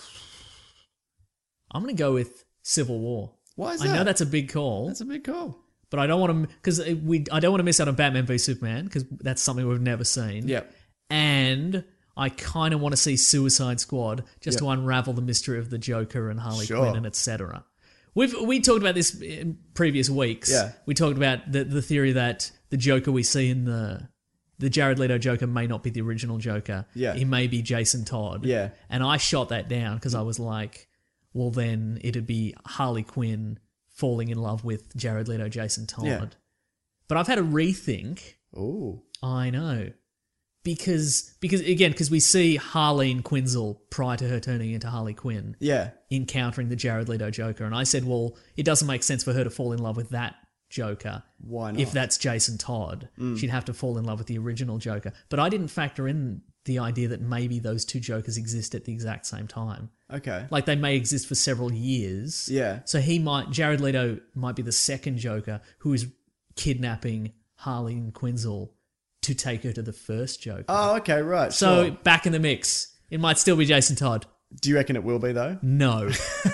I'm gonna go with Civil War. Why is I that? know that's a big call. That's a big call. But I don't want to because we I don't want to miss out on Batman v Superman because that's something we've never seen. Yep. And I kind of want to see Suicide Squad just Yep. to unravel the mystery of the Joker and Harley Sure. Quinn and et cetera. We've we talked about this in previous weeks. Yeah. We talked about the the theory that the Joker we see in the the Jared Leto Joker may not be the original Joker. Yeah. He may be Jason Todd. Yeah. And I shot that down because I was like, well, then it'd be Harley Quinn falling in love with Jared Leto, Jason Todd. Yeah. But I've had a rethink. Ooh. I know. Because, because again, because we see Harleen Quinzel prior to her turning into Harley Quinn Yeah. encountering the Jared Leto Joker. And I said, well, it doesn't make sense for her to fall in love with that Joker. Why not? If that's Jason Todd. Mm. She'd have to fall in love with the original Joker. But I didn't factor in the idea that maybe those two Jokers exist at the exact same time. Okay. Like they may exist for several years. Yeah. So he might, Jared Leto might be the second Joker who is kidnapping Harleen Quinzel to take her to the first Joker. Oh, okay, right. So sure. back in the mix. It might still be Jason Todd. Do you reckon it will be though? No.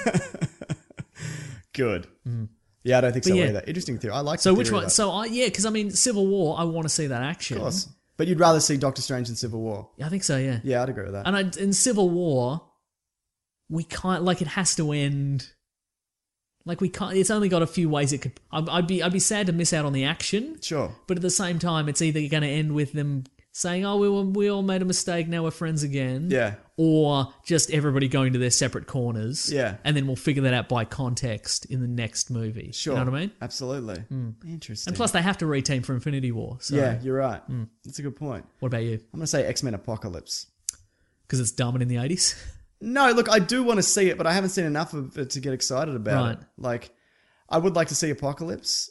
Good. Yeah, I don't think But so yeah. either. Interesting theory. I like. So the which theory, one? though. So I yeah, because I mean Civil War. I want to see that action. Of course, but you'd rather see Doctor Strange than Civil War. I think so. Yeah. Yeah, I'd agree with that. And I, in Civil War, we can't like it has to end. Like we can't. It's only got a few ways it could. I'd, I'd be. I'd be sad to miss out on the action. Sure. But at the same time, it's either going to end with them saying, "Oh, we were, we all made a mistake. Now we're friends again." Yeah. Or just everybody going to their separate corners. Yeah. And then we'll figure that out by context in the next movie. Sure. You know what I mean? Absolutely. Interesting. And plus, they have to reteam for Infinity War. So yeah, you're right. That's a good point. What about you? I'm gonna say X-Men Apocalypse. Because it's dumb and in the eighties. No, look, I do want to see it, but I haven't seen enough of it to get excited about Right. it. Like, I would like to see Apocalypse.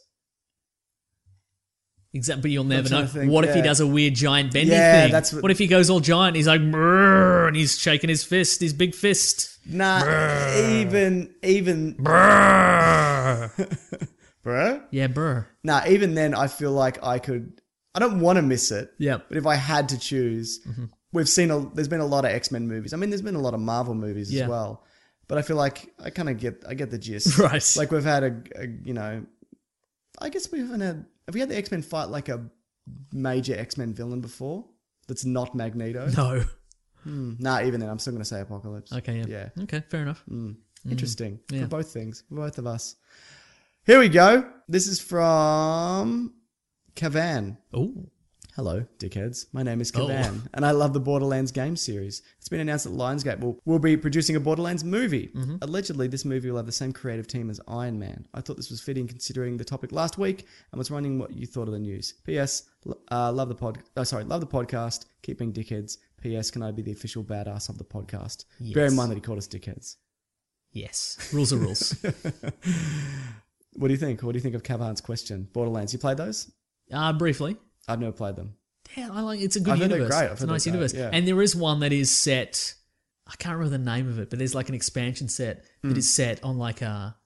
Exactly, but you'll never trying know. to think, What if he yeah. does a weird giant bendy Yeah, thing? that's what- what if he goes all giant? He's like, "Brrr," and he's shaking his fist, his big fist. Nah, even even Brrr. Bruh? Yeah, brr. Nah, even then, I feel like I could. I don't want to miss it. Yep. But if I had to choose, we've seen a. There's been a lot of X-Men movies. I mean, there's been a lot of Marvel movies Yeah. as well. But I feel like I kind of get. I get the gist. Right. Like we've had a, a. You know, I guess we haven't had. Have we had the X-Men fight like a major X-Men villain before? That's not Magneto. No. Hmm. Nah, even then, I'm still going to say Apocalypse. Okay, yeah. Yeah. Okay, fair enough. Mm. Interesting. Yeah. For both things. For both of us. Here we go. This is from Kavan. Oh. Hello, dickheads. My name is Oh. Kavan, and I love the Borderlands game series. It's been announced that Lionsgate will, will be producing a Borderlands movie. Mm-hmm. Allegedly, this movie will have the same creative team as Iron Man. I thought this was fitting considering the topic last week and was wondering what you thought of the news. P S. Uh, love the pod. Oh, sorry, love the podcast. Keep being dickheads. P S. Can I be the official badass of the podcast? Yes. Bear in mind that he called us dickheads. Yes. Rules are rules. What do you think? What do you think of Kavan's question? Borderlands. You played those? uh, briefly. I've never played them. Yeah, I like it's a good I've heard they're universe. great. I've It's a heard nice they're great, universe. yeah. And there is one that is set I can't remember the name of it, but there's like an expansion set that Mm. is set on like a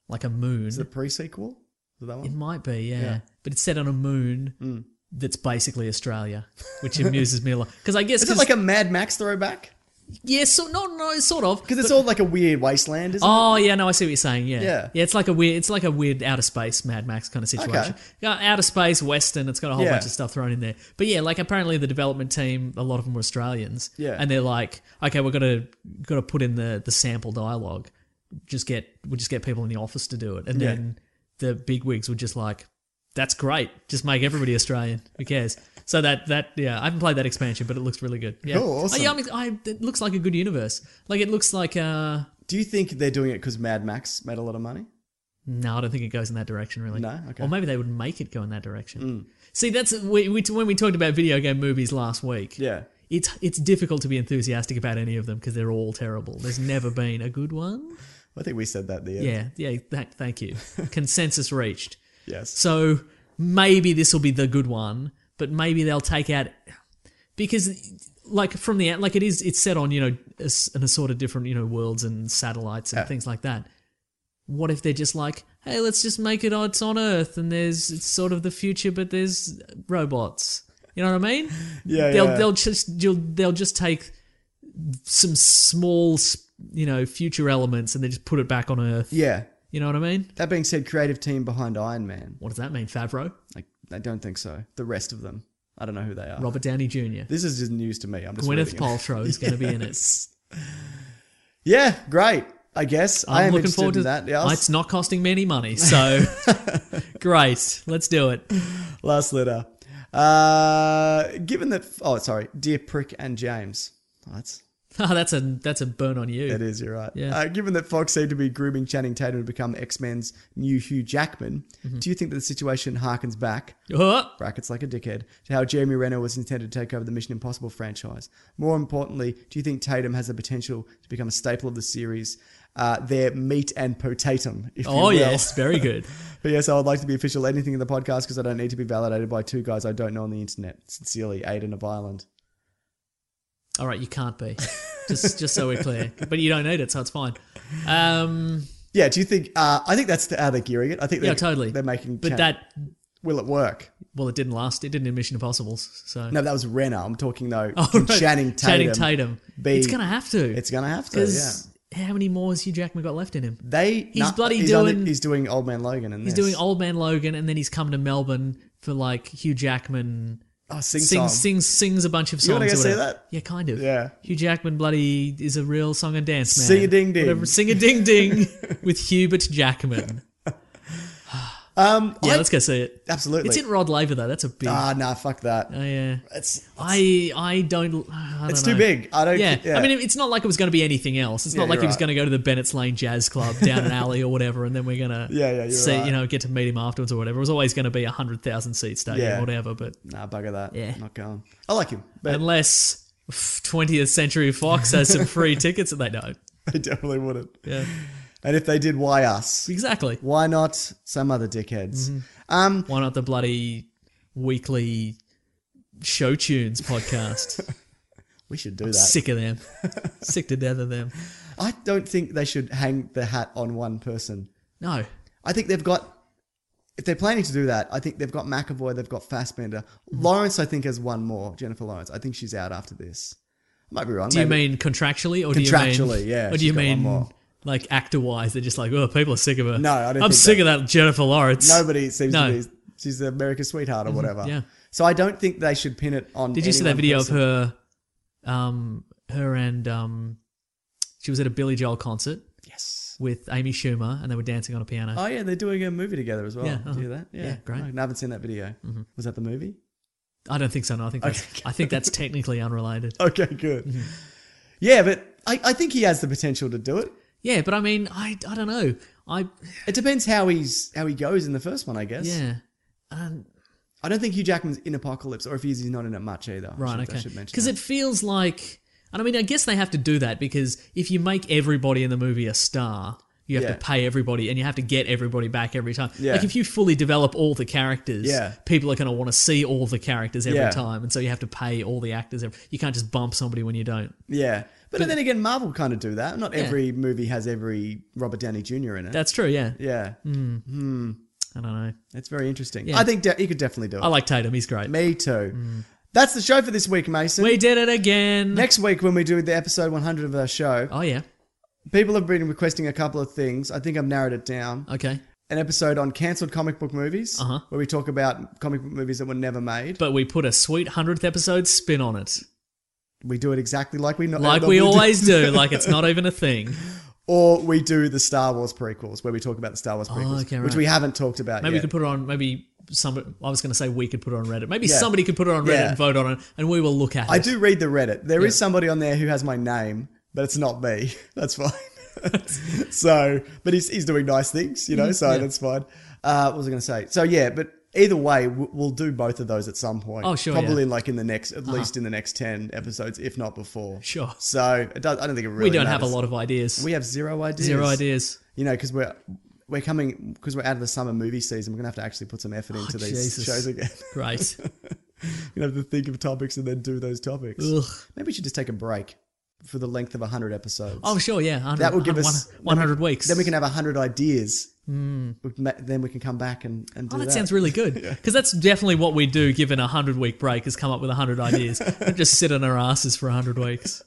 like a moon. Is it a pre-sequel? Is it that one? It might be, yeah. Yeah. But it's set on a moon Mm. that's basically Australia, which amuses me a lot. Because I guess... Is it like a Mad Max throwback? Yeah, so, no, no, sort of. Because it's but- all like a weird wasteland, isn't Oh it? yeah, no, I see what you're saying. Yeah, Yeah. yeah. It's like a weird, it's like a weird outer space Mad Max kind of situation. Okay. Yeah, outer space western. It's got a whole Yeah. bunch of stuff thrown in there. But yeah, like apparently the development team, a lot of them were Australians. Yeah. and they're like, okay, we're gonna gotta put in the the sample dialogue. Just get we'll just get people in the office to do it, and Yeah. then the big wigs were just like, that's great. Just make everybody Australian. Who cares? So that that yeah, I haven't played that expansion, but it looks really good. Yeah. Cool, awesome. Oh, yeah, I mean, I, it looks like a good universe. Like it looks like uh. Do you think they're doing it because Mad Max made a lot of money? No, I don't think it goes in that direction, really. No? Okay. Or maybe they would make it go in that direction. Mm. See, that's we, we when we talked about video game movies last week. Yeah. It's it's difficult to be enthusiastic about any of them because they're all terrible. There's never been a good one. I think we said that at the end. Yeah, yeah. That, thank you. Consensus reached. Yes. So maybe this will be the good one, but maybe they'll take out because, like from the like it is it's set on you know a, an assorted different you know worlds and satellites and Yeah. things like that. What if they're just like, hey, let's just make it it's on Earth and there's it's sort of the future, but there's robots. You know what I mean? Yeah, They'll yeah. they'll just you'll, they'll just take some small you know future elements and they just put it back on Earth. Yeah. You know what I mean? That being said, creative team behind Iron Man. What does that mean, Favreau? Like, I don't think so. The rest of them. I don't know who they are. Robert Downey Junior This is just news to me. I'm just Gwyneth reading it. Paltrow is going to be in it. Yes. Yeah, great. I guess. I'm I am looking interested forward to in that. Yeah, I'll- It's not costing me any money, so great. Let's do it. Last letter. Uh, given that... Oh, sorry. Dear Prick and James. Oh, that's... Oh, that's a that's a burn on you. It is, you're right. Yeah. Uh, given that Fox seemed to be grooming Channing Tatum to become X-Men's new Hugh Jackman, Mhm. do you think that the situation harkens back, Oh. brackets like a dickhead, to how Jeremy Renner was intended to take over the Mission Impossible franchise? More importantly, do you think Tatum has the potential to become a staple of the series, uh, their meat and potatum, if you Oh, will? yes, very good. But yes, I would like to be official anything in the podcast because I don't need to be validated by two guys I don't know on the internet. Sincerely, Aidan of Ireland. All right, you can't be. Just just so we're clear. But you don't need it, so it's fine. Um, Yeah, do you think... Uh, I think that's the, how they're gearing it. I think yeah, they're, totally. they're making... But Chan- that... Will it work? Well, it didn't last. It didn't in Mission Impossibles, so... No, that was Renner. I'm talking, though, Oh, can right. Channing Tatum. Channing Tatum. Be, It's going to have to. It's going to have to, yeah. Because how many more has Hugh Jackman got left in him? They... He's nah, bloody he's doing... only- he's doing Old Man Logan in He's this. doing Old Man Logan, and then he's come to Melbourne for, like, Hugh Jackman... Oh, sing sings, song. sings sings a bunch of You songs. wanna go or see whatever. that? Yeah, kind of. Yeah. Hugh Jackman bloody is a real song and dance man. Sing a ding ding. Whatever. Sing a ding ding with Hubert Jackman. Um, Yeah, I- let's go see it. Absolutely. It's in Rod Laver though. That's a big. Ah, nah, fuck that. Oh yeah. It's, I I don't. I don't It's know. too big. I don't- Yeah. yeah. I mean, it's not like it was going to be anything else. It's Yeah, not like you're he was right. going to go to the Bennett's Lane Jazz Club down an alley or whatever, and then we're going to Yeah, yeah, you're see right. you know get to meet him afterwards or whatever. It was always going to be a hundred thousand seat stadium Yeah. or whatever. But Nah, bugger that. Yeah. Not going. I like him. But unless twentieth Century Fox has some free tickets that they don't. they definitely wouldn't. Yeah. And if they did, why us? Exactly. Why not some other dickheads? Mhm. Um, Why not the bloody weekly show tunes podcast? we should do I'm that. sick of them. Sick to death of them. I don't think they should hang the hat on one person. No. I think they've got... If they're planning to do that, I think they've got McAvoy, they've got Fassbender. Mm-hmm. Lawrence, I think, has one more. Jennifer Lawrence. I think she's out after this. I might be wrong. Do you maybe. mean contractually, or do Contractually, you mean, yeah, or do she's you got one mean more. like actor-wise? They're just like, oh, people are sick of her. No, I don't I'm think sick that. of that Jennifer Lawrence. Nobody seems No. to be... She's the America's sweetheart or Mhm, whatever. yeah. So I don't think they should pin it on Did you see any that one video person. of her? Um, her and um, she was at a Billy Joel concert. Yes. With Amy Schumer, and they were dancing on a piano. Oh, yeah, they're doing a movie together as well. Yeah, Did you uh-huh. hear that? Yeah, Yeah, great. No, I haven't seen that video. Mhm. Was that the movie? I don't think so. No, I think that's, I think that's technically unrelated. Okay, good. Mm-hmm. Yeah, but I, I think he has the potential to do it. Yeah, but I mean, I, I don't know. I It depends how he's how he goes in the first one, I guess. yeah. Um, I don't think Hugh Jackman's in Apocalypse, or if he is, he's not in it much either. I Right, should, I okay. should mention Because that. it feels like, and I mean, I guess they have to do that because if you make everybody in the movie a star, You have Yeah. to pay everybody, and you have to get everybody back every time. Yeah. Like if you fully develop all the characters, Yeah. people are going to want to see all the characters every Yeah. time, and so you have to pay all the actors. Every, you can't just bump somebody when you don't. Yeah. But, then again, Marvel kind of do that. Not Yeah. every movie has every Robert Downey Junior in it. That's true. Yeah. yeah. Mm. Hmm. I don't know. It's very interesting. Yeah. I think de- he could definitely do it. I like Tatum. He's great. Me too. That's the show for this week, Mason. We did it again. Next week when we do the episode one hundred of our show, Oh yeah. people have been requesting a couple of things. I think I've narrowed it down. Okay. An episode on cancelled comic book movies, Uh-huh. where we talk about comic book movies that were never made. But we put a sweet hundredth episode spin on it, We do it exactly like we know, like we always do. Like it's not even a thing. Or we do the Star Wars prequels, where we talk about the Star Wars prequels, okay, which right. we haven't talked about Maybe yet. we could put it on. Maybe somebody. I was going to say we could put it on Reddit. Maybe Yeah. somebody could put it on Reddit Yeah. and vote on it, and we will look at it. I do read the Reddit. There is Yeah. somebody on there who has my name, but it's not me. That's fine. so, but he's he's doing nice things, you know. So Yeah. that's fine. Uh, what was I going to say? So yeah, but either way, w- we'll do both of those at some point. Oh, sure, Probably yeah. in like in the next, at Uh-huh. least in the next ten episodes, if not before. Sure. So it does, I don't think it really. we don't have a matters. lot of ideas. We have zero ideas. Zero ideas. You know, because we're we're coming because we're out of the summer movie season. We're gonna have to actually put some effort into Oh, these Jesus. shows again. Great. We're gonna have to think of topics and then do those topics. Ugh. Maybe we should just take a break for the length of a hundred episodes. Oh sure, yeah. one hundred, That would give us one hundred weeks. Then we can have a hundred ideas. Mm. We can ma- Then we can come back and, and do Oh, that, that. sounds really good. Because that's definitely what we do. Given a hundred week break, is come up with a hundred ideas. Don't just sit on our asses for a hundred weeks.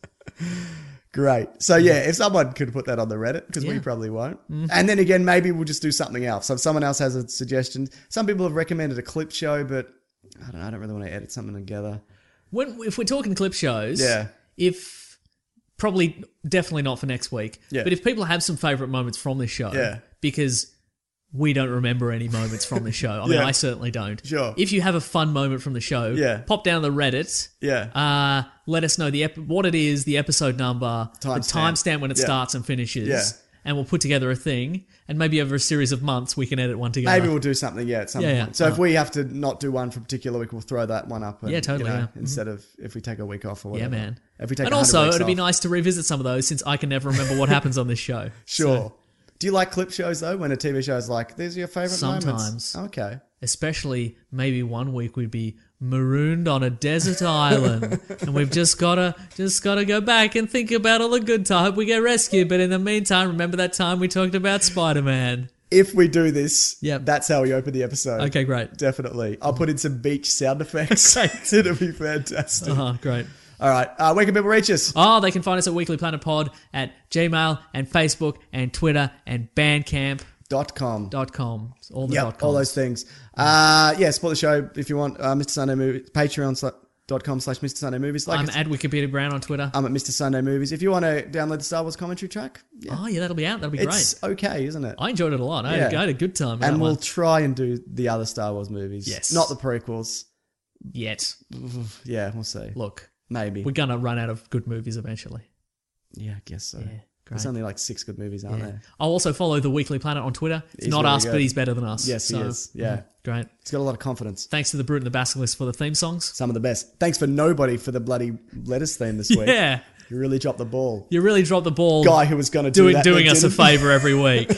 Great. So yeah, if someone could put that on the Reddit, because we Yeah. probably won't. Mhm. And then again, maybe we'll just do something else. So if someone else has a suggestion, some people have recommended a clip show, but I don't know. I don't really want to edit something together. When if we're talking clip shows, Yeah. If probably definitely not for next week. Yeah. But if people have some favorite moments from this show, Yeah. because we don't remember any moments from the show. I mean, Yeah. I certainly don't. Sure. If you have a fun moment from the show, Yeah. pop down the Reddit. Yeah. Uh, let us know the ep- what it is, the episode number, the Timestamp. timestamp when it Yeah. starts and finishes. Yeah. And we'll put together a thing, and maybe over a series of months we can edit one together. Maybe we'll do something, yeah, at some Yeah, point. yeah. So if Uh-huh. we have to not do one for a particular week, we'll throw that one up. And, Yeah, totally, you know, yeah. Mhm. Instead of if we take a week off or Yeah, whatever. man. If we take and one hundred also, weeks it'd be off. nice to revisit some of those since I can never remember what happens on this show. Sure. So, Do you like clip shows though? When a T V show is like, "These are your favorite moments." Sometimes. Okay. especially maybe one week we'd be marooned on a desert island, and we've just gotta just gotta go back and think about all the good time we get rescued. But in the meantime, remember that time we talked about Spider-Man? If we do this, Yep. that's how we open the episode. Okay, great. Definitely. I'll put in some beach sound effects. Great. It'll be fantastic. Uh-huh, great. All right. Uh, where can people reach us? Oh, they can find us at Weekly Planet Pod at Gmail and Facebook and Twitter and Bandcamp Dot com. dot com. All the Yep, dot coms. all those things. Uh, yeah, support the show if you want. Uh, Mister Sunday Movies, Patreon dot com slash Mister Sunday Movies. Like I'm it's- at Wikipedia Brown on Twitter. I'm at Mister Sunday Movies. If you want to download the Star Wars commentary track, yeah, Oh, yeah, that'll be out. That'll be it's great. okay, isn't it? I enjoyed it a lot. I, had, Yeah. I had a good time. with and that we'll one. try and do the other Star Wars movies. Yes. Not the prequels. Yet. Yeah, we'll see. Look, Maybe. we're going to run out of good movies eventually. Yeah, I guess so. Yeah, There's great. only like six good movies, aren't Yeah. there? I'll also follow the Weekly Planet on Twitter. It's He's not really us, good. but he's better than us. Yes, he So, is. Yeah. mm, Great. He's got a lot of confidence. Thanks to the Brute and the Basilisk for the theme songs. Some of the best. Thanks for nobody for the bloody lettuce theme this week. Yeah. You really dropped the ball. You really dropped the ball. Guy who was going to do doing that doing but us a didn't. favour every week.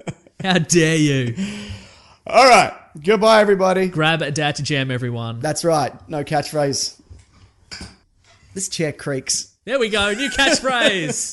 How dare you? All right. Goodbye, everybody. Grab a dat to jam, everyone. That's right. No catchphrase. This chair creaks. There we go. New catchphrase.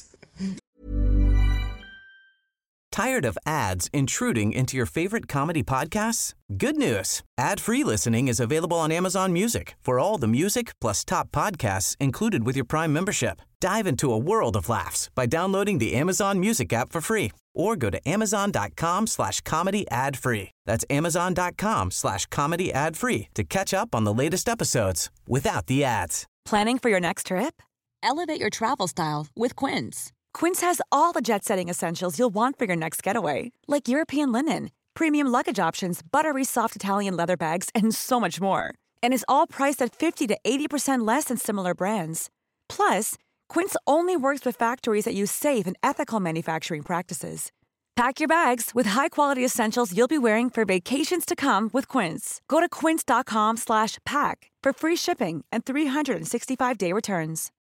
Tired of ads intruding into your favorite comedy podcasts? Good news. Ad-free listening is available on Amazon Music for all the music plus top podcasts included with your Prime membership. Dive into a world of laughs by downloading the Amazon Music app for free or go to amazon.com slash comedy ad free. That's amazon.com slash comedy ad free to catch up on the latest episodes without the ads. Planning for your next trip? Elevate your travel style with Quince. Quince has all the jet-setting essentials you'll want for your next getaway, like European linen, premium luggage options, buttery soft Italian leather bags, and so much more. And is all priced at fifty to eighty percent less than similar brands. Plus, Quince only works with factories that use safe and ethical manufacturing practices. Pack your bags with high-quality essentials you'll be wearing for vacations to come with Quince. Go to quince.com slash pack for free shipping and three sixty-five day returns.